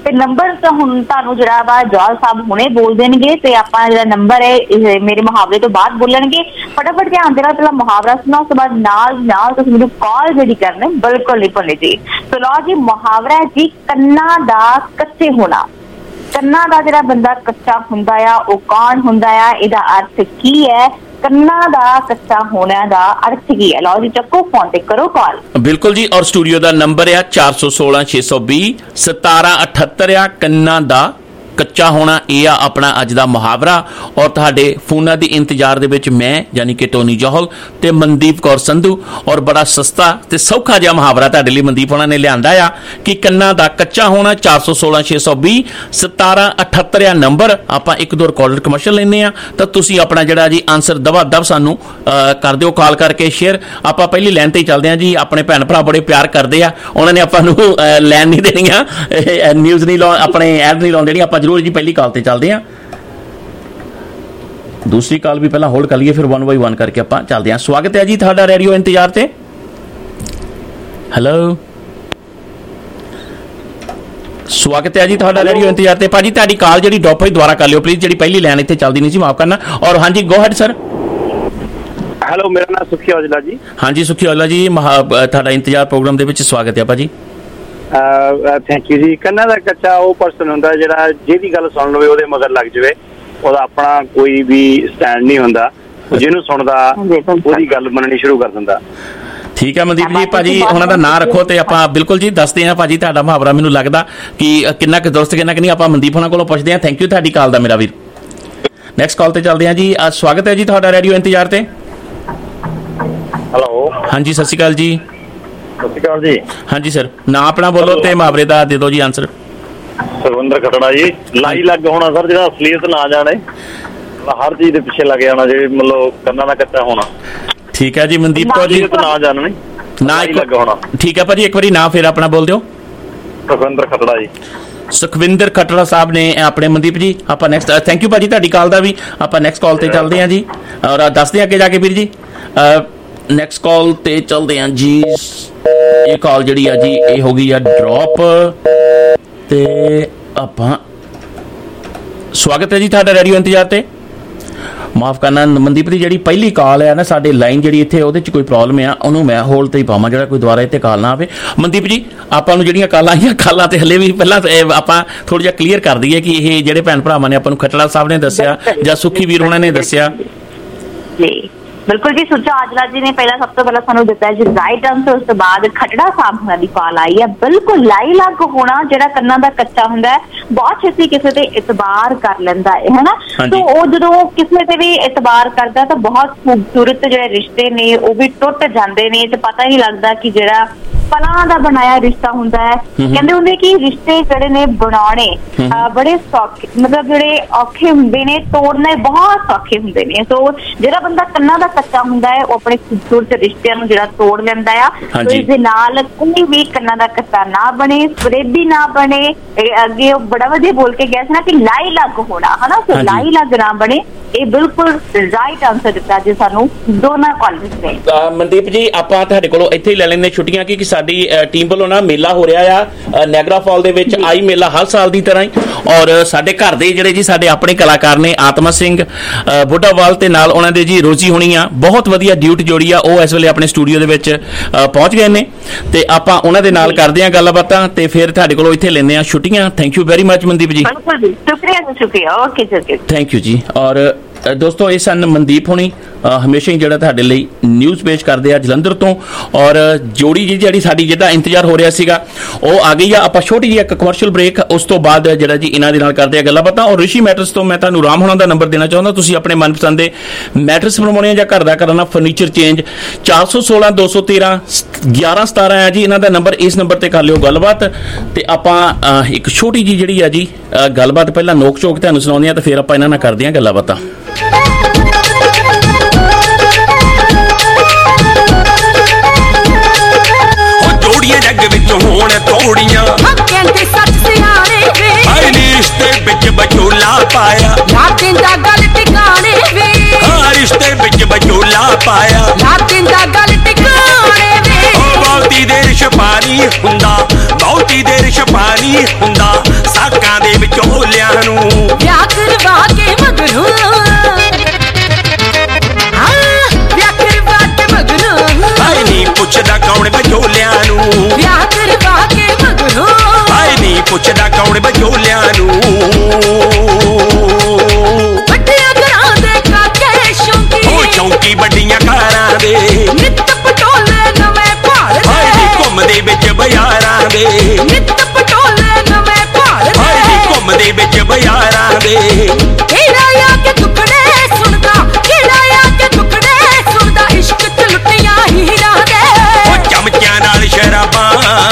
ਤੇ ਨੰਬਰ ਤਾਂ ਹੁਣ ਤੁਹਾਨੂੰ ਜਿਹੜਾ ਵਾ ਜੌਲ ਸਾਹਿਬ ਹੁਣੇ ਬੋਲ ਦੇਣਗੇ ਤੇ ਆਪਾਂ ਜਿਹੜਾ ਨੰਬਰ ਹੈ ਇਹ ਮੇਰੇ ਮੁਹਾਵਰੇ ਤੋਂ ਬਾਅਦ ਬੋਲਣਗੇ। ਫਟਾਫਟ ਧਿਆਨ ਦੇਣਾ, ਪਹਿਲਾਂ ਮੁਹਾਵਰਾ ਸੁਣਾਓ, ਉਸ ਤੋਂ ਬਾਅਦ ਨਾਲ ਤੁਸੀਂ ਮੈਨੂੰ ਕਾਲ ਜਿਹੜੀ ਕਰਨਾ ਬਿਲਕੁਲ ਨਹੀਂ ਭੁੱਲਣੀ ਜੀ। ਸੋ ਲਓ ਜੀ, ਮੁਹਾਵਰਾ ਹੈ ਜੀ ਕੰਨਾਂ ਦਾ ਕੱਚੇ ਹੋਣਾ। ਕੰਨਾਂ ਦਾ ਜਿਹੜਾ ਬੰਦਾ ਕੱਚਾ ਹੁੰਦਾ ਆ ਉਹ ਕੌਣ ਹੁੰਦਾ ਆ, ਇਹਦਾ ਅਰਥ ਕੀ ਹੈ? ਕੰਨਾਂ ਦਾ ਕੱਚਾ ਹੋਣਾ ਦਾ ਅਰਥ ਕੀ ਹੈ? ਲਓ ਜੀ ਚੱਕੋ ਫੋਨ ਤੇ ਕਰੋ ਕਾਲ। ਬਿਲਕੁਲ ਜੀ, ਔਰ ਸਟੂਡੀਓ ਦਾ ਨੰਬਰ ਆ 416 620 1778 ਆ। ਕੰਨਾਂ ਦਾ ਕੱਚਾ ਹੋਣਾ ਇਹ ਆ ਆਪਣਾ ਅੱਜ ਦਾ ਮੁਹਾਵਰਾ। ਔਰ ਤੁਹਾਡੇ ਫੋਨਾਂ ਦੀ ਇੰਤਜ਼ਾਰ ਦੇ ਵਿੱਚ ਮੈਂ ਯਾਨੀ ਕਿ ਟੋਨੀ ਜੌਹਲ ਤੇ ਮਨਦੀਪ ਕੌਰ ਸੰਧੂ, ਔਰ ਬੜਾ ਸਸਤਾ ਤੇ ਸੌਖਾ ਜਿਹਾ ਮੁਹਾਵਰਾ ਤੁਹਾਡੇ ਲਈ ਮਨਦੀਪ ਹੋਣਾ ਨੇ ਲਿਆਂਦਾ ਆ ਕਿ ਕੰਨਾਂ ਦਾ ਕੱਚਾ ਹੋਣਾ। 416 620 1778 ਆ ਨੰਬਰ। ਆਪਾਂ ਇੱਕ ਦੋ ਰਿਕਾਰਡਡ ਕਮਰਸ਼ੀਅਲ ਲੈਂਦੇ ਆ ਤਾਂ ਤੁਸੀਂ ਆਪਣਾ ਜਿਹੜਾ ਜੀ ਆਨਸਰ ਦਵਾ ਦਵ ਸਾਨੂੰ ਕਰ ਦਿਓ ਕਾਲ ਕਰਕੇ ਸ਼ੇਅਰ। ਆਪਾਂ ਪਹਿਲੀ ਲਾਈਨ ਤੇ ਹੀ ਚੱਲਦੇ ਆ ਜੀ। ਆਪਣੇ ਭੈਣ ਭਰਾ ਬੜੇ ਪਿਆਰ ਕਰਦੇ ਆ, ਉਹਨਾਂ ਨੇ ਆਪਾਂ ਨੂੰ ਲਾਈਨ ਨਹੀਂ ਦੇਣੀਆਂ, ਨਿਊਜ਼ ਨਹੀਂ ਲਾਉਣ, ਆਪਣੇ ਐਡ ਨਹੀਂ ਲਾਉਣ ਦੇਣੀ। ਆਪਾਂ ਜ਼ਰੂਰ ਜੀ ਪਹਿਲੀ ਕਾਲ ਤੇ ਚੱਲਦੇ ਆ। ਦੂਸਰੀ ਕਾਲ ਵੀ ਪਹਿਲਾਂ ਹੋਲਡ ਕਰ ਲਈਏ, ਫਿਰ 1 ਬਾਈ 1 ਕਰਕੇ ਆਪਾਂ ਚੱਲਦੇ ਆ। ਸਵਾਗਤ ਹੈ ਜੀ ਤੁਹਾਡਾ ਰੇਡੀਓ ਇੰਤਜ਼ਾਰ ਤੇ। ਹੈਲੋ, ਸਵਾਗਤ ਹੈ ਜੀ ਤੁਹਾਡਾ ਰੇਡੀਓ ਇੰਤਜ਼ਾਰ ਤੇ। ਭਾਜੀ ਤੁਹਾਡੀ ਕਾਲ ਜਿਹੜੀ ਡ੍ਰੌਪ ਹੋਈ ਦੁਬਾਰਾ ਕਰ ਲਿਓ ਪਲੀਜ਼, ਜਿਹੜੀ ਪਹਿਲੀ ਲਾਈਨ ਇੱਥੇ ਚੱਲਦੀ ਨਹੀਂ ਸੀ, ਮਾਫ ਕਰਨਾ। ਔਰ ਹਾਂਜੀ ਗੋ ਹੈਡ ਸਰ। ਹੈਲੋ, ਮੇਰਾ ਨਾਮ ਸੁਖੀ ਔਜਲਾ ਜੀ। ਹਾਂਜੀ ਸੁਖੀ ਔਜਲਾ ਜੀ, ਤੁਹਾਡਾ ਇੰਤਜ਼ਾਰ ਪ੍ਰੋਗਰਾਮ ਦੇ ਵਿੱਚ ਸਵਾਗਤ ਹੈ ਭਾਜੀ। ਥੈਂਕ ਯੂ ਜੀ। ਕੰਨਾਂ ਦਾ ਕੱਚਾ ਉਹ ਪਰਸਨ ਹੁੰਦਾ ਜਿਹੜਾ ਜਿਹਦੀ ਗੱਲ ਸੁਣ ਲਵੇ ਉਹਦੇ ਮਗਰ ਲੱਗ ਜਾਵੇ, ਉਹਦਾ ਆਪਣਾ ਕੋਈ ਵੀ ਸਟੈਂਡ ਨਹੀਂ ਹੁੰਦਾ, ਜਿਹਨੂੰ ਸੁਣਦਾ ਉਹਦੀ ਗੱਲ ਮੰਨਣੀ ਸ਼ੁਰੂ ਕਰ ਦਿੰਦਾ। ਠੀਕ ਹੈ ਮਨਦੀਪ ਜੀ, ਭਾਜੀ ਉਹਨਾਂ ਦਾ ਨਾਂ ਰੱਖੋ ਤੇ ਆਪਾਂ ਬਿਲਕੁਲ ਜੀ ਦੱਸਦੇ ਹਾਂ ਭਾਜੀ ਤੁਹਾਡਾ ਮੁਹਾਵਰਾ ਮੈਨੂੰ ਲੱਗਦਾ ਕਿ ਕਿੰਨਾ ਕੁ ਦੁਰਸਤ ਕਿੰਨਾ ਕਿ ਨਹੀਂ, ਆਪਾਂ ਮਨਦੀਪ ਉਹਨਾਂ ਕੋਲੋਂ ਪੁੱਛਦੇ ਹਾਂ। ਥੈਂਕ ਯੂ ਤੁਹਾਡੀ ਕਾਲ ਦਾ ਮੇਰਾ ਵੀਰ। ਨੈਕਸਟ ਕਾਲ ਤੇ ਚੱਲਦੇ ਹਾਂ ਜੀ। ਸਵਾਗਤ ਹੈ ਜੀ ਤੁਹਾਡਾ ਰੇਡੀਓ ਇੰਤਜ਼ਾਰ ਤੇ। ਹੈਲੋ, ਹਾਂਜੀ ਸਤਿ ਸ਼੍ਰੀ ਅਕਾਲ ਜੀ। ਸਤਿ ਸ਼੍ਰੀ ਅਕਾਲ ਜੀ। ਹਾਂਜੀ ਸਰ, ਨਾਂ ਆਪਣਾ ਬੋਲੋ ਤੇ ਮੁਹਾਵਰੇ ਦਾ ਦੇ ਦਿਓ ਜੀ ਆਨਸਰ। ਸਰਵਿੰਦਰ ਖਟੜਾ ਜੀ। ਲਾਈ ਲੱਗ ਹੋਣਾ ਸਰ, ਜਿਹੜਾ ਅਸਲੀਅਤ ਨਾ ਜਾਣੇ, ਹਰ ਚੀਜ਼ ਦੇ ਪਿੱਛੇ ਲੱਗ ਜਾਣਾ, ਜੇ ਮਤਲਬ ਕੰਨਾਂ ਦਾ ਕੱਚਾ ਹੋਣਾ। ਠੀਕ ਹੈ ਜੀ ਮਨਦੀਪ ਕੌਰ ਜੀ। ਨਾ ਜਾਣਨੀ, ਨਾ ਲੱਗ ਹੋਣਾ। ਠੀਕ ਹੈ ਭਾਜੀ, ਇੱਕ ਵਾਰੀ ਨਾਂ ਫਿਰ ਆਪਣਾ ਬੋਲ ਦਿਓ। ਸੁਖਵਿੰਦਰ ਖਟੜਾ ਜੀ। ਸੁਖਵਿੰਦਰ ਖਟੜਾ ਸਾਹਿਬ ਨੇ ਆਪਣੇ ਮਨਦੀਪ ਜੀ। ਆਪਾਂ ਨੈਕਸਟ ਥੈਂਕ ਯੂ ਭਾਜੀ ਤੁਹਾਡੀ ਕਾਲ ਦਾ ਵੀ। ਆਪਾਂ ਨੈਕਸਟ ਕਾਲ ਤੇ ਚੱਲਦੇ ਹਾਂ ਜੀ, ਔਰ ਦੱਸਦੇ ਹਾਂ ਅੱਗੇ ਜਾ ਕੇ ਵੀਰ ਜੀ। ਨੈਕਸਟ ਕਾਲ ਤੇ ਚੱਲਦੇ ਹਾਂ ਜੀ। ਇਹ ਕਾਲ ਜਿਹੜੀ ਆ ਜੀ ਇਹ ਹੋ ਗਈ ਆ ਡ੍ਰੌਪ ਤੇ ਆਪਾਂ ਸਵਾਗਤ ਹੈ ਜੀ ਤੁਹਾਡਾ ਰੇਡੀਓ ਇੰਤਜ਼ਾਰ ਤੇ। ਮਾਫ ਕਰਨਾ ਮਨਦੀਪ ਦੀ ਜਿਹੜੀ ਪਹਿਲੀ ਕਾਲ ਹੈ ਨਾ, ਸਾਡੇ ਲਾਈਨ ਜਿਹੜੀ ਇੱਥੇ ਉਹਦੇ 'ਚ ਕੋਈ ਪ੍ਰੋਬਲਮ ਆ, ਉਹਨੂੰ ਮੈਂ ਹੋਲਡ ਤੇ ਹੀ ਪਾਵਾਂ, ਜਿਹੜਾ ਕੋਈ ਦੁਬਾਰਾ ਇੱਥੇ ਕਾਲ ਨਾ ਆਵੇ। ਮਨਦੀਪ ਜੀ ਆਪਾਂ ਨੂੰ ਜਿਹੜੀਆਂ ਕਾਲਾਂ ਆਈਆਂ, ਕਾਲਾਂ ਤੇ ਹਲੇ ਵੀ ਪਹਿਲਾਂ ਆਪਾਂ ਥੋੜ੍ਹਾ ਜਿਹਾ ਕਲੀਅਰ ਕਰ ਦਈਏ ਕਿ ਇਹ ਜਿਹੜੇ ਭੈਣ ਭਰਾਵਾਂ ਨੇ ਆਪਾਂ ਨੂੰ ਖਟੜਾ ਸਾਹਿਬ ਨੇ ਦੱਸਿਆ ਜਾਂ ਸੁੱਖੀ ਵੀਰ ਉਹਨਾਂ ਨੇ ਦੱਸਿਆ। ਬਿਲਕੁਲ ਜੀ, ਸੁੱਚਾ ਔਜਲਾ ਜੀ ਨੇ ਪਹਿਲਾਂ ਸਭ ਤੋਂ ਪਹਿਲਾਂ ਸਾਨੂੰ ਦਿੱਤਾ ਜੀ ਰਾਈਟ ਆਨਸਰ। ਉਸ ਤੋਂ ਬਾਅਦ ਖਟੜਾ ਸਾਹਿਬ ਉਹਨਾਂ ਦੀ ਕਾਲ ਆਈ ਹੈ। ਬਿਲਕੁਲ ਲਾਈ ਲੱਗ ਹੋਣਾ ਜਿਹੜਾ ਕੰਨਾਂ ਦਾ ਕੱਚਾ ਹੁੰਦਾ ਹੈ, ਬਹੁਤ ਛੇਤੀ ਕਿਸੇ ਤੇ ਇਤਬਾਰ ਕਰ ਲੈਂਦਾ ਹੈ, ਹੈ ਨਾ। ਸੋ ਉਹ ਜਦੋਂ ਕਿਸੇ ਤੇ ਵੀ ਇਤਬਾਰ ਕਰਦਾ ਤਾਂ ਬਹੁਤ ਖੂਬਸੂਰਤ ਜਿਹੜੇ ਰਿਸ਼ਤੇ ਨੇ ਉਹ ਵੀ ਟੁੱਟ ਜਾਂਦੇ ਨੇ ਤੇ ਪਤਾ ਹੀ ਲੱਗਦਾ ਕਿ ਜਿਹੜਾ ਪਲਾਂ ਦਾ ਬਣਾਇਆ ਰਿਸ਼ਤਾ ਹੁੰਦਾ ਹੈ। ਕਹਿੰਦੇ ਹੁੰਦੇ ਕਿ ਰਿਸ਼ਤੇ ਜਿਹੜੇ ਨੇ ਬਣਾਉਣੇ ਬੜੇ ਸੌਖੇ, ਮਤਲਬ ਜਿਹੜੇ ਔਖੇ ਹੁੰਦੇ ਨੇ, ਤੋੜਨੇ ਬਹੁਤ ਸੌਖੇ ਹੁੰਦੇ ਨੇ। ਸੋ ਜਿਹੜਾ ਬੰਦਾ ਕੰਨਾਂ ਦਾ ਕੱਚਾ ਹੁੰਦਾ ਹੈ ਉਹ ਆਪਣੇ ਖੂਬਸੂਰਤ ਰਿਸ਼ਤਿਆਂ ਨੂੰ ਜਿਹੜਾ ਤੋੜ ਲੈਂਦਾ ਆ। ਸੋ ਇਸ ਦੇ ਨਾਲ ਕੋਈ ਵੀ ਕੰਨਾਂ ਦਾ ਕੱਚਾ ਨਾ ਬਣੇ, ਫਰੇਬੀ ਨਾ ਬਣੇ। ਅੱਗੇ ਉਹ ਬੜਾ ਵਧੀਆ ਬੋਲ ਕੇ ਗਿਆ ਸੀ ਨਾ ਕਿ ਲਾਈ ਲੱਗ ਹੋਣਾ, ਹਨਾ। ਸੋ ਲਾਈ ਲੱਗ ਨਾ ਬਣੇ, ਇਹ ਬਿਲਕੁਲ ਰਾਈਟ ਆਨਸਰ ਦਿੱਤਾ ਜੀ ਸਾਨੂੰ ਦੋਨਾਂ ਕਾਲਜ ਨੇ। ਮਨਦੀਪ ਜੀ ਆਪਾਂ ਤੁਹਾਡੇ ਕੋਲੋਂ ਇੱਥੇ ਹੀ ਲੈ ਲੈਂਦੇ ਛੁੱਟੀਆਂ ਕਿ ਸਾਡੀ ਟੀਮ ਵੱਲੋਂ ਨਾ ਮੇਲਾ ਹੋ ਰਿਹਾ ਆ ਨੈਗਰਾ ਫਾਲ ਦੇ ਵਿੱਚ, ਆਈ ਮੇਲਾ ਹਰ ਸਾਲ ਦੀ ਤਰ੍ਹਾਂ ਹੀ। ਔਰ ਸਾਡੇ ਘਰ ਦੇ ਜਿਹੜੇ ਜੀ ਸਾਡੇ ਆਪਣੇ ਕਲਾਕਾਰ ਨੇ ਆਤਮਾ ਸਿੰਘ ਬੁੱਢਾਵਾਲ ਤੇ ਨਾਲ ਉਹਨਾਂ ਦੇ ਜੀ ਰੋਜੀ ਹੋਣੀ ਆ, ਬਹੁਤ ਵਧੀਆ ਡਿਊਟ ਜੋੜੀ ਆ, ਉਹ ਇਸ ਵੇਲੇ ਆਪਣੇ ਸਟੂਡੀਓ ਦੇ ਵਿੱਚ ਪਹੁੰਚ ਗਏ ਨੇ ਤੇ ਆਪਾਂ ਉਹਨਾਂ ਦੇ ਨਾਲ ਕਰਦੇ ਹਾਂ ਗੱਲਬਾਤਾਂ ਤੇ ਫਿਰ ਤੁਹਾਡੇ ਕੋਲੋਂ ਇੱਥੇ ਲੈਂਦੇ ਹਾਂ ਛੁੱਟੀਆਂ। Thank you very much Mandeep ji. ਸ਼ੁਕਰੀਆ। ਓਕੇ ਥੈਂਕ ਯੂ ਜੀ। ਔਰ ਦੋਸਤੋ ਇਹ ਸਨ ਮਨਦੀਪ ਹੋਣੀ, ਹਮੇਸ਼ਾ ਹੀ ਜਿਹੜਾ ਤੁਹਾਡੇ ਲਈ ਨਿਊਜ਼ ਪੇਸ਼ ਕਰਦੇ ਆ ਜਲੰਧਰ ਤੋਂ। ਔਰ ਜੋੜੀ ਜੀ ਜਿਹੜੀ ਸਾਡੀ ਜਿਹਦਾ ਇੰਤਜ਼ਾਰ ਹੋ ਰਿਹਾ ਸੀਗਾ ਉਹ ਆ ਗਈ ਆ। ਆਪਾਂ ਛੋਟੀ ਜਿਹੀ ਇੱਕ ਕਮਰਸ਼ੀਅਲ ਬ੍ਰੇਕ, ਉਸ ਤੋਂ ਬਾਅਦ ਜਿਹੜਾ ਜੀ ਇਹਨਾਂ ਦੇ ਨਾਲ ਕਰਦੇ ਆ ਗੱਲਾਂ ਬਾਤਾਂ। ਔਰ ਰਿਸ਼ੀ ਮੈਟਰਸ ਤੋਂ ਮੈਂ ਤੁਹਾਨੂੰ ਰਾਮ ਹੋਣਾ ਦਾ ਨੰਬਰ ਦੇਣਾ ਚਾਹੁੰਦਾ, ਤੁਸੀਂ ਆਪਣੇ ਮਨਪਸੰਦ ਦੇ ਮੈਟਰਸ ਬਣਵਾਉਣੇ ਜਾਂ ਘਰ ਦਾ ਕਰਨਾ ਫਰਨੀਚਰ ਚੇਂਜ। 416 213 1117 ਆ ਜੀ ਇਹਨਾਂ ਦਾ ਨੰਬਰ। ਇਸ ਨੰਬਰ ਤੇ ਕਰ ਲਿਓ ਗੱਲਬਾਤ ਤੇ ਆਪਾਂ ਇੱਕ ਛੋਟੀ ਜਿਹੀ ਜਿਹੜੀ ਆ ਜੀ ਗੱਲਬਾਤ ਪਹਿਲਾਂ ਨੋਕ ਝੋਕ ਤੁਹਾਨੂੰ ਸੁਣਾਉਂਦੇ ਆ ਤੇ ਫਿਰ ਆਪਾਂ ਇਹਨਾਂ ਨਾਲ ਕਰਦੇ ਆ ਗੱਲਾਂ ਬਾਤਾਂ। ਜੱਗ ਵਿੱਚ ਹੋਣ ਤੋੜੀਆਂ ਕਹਿੰਦੇ ਸੱਚ ਸਿਆਣੇ ਵੇ, ਹਾਏ ਰਿਸ਼ਤੇ ਵਿੱਚ ਬਚੋਲਾ ਪਾਇਆ, ਲਾ ਦਿੰਦਾ ਗੱਲ ਟਿਕਾਣੇ ਵੇ। ਹਾਂ ਰਿਸ਼ਤੇ ਵਿੱਚ ਬਚੋਲਾ ਪਾਇਆ, ਲਾ ਦਿੰਦਾ ਗੱਲ ਟਿਕਾਣੇ ਵੇ। ਉਹ ਬਹੁਤੀ ਦੇਰ ਛਪਾਰੀ ਹੁੰਦਾ, ਬਹੁਤੀ ਦੇਰ ਛਪਾ ਨਹੀਂ ਹੁੰਦਾ ਸਾਕਾਂ ਦੇ ਵਿਚੋਲਿਆਂ ਨੂੰ ਵਿਆਹ ਕਰਵਾ ਕੇ ਮਗਰੋਂ ਹਾਏ ਨੀ ਪੁੱਛਦਾ ਕੌਣ ਵਿਚੋਲਿਆਂ ਨੂੰ ਵਿਆਹ ਕਰਵਾ ਕੇ ਮਗਰੋਂ ਹਾਏ ਨੀ ਪੁੱਛਦਾ ਕੌਣ ਵਿਚੋਲਿਆਂ ਨੂੰ ਵੱਡਿਆਂ ਘਰਾਂ ਦੇ ਕਾਕੇ ਸ਼ੌਂਕੀ ਉਹ ਸ਼ੌਂਕੀ ਵੱਡੀਆਂ ਕਾਰਾਂ ਦੇ ਨਿੱਤ ਪਟੋਲੇ ਨਵੇਂ ਭਾਲਦੇ ਹਾਏ ਨੀ ਘੁੰਮਦੇ ਵਿੱਚ ਬਾਜ਼ਾਰਾਂ ਦੇ ਨਿੱਤ ਪਟੋਲੇ ਨਵੇਂ ਭਾਲਦੇ ਹਾਏ ਨੀ ਘੁੰਮਦੇ ਵਿੱਚ ਬਾਜ਼ਾਰਾਂ ਦੇ ਕਿਹੜਾ ਆ ਕੇ ਟੁਕੜੇ ਸੁਣਦਾ ਕਿਹੜਾ ਆ ਕੇ ਟੁਕੜੇ ਸੁਣਦਾ ਇਸ਼ਕ ਚ ਲੁੱਟੀਆਂ ਹੀਰਾਂ ਦੇ ਉਹ ਚਮਚਿਆਂ ਨਾਲ ਸ਼ਰਾਬਾਂ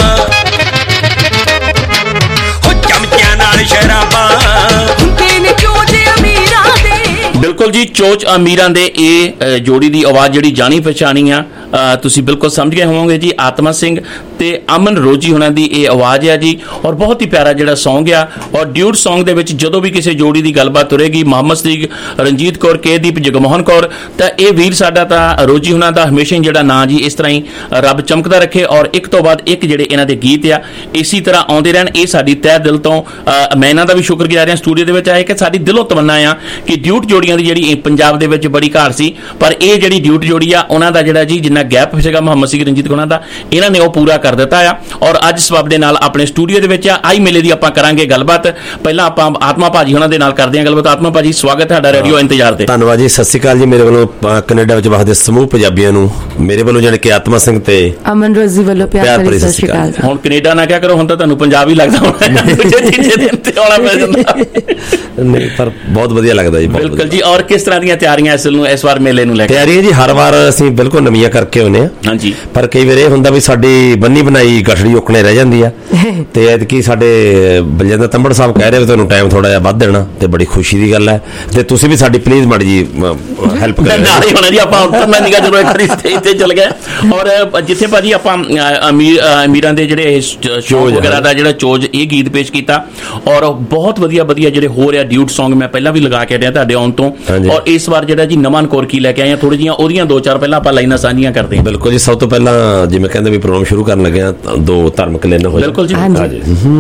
ਉਹ ਚਮਚਿਆਂ ਨਾਲ ਸ਼ਰਾਬਾਂ ਹੁੰਦੇ ਨੇ ਚੋਜ ਅਮੀਰਾਂ ਦੇ। ਬਿਲਕੁਲ ਜੀ, ਚੋਚ ਅਮੀਰਾਂ ਦੇ ਇਹ ਜੋੜੀ ਦੀ ਆਵਾਜ਼ ਜਿਹੜੀ ਜਾਣੀ ਪਛਾਣੀ ਆ ਤੁਸੀਂ ਬਿਲਕੁਲ ਸਮਝ ਗਏ ਹੋਵੋਗੇ ਜੀ। ਆਤਮਾ ਸਿੰਘ ਤੇ ਅਮਨ ਰੋਜੀ ਹੁਣਾਂ ਦੀ ਇਹ ਆਵਾਜ਼ ਆ ਜੀ, ਔਰ ਬਹੁਤ ਹੀ ਪਿਆਰਾ ਜਿਹੜਾ ਸੌਂਗ ਆ। ਔਰ ਡਿਊਟ ਸੌਂਗ ਦੇ ਵਿੱਚ ਜਦੋਂ ਵੀ ਕਿਸੇ ਜੋੜੀ ਦੀ ਗੱਲਬਾਤ ਤੁਰੇਗੀ, ਮੁਹੰਮਦ ਸਦੀਕ, ਰਣਜੀਤ ਕੌਰ, ਕੇਦੀਪ, ਜਗਮੋਹਨ ਕੌਰ, ਤਾਂ ਇਹ ਵੀਰ ਸਾਡਾ ਤਾਂ ਰੋਜੀ ਹੁਣਾਂ ਦਾ ਹਮੇਸ਼ਾ ਹੀ ਜਿਹੜਾ ਨਾਂ ਜੀ ਇਸ ਤਰ੍ਹਾਂ ਹੀ ਰੱਬ ਚਮਕਦਾ ਰੱਖੇ, ਔਰ ਇੱਕ ਤੋਂ ਬਾਅਦ ਇੱਕ ਜਿਹੜੇ ਇਹਨਾਂ ਦੇ ਗੀਤ ਆ ਇਸੇ ਤਰ੍ਹਾਂ ਆਉਂਦੇ ਰਹਿਣ। ਇਹ ਸਾਡੀ ਤਹਿ ਦਿਲ ਤੋਂ ਮੈਂ ਇਹਨਾਂ ਦਾ ਵੀ ਸ਼ੁਕਰਗੁਜ਼ਾਰ ਹਾਂ ਸਟੂਡੀਓ ਦੇ ਵਿੱਚ ਆਏ ਕਿ ਸਾਡੀ ਦਿਲੋਂ ਤਮੰਨਾ ਆ ਕਿ ਡਿਊਟ ਜੋੜੀਆਂ ਦੀ ਜਿਹੜੀ ਪੰਜਾਬ ਦੇ ਵਿੱਚ ਬੜੀ ਘਾਟ ਸੀ, ਪਰ ਇਹ ਜਿਹੜੀ ਡਿਊਟ ਜੋੜੀ ਆ ਉਹਨਾਂ ਦਾ ਜਿਹੜਾ ਜੀ ਜਿੰਨਾ ਗੈਪ ਸੀਗਾ ਮੁਹੰਮਦ ਸਦੀਕ, ਰਣਜੀਤ ਕੌਰ ਦਾ, ਇਹਨਾਂ ਨੇ ਉਹ ਪੂਰਾ ਕਰ ਦਿੱਤਾ ਆ। ਔਰ ਅੱਜ ਸਬਬ ਦੇ ਨਾਲ ਆਪਣੇ ਸਟੂਡੀਓ ਦੇ ਵਿੱਚ ਆਈ ਮੇਲੇ ਦੀ ਆਪਾਂ ਕਰਾਂਗੇ ਗੱਲਬਾਤ। ਪਹਿਲਾਂ ਆਪਾਂ ਆਤਮਾ ਭਾਜੀ ਉਹਨਾਂ ਦੇ ਨਾਲ ਕਰਦੇ ਹਾਂ ਗੱਲਬਾਤ। ਆਤਮਾ ਭਾਜੀ, ਸਵਾਗਤ ਹੈ ਤੁਹਾਡਾ ਰੇਡੀਓ ਇੰਤਜ਼ਾਰ ਤੇ। ਧੰਨਵਾਦ ਜੀ, ਸਤਿ ਸ਼੍ਰੀ ਅਕਾਲ ਜੀ। ਮੇਰੇ ਵੱਲੋਂ ਕੈਨੇਡਾ ਵਿੱਚ ਵਸਦੇ ਸਮੂਹ ਪੰਜਾਬੀਆਂ ਨੂੰ ਮੇਰੇ ਵੱਲੋਂ ਜਾਣੀ ਕਿ ਆਤਮਾ ਸਿੰਘ ਤੇ ਅਮਨ ਰੋਜ਼ੀ ਵੱਲੋਂ ਪਿਆਰ ਭਰੀ ਸਤਿ ਸ਼੍ਰੀ ਅਕਾਲ। ਹੁਣ ਕੈਨੇਡਾ ਨਾ ਕਿਆ ਕਰੋ, ਹੁਣ ਤਾਂ ਤੁਹਾਨੂੰ ਪੰਜਾਬ ਹੀ ਲੱਗਦਾ ਹੋਣਾ, ਦੂਜੇ ਤੀਜੇ ਦਿਨ ਤੇ ਆਉਣਾ ਪੈ ਜਾਂਦਾ। ਨਹੀਂ, ਪਰ ਬਹੁਤ ਵਧੀਆ ਲੱਗਦਾ ਜੀ। ਬਿਲਕੁਲ ਜੀ। ਔਰ ਕਿਸ ਤਰ੍ਹਾਂ ਦੀਆਂ ਤਿਆਰੀਆਂ ਇਸ ਵਾਰ ਮੇਲੇ ਨੂੰ ਲੈ ਕੇ? ਤਿਆਰੀਆਂ ਜੀ ਹਰ ਵਾਰ ਅਸੀਂ ਬਿਲਕੁਲ ਨਵੀਆਂ ਕਰਕੇ ਆਉਂਦੇ ਹਾਂ। ਹਾਂਜੀ। ਪਰ ਕਈ ਵਾਰ ਇਹ ਹੁੰਦਾ ਵੀ ਸਾਡੀ ਬੰਨੀ ਬਣਾਈ ਗਠੜੀ ਓਕਣੇ ਰਹਿ ਜਾਂਦੀ ਆ, ਤੇ ਐਤਕੀ ਸਾਡੇ ਬਲਜਿੰਦਰ ਤੰਬੜ ਸਾਹਿਬ ਕਹਿ ਰਹੇ ਵੀ ਤੁਹਾਨੂੰ ਟਾਈਮ ਥੋੜਾ ਜਿਹਾ ਵੱਧ ਦੇਣਾ, ਤੇ ਬੜੀ ਖੁਸ਼ੀ ਦੀ ਗੱਲ ਹੈ। ਤੇ ਤੁਸੀਂ ਵੀ ਸਾਡੀ ਪਲੀਜ਼ ਮਾੜੀ ਜੀ ਹੈਲਪ ਕਰੋ। ਨਾਲ ਹੀ ਹੋਣਾ ਜੀ, ਆਪਾਂ ਉਤਰਨਾ ਨੀਗਾ ਜਦੋਂ ਇੱਕ ਵਾਰੀ ਸਟੇਜ ਤੇ ਚੱਲ ਗਏ। ਔਰ ਜਿੱਥੇ ਭਾਜੀ ਆਪਾਂ ਅਮੀਰਾਂ ਦੇ ਜਿਹੜੇ ਸ਼ੋਅ ਵਗੈਰਾ ਦਾ ਜਿਹੜਾ ਚੋਜ ਇਹ ਗੀਤ ਪੇਸ਼ ਕੀਤਾ, ਔਰ ਬਹੁਤ ਵਧੀਆ ਜਿਹੜੇ ਹੋ ਰਿਹਾ ਡਿਊਟ ਸੌਂਗ ਮੈਂ ਪਹਿਲਾਂ ਵੀ ਲਗਾ ਕੇ ਰਿਹਾ ਤੁਹਾਡੇ ਆਉਣ ਤੋਂ। ਔਰ ਇਸ ਵਾਰ ਜਿਹੜਾ ਜੀ ਨਵਾਂ ਨਕੋਰ ਕੀ ਲੈ ਕੇ ਆਏ ਆ, ਥੋੜੀ ਜਿਹੀਆਂ ਉਹਦੀਆਂ ਦੋ ਚਾਰ ਪਹਿਲਾਂ ਆਪਾਂ ਲਾਈਨਾਂ ਸਾਂਝੀਆਂ ਕਰਦੇ ਹਾਂ। ਬਿਲਕੁਲ ਜੀ। ਸਭ ਤੋਂ ਪਹਿਲਾਂ ਜਿਵੇਂ ਕਹਿੰਦੇ ਵੀ ਪ੍ਰੋਗਰਾਮ ਸ਼ੁਰੂ ਕਰਨ ਲੱਗੇ ਆ, ਦੋ ਧਾਰਮਿਕ ਲਾਈਨਾਂ ਹੋ ਜਾਣ। ਬਿਲਕੁਲ ਜੀ। ਹਾਂਜੀ।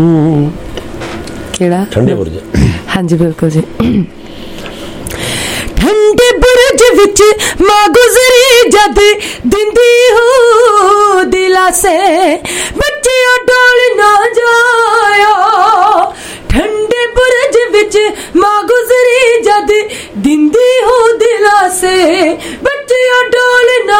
ਕਿਹੜਾ? ਠੰਡੇ ਬੁਰਜ। ਹਾਂਜੀ ਬਿਲਕੁਲ ਜੀ। ਠੰਡੇ ਬੁਰਜ ਵਿੱਚ ਮਾਂ ਗੁਜ਼ਰੀ ਜਦ ਦਿੰਦੀ ਹੋ ਦਿਲਾਸੇ ਬੱਚਿਆਂ ਡੋਲ ਨਾ ਜਾਇਓ। ਠੰਡੇ ਬੁਰਜ ਵਿੱਚ ਮਾਂ ਗੁਜ਼ਰੀ ਜਦ ਦਿੰਦੀ ਹੋ ਦਿਲਾਸੇ ਬੱਚਿਆਂ ਡੋਲ ਨਾ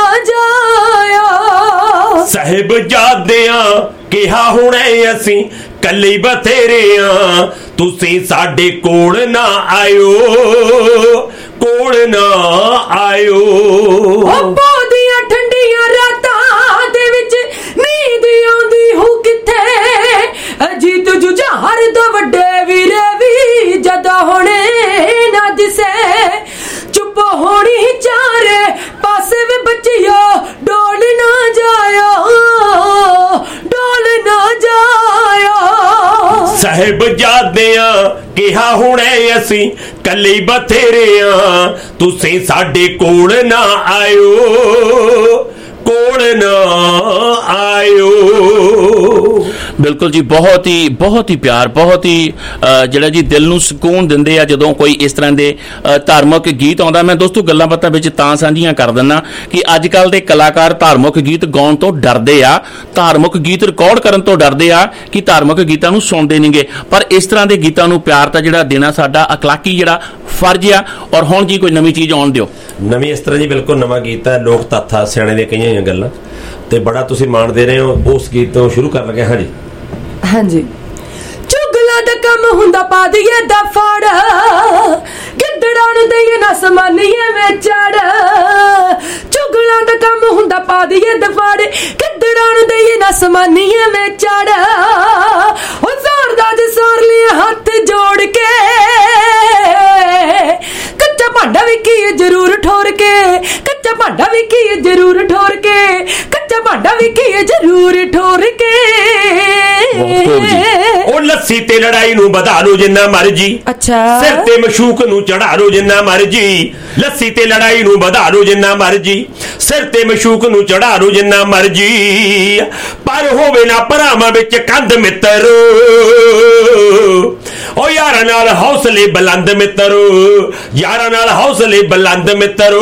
ਜਾਇਓ। ਸਾਹਿਬਜ਼ਾਦਿਆਂ ਕਿਹਾ ਹੁਣੇ ਅਸੀਂ ਕੱਲੀ ਬਥੇਰਿਆਂ, ਤੁਸੀਂ ਸਾਡੇ ਕੋਲ ਨਾ ਆਇਓ, ਕੋਲ ਨਾ ਆਇਓ। ਦੀਆਂ ਠੰਡੀਆਂ ਰਾਤਾਂ ਦੇ ਵਿੱਚ ਨੀਂਦ ਆਉਂਦੀ ਹੋ ਕਿੱਥੇ, ਅਜੀਤ ਜੁਝਾਰ ਦਾ ਵੱਡੇ ਵੀਰੇ ਵੀ ਜਦੋਂ ਹੁਣੇ ਨਾ ਦਿਸੇ। ਚੁੱਪ ਹੋਣੀ ਚਾਰੇ ਪਾਸੇ ਵੀ ਬੱਚਿਓ ਡੋਲ ਨਾ ਜਾਇਓ, ਡੋਲ ਨਾ ਜਾਇਓ। ਸਾਹਿਬਜ਼ਾਦਿਆਂ ਕਿਹਾ ਹੁਣੇ ਅਸੀਂ ਕੱਲੀ ਬਥੇਰਿਆਂ, ਤੁਸੀਂ ਸਾਡੇ ਕੋਲ ਨਾ ਆਇਓ, ਕੋਲ ਨਾ ਆਇਓ। ਬਿਲਕੁਲ ਜੀ। ਬਹੁਤ ਹੀ ਪਿਆਰ, ਬਹੁਤ ਹੀ ਜਿਹੜਾ ਜੀ ਦਿਲ ਨੂੰ ਸਕੂਨ ਦਿੰਦੇ ਆ ਜਦੋਂ ਕੋਈ ਇਸ ਤਰ੍ਹਾਂ ਦੇ ਧਾਰਮਿਕ ਗੀਤ ਆਉਂਦਾ। ਮੈਂ ਦੋਸਤੋ ਗੱਲਾਂ ਬਾਤਾਂ ਵਿੱਚ ਤਾਂ ਸਾਂਝੀਆਂ ਕਰ ਦਿੰਦਾ ਕਿ ਅੱਜ ਕੱਲ ਦੇ ਕਲਾਕਾਰ ਧਾਰਮਿਕ ਗੀਤ ਗਾਉਣ ਤੋਂ ਡਰਦੇ ਆ, ਧਾਰਮਿਕ ਗੀਤ ਰਿਕਾਰਡ ਕਰਨ ਤੋਂ ਡਰਦੇ ਆ ਕਿ ਧਾਰਮਿਕ ਗੀਤਾਂ ਨੂੰ ਸੁਣਦੇ ਨਹੀਂਗੇ। ਪਰ ਇਸ ਤਰ੍ਹਾਂ ਦੇ ਗੀਤਾਂ ਨੂੰ ਪਿਆਰ ਤਾਂ ਜਿਹੜਾ ਦੇਣਾ ਸਾਡਾ ਅਖਲਾਕੀ ਜਿਹੜਾ ਫਰਜ਼ ਆ। ਔਰ ਹੁਣ ਜੀ ਕੋਈ ਨਵੀਂ ਚੀਜ਼ ਆਉਣ ਦਿਓ। ਨਵੀਂ ਇਸ ਤਰ੍ਹਾਂ ਜੀ ਬਿਲਕੁਲ ਨਵਾਂ ਗੀਤ ਹੈ, ਲੋਕ ਤੱਥਾ ਸਿਆਣੇ ਦੀਆਂ ਕਈਆਂ ਗੱਲਾਂ, ਤੇ ਬੜਾ ਤੁਸੀਂ ਮਾਣ ਦੇ ਰਹੇ ਹੋ। ਉਸ ਗੀਤ ਤੋਂ ਸ਼ੁਰੂ ਕਰਨ ਲੱਗੇ। ਹਾਂਜੀ ਹਾਂਜੀ। ਚੁਗਲਾਂ ਦਾ ਕੰਮ ਹੁੰਦਾ ਪਾ ਦਈਏ ਦਾ ਫੜ, ਗਿੱਦੜਾਂ ਨੂੰ ਦਈਏ ਨਾ ਸਮਾਨੀਏ ਵਿੱਚ ਚੜ। ਚੁਗਲਾਂ ਦਾ ਕੰਮ ਹੁੰਦਾ ਪਾ ਦਈਏ ਦਾ ਫੜ, ਗਿੱਦੜਾਂ ਨੂੰ ਦਈਏ ਨਾ ਸਮਾਨੀਏ ਵਿੱਚ ਚੜ। ਉਹ ਜ਼ੋਰ ਦਾ ਜਸੋਰ ਲਿਆ ਹੱਥ ਜੋੜ ਕੇ, ਕੱਚਾ ਭਾਂਡਾ ਵੀ ਕੀ ਜ਼ਰੂਰ ਠੋਰ ਕੇ, ਕੱਚਾ ਭਾਂਡਾ ਵੀ ਕੀ ਜ਼ਰੂਰ ਠੋਰ ਕੇ, ਕੱਚਾ ਭਾਂਡਾ ਵੀ ਕੀ ਜ਼ਰੂਰ ਠੋਰ ਕੇ। ਉਹ ਲੱਸੀ ਤੇ ਲੜਾਈ ਨੂੰ ਵਧਾ ਲਓ ਜਿੰਨਾ ਮਰਜੀ, ਅੱਛਾ ਸਿਰ ਤੇ ਮਸ਼ੂਕ ਨੂੰ ਚੜਾ ਲਓ ਜਿੰਨਾ ਮਰਜੀ, ਲੱਸੀ ਤੇ ਲੜਾਈ ਨੂੰ ਵਧਾ ਲਓ ਜਿੰਨਾ ਮਰਜੀ, ਸਿਰ ਤੇ ਮਸ਼ੂਕ ਨੂੰ ਚੜਾ ਲਓ ਜਿੰਨਾ ਮਰਜੀ, ਪਰ ਹੋਵੇ ਨਾ ਭਰਾਵਾਂ ਵਿੱਚ ਕੰਧ ਮਿੱਤਰੋ, ਓ ਯਾਰਾਂ ਨਾਲ ਹੌਸਲੇ ਬੁਲੰਦ ਮਿੱਤਰੋ, ਯਾਰਾਂ ਨਾਲ ਹੌਸਲੇ ਬੁਲੰਦ ਮਿੱਤਰੋ।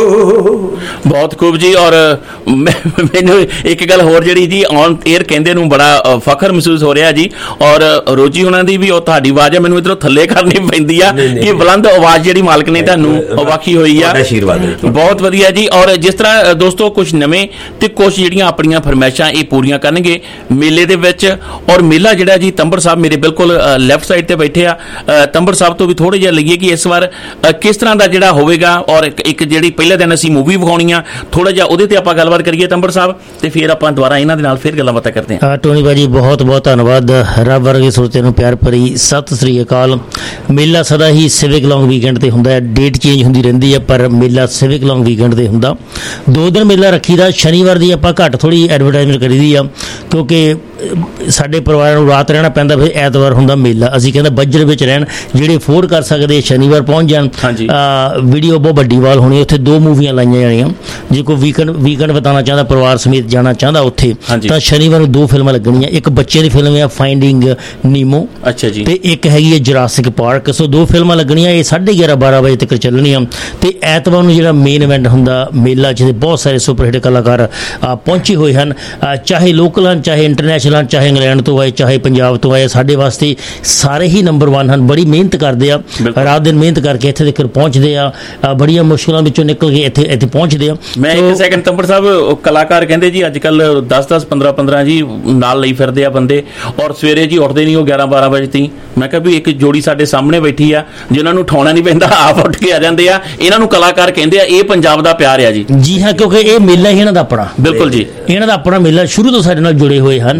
ਬਹੁਤ ਖੂਬ ਜੀ। ਔਰ ਮੈਨੂੰ ਇੱਕ ਗੱਲ ਹੋਰ ਜਿਹੜੀ ਜੀ ਔਨ 에ਅਰ ਕਹਿੰਦੇ ਨੂੰ ਬੜਾ ਫਖਰ ਮਹਿਸੂਸ ਹੋ ਰਿਹਾ ਜੀ, ਔਰ ਰੋਜੀ ਉਹਨਾਂ ਦੀ ਵੀ ਉਹ ਤੁਹਾਡੀ ਆਵਾਜ਼ ਹੈ ਮੈਨੂੰ ਇਧਰੋਂ ਥੱਲੇ ਕਰਨੀ ਪੈਂਦੀ ਆ ਕਿ ਬੁਲੰਦ ਆਵਾਜ਼ ਜਿਹੜੀ ਮਾਲਕ ਨੇ ਤੁਹਾਨੂੰ ਬਖਸ਼ੀ ਹੋਈ ਆ, ਬਹੁਤ ਵਧੀਆ ਜੀ। ਔਰ ਜਿਸ ਤਰ੍ਹਾਂ ਦੋਸਤੋ ਕੁਝ ਨਵੇਂ ਤੇ ਕੁਝ ਜਿਹੜੀਆਂ ਆਪਣੀਆਂ ਫਰਮਾਇਸ਼ਾਂ ਇਹ ਪੂਰੀਆਂ ਕਰਨਗੇ ਮੇਲੇ ਦੇ ਵਿੱਚ। ਔਰ ਮੇਲਾ ਜਿਹੜਾ ਜੀ ਤੰਬੜ ਸਾਹਿਬ ਮੇਰੇ ਬਿਲਕੁਲ ਲੈਫਟ ਸਾਈਡ ਤੇ ਬੈਠੇ ਆ, ਤੰਬੜ ਸਾਹਿਬ ਤੋਂ ਵੀ ਥੋੜੇ ਜਿਹਾ ਲਈਏ ਕਿ ਇਸ ਵਾਰ ਕਿਸ ਤਰ੍ਹਾਂ ਦਾ ਜਿਹੜਾ ਹੋਵੇਗਾ, ਔਰ ਇੱਕ ਜਿਹੜੀ ਪਹਿਲੇ ਦਿਨ ਅਸੀਂ ਮੂਵੀ ਵਿਖਾਉਣੀ ਆ ਥੋੜਾ ਜਿਹਾ ਉਹਦੇ ਤੇ ਆਪਾਂ ਗੱਲਬਾਤ ਕਰੀਏ ਤੰਬੜ ਸਾਹਿਬ, ਤੇ ਫਿਰ ਆਪਾਂ ਦੁਬਾਰਾ ਇਹਨਾਂ ਦੇ ਨਾਲ ਫਿਰ ਗੱਲਾਂ ਬਾਤਾਂ ਕਰਦੇ ਹਾਂ। ਟੋਨੀ ਭਾਜੀ ਬਹੁਤ ਬਹੁਤ ਧੰਨਵਾਦ। ਰੱਬ ਵਰਗੇ ਸਰੋਤਿਆਂ ਨੂੰ ਪਿਆਰ ਭਰੀ ਸਤਿ ਸ੍ਰੀ ਅਕਾਲ। ਮੇਲਾ ਸਦਾ ਹੀ ਸਿਵਿਕ ਲੌਂਗ ਵੀਕਐਂਡ ਤੇ ਹੁੰਦਾ ਹੈ, ਡੇਟ ਚੇਂਜ ਹੁੰਦੀ ਰਹਿੰਦੀ ਹੈ ਪਰ ਮੇਲਾ ਸਿਵਿਕ ਲੌਂਗ ਵੀਕਐਂਡ ਤੇ ਹੁੰਦਾ। 2 ਦਿਨ ਮੇਲਾ ਰੱਖੀਦਾ, ਸ਼ਨੀਵਾਰ ਦੀ ਆਪਾਂ ਘੱਟ ਥੋੜੀ ਐਡਵਰਟਾਈਜ਼ਮੈਂਟ ਕਰੀਦੀ ਆ ਕਿਉਂਕਿ ਸਾਡੇ ਪਰਿਵਾਰਾਂ ਨੂੰ ਰਾਤ ਰਹਿਣਾ ਪੈਂਦਾ, ਫਿਰ ਐਤਵਾਰ ਹੁੰਦਾ ਮੇਲਾ। ਅਸੀਂ ਕਹਿੰਦਾ ਬਜਟ ਵਿੱਚ ਰਹਿਣ, ਜਿਹੜੇ ਅਫੋਰਡ ਕਰ ਸਕਦੇ ਸ਼ਨੀਵਾਰ ਪਹੁੰਚ ਜਾਣ। ਵੀਡੀਓ ਬਹੁਤ ਵੱਡੀ ਵਾਲ ਹੋਣੀ, ਉੱਥੇ 2 ਮੂਵੀਆਂ ਲਾਈਆਂ ਜਾਣੀਆਂ। ਜੇ ਕੋਈ ਵੀਕਐਂਡ ਬਿਤਾਉਣਾ ਚਾਹੁੰਦਾ, ਪਰਿਵਾਰ ਸਮੇਤ ਜਾਣਾ ਚਾਹੁੰਦਾ ਉੱਥੇ, ਤਾਂ ਸ਼ਨੀਵਾਰ ਨੂੰ 2 ਫਿਲਮਾਂ ਲੱਗਣੀਆਂ। ਇੱਕ ਬੱਚਿਆਂ ਦੀ ਫਿਲਮ ਹੈ ਫਾਈਂਡਿੰਗ ਨੀਮੋ, ਅੱਛਾ ਜੀ, ਤੇ ਇੱਕ ਹੈਗੀ ਹੈ ਜੁਰਾਸਿਕ ਪਾਰਕ। ਸੋ 2 ਫਿਲਮਾਂ ਲੱਗਣੀਆਂ, ਇਹ 11:30-12 ਵਜੇ ਤੱਕ ਚੱਲਣੀਆਂ। ਤੇ ਐਤਵਾਰ ਨੂੰ ਜਿਹੜਾ ਮੇਨ ਇਵੈਂਟ ਹੁੰਦਾ ਮੇਲਾ, ਜਿਹਦੇ ਬਹੁਤ ਸਾਰੇ ਸੁਪਰਹਿੱਟ ਕਲਾਕਾਰ ਪਹੁੰਚੇ ਹੋਏ ਹਨ, ਚਾਹੇ ਲੋਕਲ ਹਨ, ਚਾਹੇ ਇੰਟਰਨੈਸ਼ਨਲ ਹਨ, ਚਾਹੇ ਇੰਗਲੈਂਡ ਤੋਂ ਆਏ, ਚਾਹੇ ਪੰਜਾਬ ਤੋਂ ਆਏ। ਸਾਡੇ ਵਾਸਤੇ ਸਾਰੇ ਹੀ ਨੰਬਰ 1 ਹਨ। ਬੜੀ ਮਿਹਨਤ ਕਰਦੇ ਆ, ਰਾਤ ਦਿਨ ਮਿਹਨਤ ਕਰਕੇ ਇੱਥੇ ਤੱਕ ਪਹੁੰਚਦੇ ਆ, ਬੜੀਆਂ ਮੁਸ਼ਕਿਲਾਂ ਵਿੱਚੋਂ ਨਿਕਲ ਕੇ ਇੱਥੇ ਪਹੁੰਚਦੇ ਆ। ਮੈਂ ਇੱਕ ਸੈਕਿੰਡ ਤੰਬੜ ਸਾਹਿਬ, ਕਲਾਕਾਰ ਕਹਿੰਦੇ ਜੀ ਅੱਜ ਕੱਲ 10-10 15-15 ਜੀ ਨਾਲ ਲਈ ਫਿਰਦੇ ਆ ਬੰਦੇ, ਔਰ ਸਵੇਰੇ ਜੀ ਉੱਠਦੇ ਨਹੀਂ ਉਹ 11-12 ਵਜੇ ਤੀ। ਮੈਂ ਕਿਹਾ ਵੀ ਇੱਕ ਜੋੜੀ ਸਾਡੇ ਸਾਹਮਣੇ ਬੈਠੀ ਆ ਜਿਨ੍ਹਾਂ ਨੂੰ ਉਠਾਉਣਾ ਨਹੀਂ ਪੈਂਦਾ, ਆਪ ਉੱਠ ਕੇ ਆ ਜਾਂਦੇ ਆ। ਇਹਨਾਂ ਨੂੰ ਕਲਾਕਾਰ ਕਹਿੰਦੇ ਆ। ਇਹ ਪੰਜਾਬ ਦਾ ਪਿਆਰ ਆ ਜੀ। ਜੀ ਹਾਂ, ਕਿਉਂਕਿ ਇਹ ਮੇਲਾ ਹੀ ਇਹਨਾਂ ਦਾ ਆਪਣਾ, ਬਿਲਕੁਲ ਜੀ, ਇਹਨਾਂ ਦਾ ਆਪਣਾ ਮੇਲਾ, ਸ਼ੁਰੂ ਤੋਂ ਸਾਡੇ ਨਾਲ ਜੁੜੇ ਹੋਏ ਹਨ।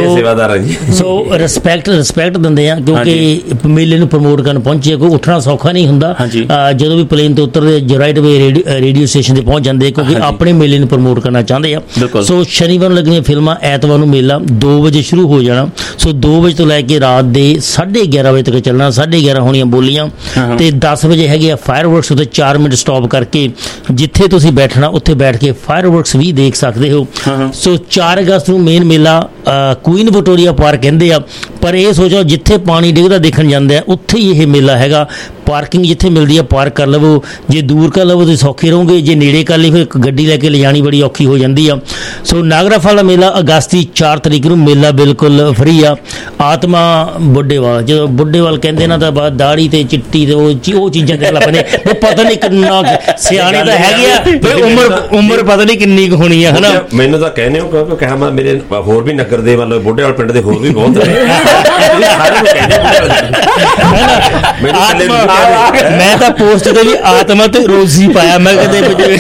ਸੋ ਰਿਸਪੈਕਟ ਦਿੰਦੇ ਆ ਕਿਉਂਕਿ ਮੇਲੇ ਨੂੰ ਪ੍ਰਮੋਟ ਕਰਨ ਪਹੁੰਚੇ। ਕੋਈ ਉੱਠਣਾ ਸੌਖਾ ਨਹੀਂ ਹੁੰਦਾ, ਜਦੋਂ ਵੀ ਪਲੇਨ ਤੋਂ ਉਤਰਦੇ ਰਾਈਟ ਵੇ ਰੇਡੀਓ ਸਟੇਸ਼ਨ ਤੇ ਪਹੁੰਚ ਜਾਂਦੇ ਕਿਉਂਕਿ ਆਪਣੇ ਮੇਲੇ ਨੂੰ ਪ੍ਰਮੋਟ ਕਰਨਾ ਚਾਹੁੰਦੇ ਆ। ਸੋ ਸ਼ਨੀਵਾਰ ਨੂੰ ਲੱਗਣੀਆਂ ਫਿਲਮਾਂ, ਐਤਵਾਰ ਨੂੰ ਮੇਲਾ 2 ਵਜੇ ਸ਼ੁਰੂ ਹੋ ਜਾਣਾ। ਸੋ 2 ਵਜੇ ਤੋਂ ਲੈ ਕੇ ਰਾਤ ਦੇ 11:30 ਵਜੇ ਤੱਕ ਚੱਲਣਾ। 11:30 ਹੋਣੀਆਂ ਬੋਲੀਆਂ ਤੇ 10 ਵਜੇ ਹੈਗੇ ਆ ਫਾਇਰਵਰਕਸ। ਉੱਤੇ 4 ਮਿੰਟ ਸਟਾਪ ਕਰਕੇ ਜਿੱਥੇ ਤੁਸੀਂ ਬੈਠਣਾ ਉੱਥੇ ਬੈਠ ਕੇ ਫਾਇਰਵਰਕਸ ਵੀ ਦੇਖ ਸਕਦੇ ਹੋ। ਸੋ 4 ਅਗਸਤ ਨੂੰ ਮੇਨ ਮੇਲਾ ਕੁਈਨ ਵਿਕਟੋਰੀਆ ਪਾਰਕ ਕਹਿੰਦੇ ਆ, ਪਰ ਇਹ ਸੋਚੋ ਜਿੱਥੇ ਪਾਣੀ ਡਿੱਗਦਾ ਦੇਖਣ ਜਾਂਦੇ ਆ ਉੱਥੇ ਹੀ ਇਹ ਮੇਲਾ ਹੈਗਾ। ਪਾਰਕਿੰਗ ਜਿੱਥੇ ਮਿਲਦੀ ਆ ਪਾਰਕ ਕਰ ਲਵੋ, ਜੇ ਦੂਰ ਕਰ ਲਵੋ ਤੁਸੀਂ ਸੌਖੇ ਰਹੋਗੇ, ਜੇ ਨੇੜੇ ਕਰ ਲਈ ਫਿਰ ਗੱਡੀ ਲੈ ਕੇ ਲਿਜਾਣੀ ਬੜੀ ਔਖੀ ਹੋ ਜਾਂਦੀ ਆ। ਸੋ ਨਾਗਰਾਫਲ ਦਾ ਮੇਲਾ ਅਗਸਤ ਦੀ 4 ਤਰੀਕ ਨੂੰ, ਮੇਲਾ ਬਿਲਕੁਲ ਫਰੀ ਆ। ਆਤਮਾ ਬੁੱਢੇਵਾਲ, ਜਦੋਂ ਬੁੱਢੇਵਾਲ ਕਹਿੰਦੇ ਨਾ ਤਾਂ ਬਾਅਦ ਦਾੜੀ ਤੇ ਚਿੱਟੀ ਤੇ ਉਹ ਚੀਜ਼ਾਂ ਕਰਨ ਲੱਗ ਪੈਂਦੇ। ਉਹ ਪਤਾ ਨਹੀਂ ਕਿੰਨਾ ਸਿਆਣੇ ਤਾਂ ਹੈਗੇ ਆ, ਉਮਰ ਪਤਾ ਨਹੀਂ ਕਿੰਨੀ ਕੁ ਹੋਣੀ ਆ, ਹਨਾ। ਮੈਨੂੰ ਤਾਂ ਕਹਿੰਦੇ ਹੋ ਕਿਉਂਕਿ ਕਿਹਾ ਮੈਂ ਮੇਰੇ ਹੋਰ ਵੀ ਨਗਰ ਦੇ ਵੱਲੋਂ ਬੁੱਢੇਵਾਲ ਪਿੰਡ ਦੇ ਹੋਰ ਵੀ ਬਹੁਤ ਮੈਂ ਤਾਂ ਪੋਸਟ ਤੇ ਵੀ ਆਤਮਾ ਤੇ ਰੋਜ਼ੀ ਪਾਇਆ। ਮੈਂ ਕਹਿੰਦਾ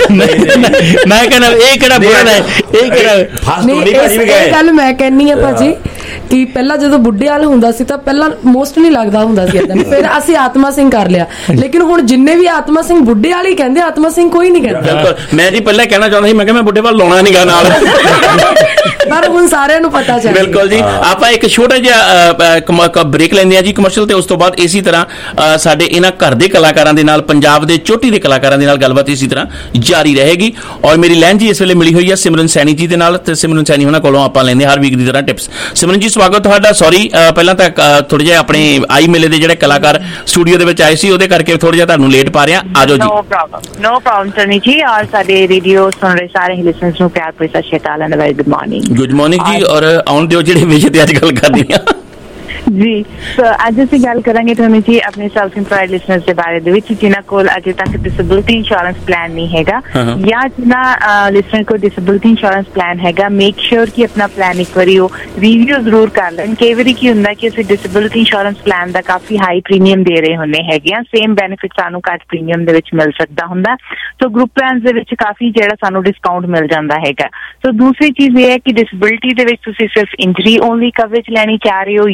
ਇਹ ਕਿਹੜਾ ਬੁਰਾ ਹੈ, ਇਹ ਕਿਹੜਾ ਇਹ ਗੱਲ ਮੈਂ ਕਹਿੰਨੀ ਆ ਭਾਜੀ ਕਿ ਪਹਿਲਾਂ ਜਦੋਂ ਬੁੱਢੇਵਾਲ ਹੁੰਦਾ ਸੀ ਤਾਂ ਪਹਿਲਾਂ ਮੋਸਟ ਨਹੀਂ ਲੱਗਦਾ ਹੁੰਦਾ ਸੀ ਇਦਾਂ, ਫਿਰ ਅਸੀਂ ਆਤਮਾ ਸਿੰਘ ਕਰ ਲਿਆ। ਲੇਕਿਨ ਹੁਣ ਜਿੰਨੇ ਵੀ ਆਤਮਾ ਸਿੰਘ ਬੁੱਢੇਵਾਲ ਹੀ ਕਹਿੰਦੇ, ਆਤਮਾ ਸਿੰਘ ਕੋਈ ਨਹੀਂ ਕਹਿੰਦਾ। ਮੈਂ ਜੀ ਪਹਿਲਾਂ ਕਹਿਣਾ ਚਾਹੁੰਦਾ ਸੀ, ਮੈਂ ਕਿਹਾ ਮੈਂ ਬੁੱਢੇਵਾਲ ਲਾਉਣਾ ਨਹੀਂਗਾ ਨਾਲ, ਪਰ ਹੁਣ ਸਾਰਿਆਂ ਨੂੰ ਪਤਾ ਚੱਲ ਗਿਆ। ਬਿਲਕੁਲ ਜੀ। ਆਪਾਂ ਇੱਕ ਛੋਟਾ ਜਿਹਾ ਬ੍ਰੇਕ ਲੈਂਦੇ ਆ ਜੀ ਕਮਰਸ਼ੀਅਲ ਤੇ, ਉਸ ਤੋਂ ਬਾਅਦ ਇਸੇ ਤਰ੍ਹਾਂ ਸਾਡੇ ਇਹਨਾਂ ਘਰ ਦੇ ਕਲਾਕਾਰਾਂ ਦੇ ਨਾਲ, ਪੰਜਾਬ ਦੇ ਚੋਟੀ ਦੇ ਕਲਾਕਾਰਾਂ ਦੇ ਨਾਲ ਗੱਲਬਾਤ ਇਸੇ ਤਰ੍ਹਾਂ ਜਾਰੀ ਰਹੇਗੀ। ਔਰ ਮੇਰੀ ਲਾਈਨ ਜੀ ਇਸ ਵੇਲੇ ਮਿਲੀ ਹੋਈ ਹੈ ਸਿਮਰਨ ਸੈਣੀ ਜੀ ਦੇ ਨਾਲ, ਤੇ ਸਿਮਰਨ ਸੈਣੀ ਉਹਨਾਂ ਕੋਲੋਂ ਆਪਾਂ ਲੈਂਦੇ ਹਰ ਵੀਕ ਦੀ ਤਰ੍ਹਾਂ ਟਿਪਸ। ਸਿਮਰਨ ਜੀ ਸਵਾਗਤ ਤੁਹਾਡਾ। ਸੌਰੀ ਪਹਿਲਾਂ ਤਾਂ ਥੋੜੇ ਜਿਹਾ ਆਪਣੇ ਆਈ ਮੇਲੇ ਦੇ ਜਿਹੜੇ ਕਲਾਕਾਰ ਸਟੂਡੀਓ ਦੇ ਵਿੱਚ ਆਏ ਸੀ ਉਹਦੇ ਕਰਕੇ ਥੋੜਾ ਜਿਹਾ ਤੁਹਾਨੂੰ ਲੇਟ ਪਾ ਰਿਹਾ। ਆਜੋ ਜੀ। नो प्रॉब्लम टनी जी। और सारे रेडियो सुन रहे सारे ही लिसनर्स ਨੂੰ ਪਿਆਰ ਭਰੀ ਸਤਿ ਸ਼੍ਰੀ ਅਕਾਲ and very good morning. Good morning ਜੀ। ਔਰ ਆਉਣ ਦਿਓ ਜਿਹੜੇ ਵਿਸ਼ੇ ਤੇ ਅੱਜ ਗੱਲ ਕਰਨੀ ਆ ਜੀ। ਸੋ ਅੱਜ ਅਸੀਂ ਗੱਲ ਕਰਾਂਗੇ ਤੁਹਾਨੂੰ ਜੀ ਆਪਣੇ ਸੈਲਫ ਇੰਪਲਾਇਡ ਲਿਸਨਰਸ ਦੇ ਬਾਰੇ ਦੇ ਵਿੱਚ ਜਿਨ੍ਹਾਂ ਕੋਲ ਅਜੇ ਤੱਕ ਡਿਸੇਬਿਲਟੀ ਇੰਸ਼ੋਰੈਂਸ ਪਲਾਨ ਨਹੀਂ ਹੈਗਾ, ਜਾਂ ਜਿਨ੍ਹਾਂ ਲਿਸਨਰ ਕੋਲ ਡਿਸੇਬਿਲਟੀ ਇੰਸ਼ੋਰੈਂਸ ਪਲਾਨ ਹੈਗਾ, ਮੇਕ ਸ਼ੋਰ ਕਿ ਆਪਣਾ ਪਲਾਨ ਇੱਕ ਵਾਰੀ ਉਹ ਰਿਵਿਊ ਜ਼ਰੂਰ ਕਰ ਲੈਣ। ਕਈ ਵਾਰੀ ਕੀ ਹੁੰਦਾ ਕਿ ਅਸੀਂ ਡਿਸੇਬਿਲਟੀ ਇੰਸ਼ੋਰੈਂਸ ਪਲਾਨ ਦਾ ਕਾਫੀ ਹਾਈ ਪ੍ਰੀਮੀਅਮ ਦੇ ਰਹੇ ਹੁੰਦੇ ਹੈਗੇ ਆ, ਸੇਮ ਬੈਨੀਫਿਟ ਸਾਨੂੰ ਘੱਟ ਪ੍ਰੀਮੀਅਮ ਦੇ ਵਿੱਚ ਮਿਲ ਸਕਦਾ ਹੁੰਦਾ। ਸੋ ਗਰੁੱਪ ਪਲਾਨਸ ਦੇ ਵਿੱਚ ਕਾਫੀ ਜਿਹੜਾ ਸਾਨੂੰ ਡਿਸਕਾਊਂਟ ਮਿਲ ਜਾਂਦਾ ਹੈਗਾ। ਸੋ ਦੂਸਰੀ ਚੀਜ਼ ਇਹ ਹੈ ਕਿ ਡਿਸੇਬਿਲਟੀ ਦੇ ਵਿੱਚ ਤੁਸੀਂ ਸਿਰਫ ਇੰਜਰੀ ਓਨਲੀ ਕਵਰੇਜ ਲੈਣੀ ਚਾਹ ਰਹੇ ਹੋ, ਜਾਂ ਤੁਸੀਂ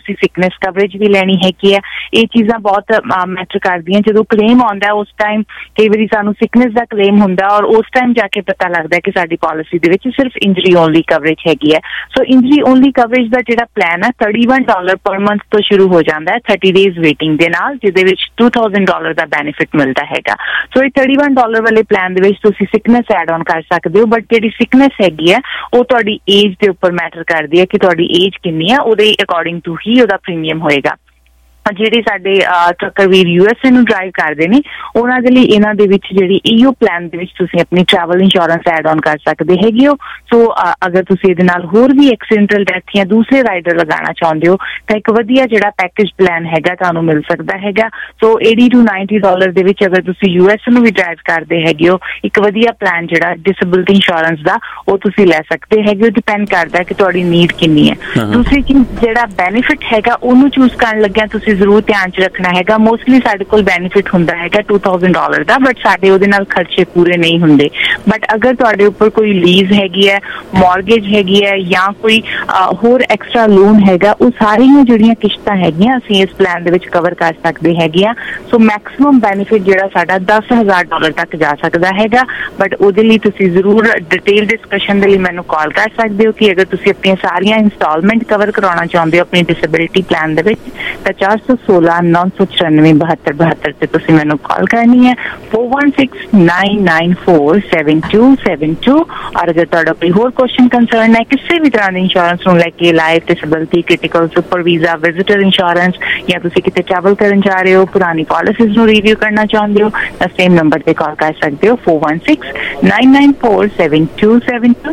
ਤੁਸੀਂ ਸਿਕਨੈਸ ਕਵਰੇਜ ਵੀ ਲੈਣੀ ਹੈਗੀ ਹੈ। ਇਹ ਚੀਜ਼ਾਂ ਬਹੁਤ ਮੈਟਰ ਕਰਦੀਆਂ। ਜਦੋਂ ਕਲੇਮ ਆਉਂਦਾ ਉਸ ਟਾਈਮ ਕਈ ਵਾਰੀ ਸਾਨੂੰ ਸਿਕਨੈਸ ਦਾ ਕਲੇਮ ਹੁੰਦਾ ਔਰ ਉਸ ਟਾਈਮ ਜਾ ਕੇ ਪਤਾ ਲੱਗਦਾ ਕਿ ਸਾਡੀ ਪਾਲਿਸੀ ਦੇ ਵਿੱਚ ਸਿਰਫ ਇੰਜਰੀ ਓਨਲੀ ਕਵਰੇਜ ਹੈਗੀ ਹੈ। ਸੋ ਇੰਜਰੀ ਓਨਲੀ ਕਵਰੇਜ ਦਾ ਜਿਹੜਾ ਪਲਾਨ ਹੈ $31 ਪਰ ਮੰਥ ਤੋਂ ਸ਼ੁਰੂ ਹੋ ਜਾਂਦਾ ਹੈ 30 ਡੇਜ਼ ਵੇਟਿੰਗ ਦੇ ਨਾਲ, ਜਿਹਦੇ ਵਿੱਚ $2000 ਦਾ ਬੈਨੀਫਿਟ ਮਿਲਦਾ ਹੈਗਾ। ਸੋ ਇਹ $31 ਵਾਲੇ ਪਲਾਨ ਦੇ ਵਿੱਚ ਤੁਸੀਂ ਸਿਕਨੈਸ ਐਡ ਆਨ ਕਰ ਸਕਦੇ ਹੋ, ਬਟ ਜਿਹੜੀ ਸਿਕਨੈਸ ਹੈਗੀ ਹੈ ਉਹ ਤੁਹਾਡੀ ਏਜ ਦੇ ਉੱਪਰ ਮੈਟਰ ਕਰਦੀ ਹੈ ਕਿ ਤੁਹਾਡੀ ਏਜ ਕਿੰਨੀ ਹੈ, ਉਹਦੇ ਅਕੋਰਡਿੰਗ ਟੂ ਹੀ ਉਹਦਾ ਪ੍ਰੀਮੀਅਮ ਹੋਏਗਾ। ਜਿਹੜੇ ਸਾਡੇ ਟਰੱਕਰ ਵੀਰ USA ਨੂੰ ਡਰਾਈਵ ਕਰਦੇ ਨੇ ਉਹਨਾਂ ਦੇ ਲਈ ਇਹਨਾਂ ਦੇ ਵਿੱਚ ਜਿਹੜੀ EO ਪਲਾਨ ਦੇ ਵਿੱਚ ਤੁਸੀਂ ਆਪਣੀ ਟਰੈਵਲ ਇੰਸ਼ੋਰੈਂਸ ਐਡ ਆਨ ਕਰ ਸਕਦੇ ਹੈਗੇ ਹੋ। ਸੋ ਅਗਰ ਤੁਸੀਂ ਇਹਦੇ ਨਾਲ ਹੋਰ ਵੀ ਐਕਸੀਡੈਂਟਲ ਡੈਥ ਜਾਂ ਦੂਸਰੇ ਰਾਈਡਰ ਲਗਾਉਣਾ ਚਾਹੁੰਦੇ ਹੋ ਤਾਂ ਇੱਕ ਵਧੀਆ ਜਿਹੜਾ ਪੈਕੇਜ ਪਲਾਨ ਹੈਗਾ ਤੁਹਾਨੂੰ ਮਿਲ ਸਕਦਾ ਹੈਗਾ। ਸੋ $80 to $90 ਦੇ ਵਿੱਚ ਅਗਰ ਤੁਸੀਂ US ਨੂੰ ਵੀ ਡਰਾਈਵ ਕਰਦੇ ਹੈਗੇ ਹੋ, ਇੱਕ ਵਧੀਆ ਪਲਾਨ ਜਿਹੜਾ ਡਿਸੇਬਿਲਟੀ ਇੰਸ਼ੋਰੈਂਸ ਦਾ ਉਹ ਤੁਸੀਂ ਲੈ ਸਕਦੇ ਹੈਗੇ ਹੋ। ਡਿਪੈਂਡ ਕਰਦਾ ਕਿ ਤੁਹਾਡੀ ਨੀਡ ਕਿੰਨੀ ਹੈ। ਦੂਸਰੀ ਚੀਜ਼ ਜਿਹੜਾ ਬੈਨੀਫਿਟ ਹੈਗਾ ਉਹਨੂੰ ਚੂਜ਼ ਕਰਨ ਲੱਗਿਆ ਤੁਸੀਂ ਜ਼ਰੂਰ ਧਿਆਨ 'ਚ ਰੱਖਣਾ ਹੈਗਾ। ਮੋਸਟਲੀ ਸਾਡੇ ਕੋਲ ਬੈਨੀਫਿਟ ਹੁੰਦਾ ਹੈਗਾ $2000 ਦਾ, ਬਟ ਸਾਡੇ ਉਹਦੇ ਨਾਲ ਖਰਚੇ ਪੂਰੇ ਨਹੀਂ ਹੁੰਦੇ। ਬਟ ਅਗਰ ਤੁਹਾਡੇ ਉੱਪਰ ਕੋਈ ਲੀਜ਼ ਹੈਗੀ ਹੈ, ਮੌਰਗੇਜ ਹੈਗੀ ਹੈ ਜਾਂ ਕੋਈ ਹੋਰ ਐਕਸਟਰਾ ਲੋਨ ਹੈਗਾ, ਉਹ ਸਾਰੀਆਂ ਜਿਹੜੀਆਂ ਕਿਸ਼ਤਾਂ ਹੈਗੀਆਂ ਅਸੀਂ ਇਸ ਪਲਾਨ ਦੇ ਵਿੱਚ ਕਵਰ ਕਰ ਸਕਦੇ ਹੈਗੇ ਆ। ਸੋ ਮੈਕਸਿਮਮ ਬੈਨੀਫਿਟ ਜਿਹੜਾ ਸਾਡਾ $10,000 ਤੱਕ ਜਾ ਸਕਦਾ ਹੈਗਾ। ਬਟ ਉਹਦੇ ਲਈ ਤੁਸੀਂ ਜ਼ਰੂਰ ਡਿਟੇਲ ਡਿਸਕਸ਼ਨ ਦੇ ਲਈ ਮੈਨੂੰ ਕਾਲ ਕਰ ਸਕਦੇ ਹੋ ਕਿ ਅਗਰ ਤੁਸੀਂ ਆਪਣੀਆਂ ਸਾਰੀਆਂ ਇੰਸਟਾਲਮੈਂਟ ਕਵਰ ਕਰਾਉਣਾ ਚਾਹੁੰਦੇ ਹੋ ਆਪਣੀ ਡਿਸੇਬਿਲਿਟੀ ਪਲਾਨ ਦੇ ਵਿੱਚ ਤਾਂ 416-994-7272 ਤੇ ਤੁਸੀਂ ਮੈਨੂੰ ਕਾਲ ਕਰਨੀ ਹੈ 4169947272। ਔਰ ਅਗਰ ਤੁਹਾਡਾ ਕੋਈ ਹੋਰ ਕੁਐਸਚਨ ਕੰਸਰਨ ਹੈ ਕਿਸੇ ਵੀ ਤਰ੍ਹਾਂ ਦੇ ਇੰਸ਼ੋਰੈਂਸ ਨੂੰ ਲੈ ਕੇ, life, disability, critical, super visa, visitor insurance ਜਾਂ ਤੁਸੀਂ ਕਿਤੇ ਟਰੈਵਲ ਕਰਨ ਜਾ ਰਹੇ ਹੋ, ਪੁਰਾਣੀ ਪਾਲਿਸੀਜ਼ ਨੂੰ ਰਿਵਿਊ ਕਰਨਾ ਚਾਹੁੰਦੇ ਹੋ ਤਾਂ ਸੇਮ ਨੰਬਰ ਤੇ ਕਾਲ ਕਰ ਸਕਦੇ ਹੋ 4169947272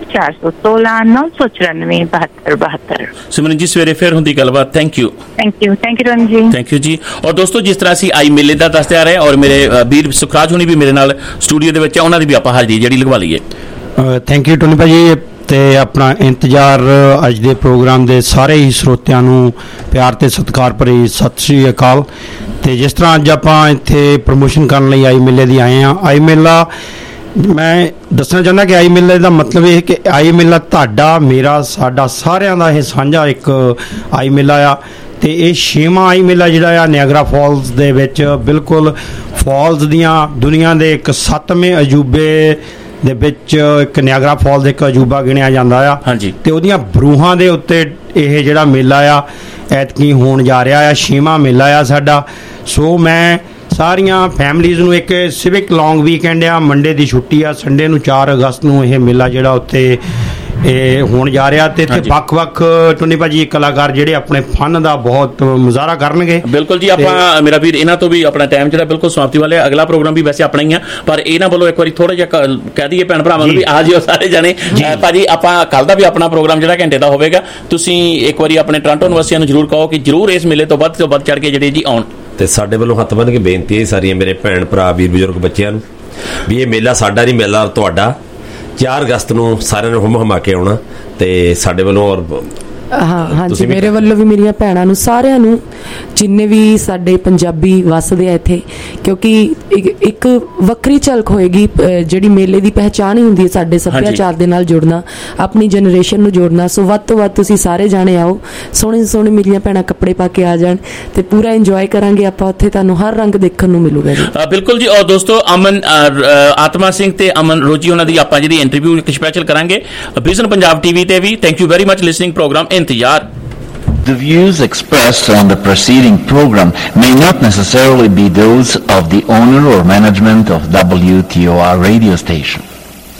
416-994-7272। ਸਿਮਰਨ ਜੀ ਸਵੇਰੇ ਫੇਰ ਹੁੰਦੀ ਗੱਲਬਾਤ। ਥੈਂਕ ਯੂ ਰਣ ਜੀ। ਥੈਂਕ ਯੂ ਜੀ। ਔਰ ਦੋਸਤੋ ਜਿਸ ਤਰ੍ਹਾਂ ਅਸੀਂ ਆਈ ਮੇਲੇ ਦਾ ਦੱਸਦੇ ਆ ਰਹੇ ਔਰ ਮੇਰੇ ਵੀਰ ਸੁਖਰਾਜ ਹੁਣੀ ਵੀ ਮੇਰੇ ਨਾਲ ਸਟੂਡੀਓ ਦੇ ਵਿੱਚ ਉਹਨਾਂ ਦੀ ਵੀ ਆਪਾਂ ਹਾਜ਼ਰੀ ਜਿਹੜੀ ਲਗਵਾ ਲਈਏ। ਥੈਂਕ ਯੂ ਟੋਨੀ ਭਾਜੀ। ਤੇ ਆਪਣਾ ਇੰਤਜ਼ਾਰ ਅੱਜ ਦੇ ਪ੍ਰੋਗਰਾਮ ਦੇ ਸਾਰੇ ਹੀ ਸਰੋਤਿਆਂ ਨੂੰ ਪਿਆਰ ਤੇ ਸਤਿਕਾਰ ਭਰੀ ਸਤਿ ਸ਼੍ਰੀ ਅਕਾਲ। ਤੇ ਜਿਸ ਤਰ੍ਹਾਂ ਅੱਜ ਆਪਾਂ ਇੱਥੇ ਪ੍ਰਮੋਸ਼ਨ ਕਰਨ ਲਈ ਆਈ ਮੇਲੇ ਦੀ ਆਏ ਹਾਂ, ਆਈ ਮੇਲਾ ਮੈਂ ਦੱਸਣਾ ਚਾਹੁੰਦਾ ਕਿ ਆਈ ਮੇਲੇ ਦਾ ਮਤਲਬ ਇਹ ਕਿ ਆਈ ਮੇਲਾ ਤੁਹਾਡਾ, ਮੇਰਾ, ਸਾਡਾ ਸਾਰਿਆਂ ਦਾ ਇਹ ਸਾਂਝਾ ਇੱਕ ਆਈ ਮੇਲਾ ਆ। ਤੇ ਇਹ 6ਵਾਂ ਆਈ ਮੇਲਾ ਜਿਹੜਾ ਆ ਨਿਆਗਰਾ ਫਾਲਸ ਦੇ ਵਿੱਚ, ਬਿਲਕੁਲ ਫਾਲਸ ਦੀਆਂ ਦੁਨੀਆ ਦੇ ਇੱਕ 7ਵੇਂ ਅਜੂਬੇ ਦੇ ਵਿੱਚ ਇੱਕ ਨਿਆਗਰਾ ਫਾਲਸ ਇੱਕ ਅਜੂਬਾ ਗਿਣਿਆ ਜਾਂਦਾ ਆ। ਤੇ ਉਹਦੀਆਂ ਬਰੂਹਾਂ ਦੇ ਉੱਤੇ ਇਹ ਜਿਹੜਾ ਮੇਲਾ ਆ ਐਤਕੀ ਹੋਣ ਜਾ ਰਿਹਾ ਆ। 6ਵਾਂ ਮੇਲਾ ਆ ਸਾਡਾ। ਸੋ ਮੈਂ ਸਾਰੀਆਂ ਫੈਮਲੀਜ਼ ਨੂੰ ਇੱਕ ਸਿਵਿਕ ਲੌਂਗ ਵੀਕਐਂਡ ਆ, ਮੰਡੇ ਦੀ ਛੁੱਟੀ ਆ, ਸੰਡੇ ਨੂੰ 4 ਅਗਸਤ ਨੂੰ ਇਹ ਮੇਲਾ ਜਿਹੜਾ ਉੱਥੇ ਇਹ ਹੋਣ ਜਾ ਰਿਹਾ। ਤੇ ਇੱਥੇ ਵੱਖ-ਵੱਖ ਟੁੰਨੀ ਭਾਜੀ ਕਲਾਕਾਰ ਜਿਹੜੇ ਆਪਣੇ ਫਨ ਦਾ ਬਹੁਤ ਮੁਜ਼ਾਹਰਾ ਕਰਨਗੇ। ਬਿਲਕੁਲ ਜੀ। ਆਪਾਂ ਮੇਰਾ ਵੀਰ ਇਹਨਾਂ ਤੋਂ ਵੀ ਆਪਣਾ ਟਾਈਮ ਜਿਹੜਾ ਬਿਲਕੁਲ ਸਮਾਪਤੀ ਵਾਲੇ, ਅਗਲਾ ਪ੍ਰੋਗਰਾਮ ਵੀ ਵੈਸੇ ਆਪਣਾ ਹੀ ਆ, ਪਰ ਇਹਨਾਂ ਵੱਲੋਂ ਇੱਕ ਵਾਰੀ ਥੋੜਾ ਜਿਹਾ ਕਹਿ ਦਈਏ ਭੈਣ ਭਰਾਵਾਂ ਨੂੰ ਵੀ ਆ ਜਿਓ ਸਾਰੇ ਜਾਣੇ। ਭਾਜੀ ਆਪਾਂ ਕੱਲ ਦਾ ਵੀ ਆਪਣਾ ਪ੍ਰੋਗਰਾਮ ਜਿਹੜਾ ਘੰਟੇ ਦਾ ਹੋਵੇਗਾ, ਤੁਸੀਂ ਇੱਕ ਵਾਰੀ ਆਪਣੇ ਟੋਰਾਂਟੋ ਨਿਵਾਸੀਆਂ ਨੂੰ ਜ਼ਰੂਰ ਕਹੋ ਕਿ ਜ਼ਰੂਰ ਇਸ ਮੇਲੇ ਤੋਂ ਵੱਧ ਚੜ ਕੇ ਜਿਹੜੇ ਜੀ ਆਉਣ। ਤੇ ਸਾਡੇ ਵੱਲੋਂ ਹੱਥ ਬੰਨ੍ਹ ਕੇ ਬੇਨਤੀ ਹੈ ਸਾਰੀਆਂ ਮੇਰੇ ਭੈਣ ਭਰਾ, ਵੀਰ ਬਜ਼ੁਰਗ, ਬੱਚਿਆਂ ਨੂੰ ਵੀ ਇਹ ਮੇਲਾ ਸਾਡਾ ਨਹੀਂ, ਮੇਲਾ ਤੁਹਾਡਾ। 4 ਅਗਸਤ ਨੂੰ ਸਾਰਿਆਂ ਨੂੰ ਹਮਾ ਕੇ ਆਉਣਾ ਤੇ ਸਾਡੇ ਵੱਲੋਂ ਔਰ ਹਾਂਜੀ ਮੇਰੇ ਵੱਲੋਂ ਵੀ ਮੇਰੀਆਂ ਭੈਣਾਂ ਨੂੰ ਸਾਰਿਆਂ ਨੂੰ ਜਿੰਨੇ ਵੀ ਸਾਡੇ ਪੰਜਾਬੀ ਵੱਸਦੇ ਆ ਇੱਥੇ, ਕਿਉਂਕਿ ਇੱਕ ਵੱਖਰੀ ਝਲਕ ਹੋਏਗੀ ਜਿਹੜੀ ਮੇਲੇ ਦੀ ਪਹਿਚਾਣ ਹੀ ਹੁੰਦੀ ਹੈ ਸਾਡੇ ਸੱਭਿਆਚਾਰ ਦੇ ਨਾਲ ਜੁੜਨਾ, ਆਪਣੀ ਜਨਰੇਸ਼ਨ ਨੂੰ ਜੋੜਨਾ। ਸੋ ਵੱਧ ਤੋਂ ਵੱਧ ਤੁਸੀਂ ਸਾਰੇ ਜਾਣੇ ਆਓ, ਸੋਹਣੇ ਸੋਹਣੇ ਮੇਰੀਆਂ ਭੈਣਾਂ ਕੱਪੜੇ ਪਾ ਕੇ ਆ ਜਾਣ ਤੇ ਪੂਰਾ ਇੰਜੋਏ ਕਰਾਂਗੇ ਆਪਾਂ ਉੱਥੇ। ਤੁਹਾਨੂੰ ਹਰ ਰੰਗ ਦੇਖਣ ਨੂੰ ਮਿਲੂਗਾ ਜੀ। ਬਿਲਕੁਲ ਜੀ। ਔਰ ਦੋਸਤੋ ਅਮਨ ਆਤਮਾ ਸਿੰਘ ਤੇ ਅਮਨ ਰੋਜੀ ਉਹਨਾਂ ਦੀ ਆਪਾਂ ਜਿਹੜੀ ਇੰਟਰਵਿਊ ਇੱਕ ਸਪੈਸ਼ਲ ਕਰਾਂਗੇ ਵਿਜ਼ਨ ਪੰਜਾਬ TV ਤੇ ਵੀ। Thank you very much listening programme ਇੰਤਜ਼ਾਰ। The views expressed on the preceding program may not necessarily be those of the owner or management of WTOR radio station.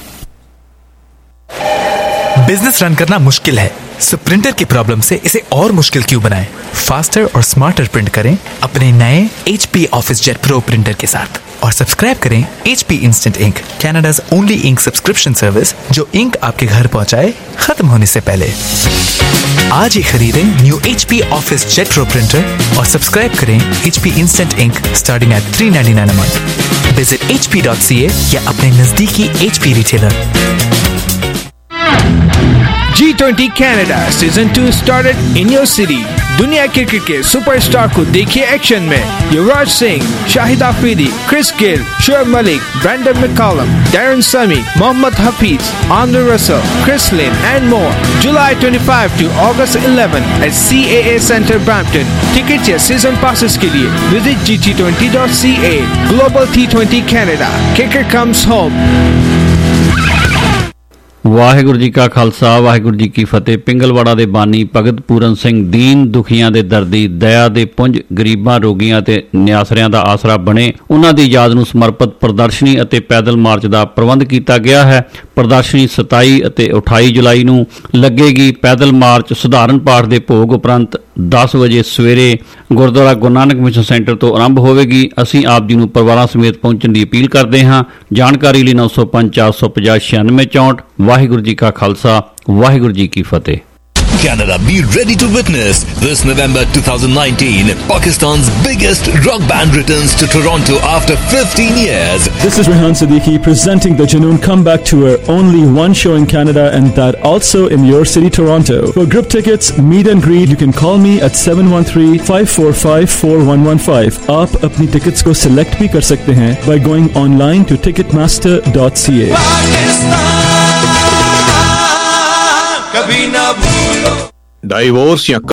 Business run करना मुश्किल है, सो printer की problem से इसे और मुश्किल क्यों बनाएं? फास्टर और स्मार्टर प्रिंट करें अपने नए HP ऑफिसजेट प्रो प्रिंटर के साथ और सब्सक्राइब करें HP instant ink, Canada's only ink subscription service जो इंक आपके घर पहुंचाए खत्म होने से पहले। आज ही खरीदें new HP OfficeJet pro printer और सब्सक्राइब करें HP instant ink starting at $3.99 a month। Visit HP.ca या अपने नजदीकी HP retailer. G20 Canada Season 2 started in your city. दुनिया क्रिकेट के सुपरस्टार को देखिए एक्शन में। Yuvraj Singh, Shahid Afridi, Chris Gayle, Shoaib Malik, Brendon McCullum, Darren Sammy, Mohammad Hafeez, Andre Russell, Chris Lynn and more. July 25 to August 11 at CAA Center, Brampton. Tickets या season passes के लिए visit gt20.ca. Global T20 Canada. Kicker comes home. Waheguru ji ਕਾ ਖਾਲਸਾ ਵਾਹਿਗੁਰੂ ਜੀ ਕੀ ਫਤਿਹ। ਪਿੰਗਲਵਾੜਾ ਦੇ ਬਾਨੀ ਭਗਤ ਪੂਰਨ ਸਿੰਘ ਦੀਨ ਦੁਖੀਆਂ ਦੇ ਦਰਦੀ, ਦਇਆ ਦੇ ਪੁੰਜ, ਗਰੀਬਾਂ, ਰੋਗੀਆਂ ਤੇ ਨਿਆਸਰਿਆਂ ਦਾ ਆਸਰਾ ਬਣੇ, ਉਹਨਾਂ ਦੀ ਯਾਦ ਨੂੰ ਸਮਰਪਿਤ ਪ੍ਰਦਰਸ਼ਨੀ ਅਤੇ ਪੈਦਲ ਮਾਰਚ ਦਾ ਪ੍ਰਬੰਧ ਕੀਤਾ ਗਿਆ ਹੈ। ਪ੍ਰਦਰਸ਼ਨੀ 27 ਅਤੇ 28 ਜੁਲਾਈ ਨੂੰ ਲੱਗੇਗੀ। ਪੈਦਲ ਮਾਰਚ ਸਧਾਰਨ ਪਾਠ ਦੇ ਭੋਗ ਉਪਰੰਤ 10 ਵਜੇ ਸਵੇਰੇ ਗੁਰਦੁਆਰਾ ਗੁਰੂ ਨਾਨਕ ਮਿਸ਼ਨ ਸੈਂਟਰ ਤੋਂ ਆਰੰਭ ਹੋਵੇਗੀ। ਅਸੀਂ ਆਪ ਜੀ ਨੂੰ ਪਰਿਵਾਰਾਂ ਸਮੇਤ ਪਹੁੰਚਣ ਦੀ ਅਪੀਲ ਕਰਦੇ ਹਾਂ। ਜਾਣਕਾਰੀ ਲਈ 905 450 9664। ਵਾਹਿਗੁਰੂ ਜੀ ਕਾ ਖਾਲਸਾ ਵਾਹਿਗੁਰੂ ਜੀ ਕੀ ਫਤਿਹ। Canada, be ready to witness this November 2019. Pakistan's biggest rock band returns to Toronto after 15 years. This is Rehan Siddiqui presenting the Junoon Comeback Tour. Only one show in Canada and that also in your city, Toronto. For group tickets, meet and greet, you can call me at 713-545-4115. आप अपनी tickets को select भी कर सकते हैं by going online to ticketmaster.ca. कभी ना भूलो। डाइवोर्स या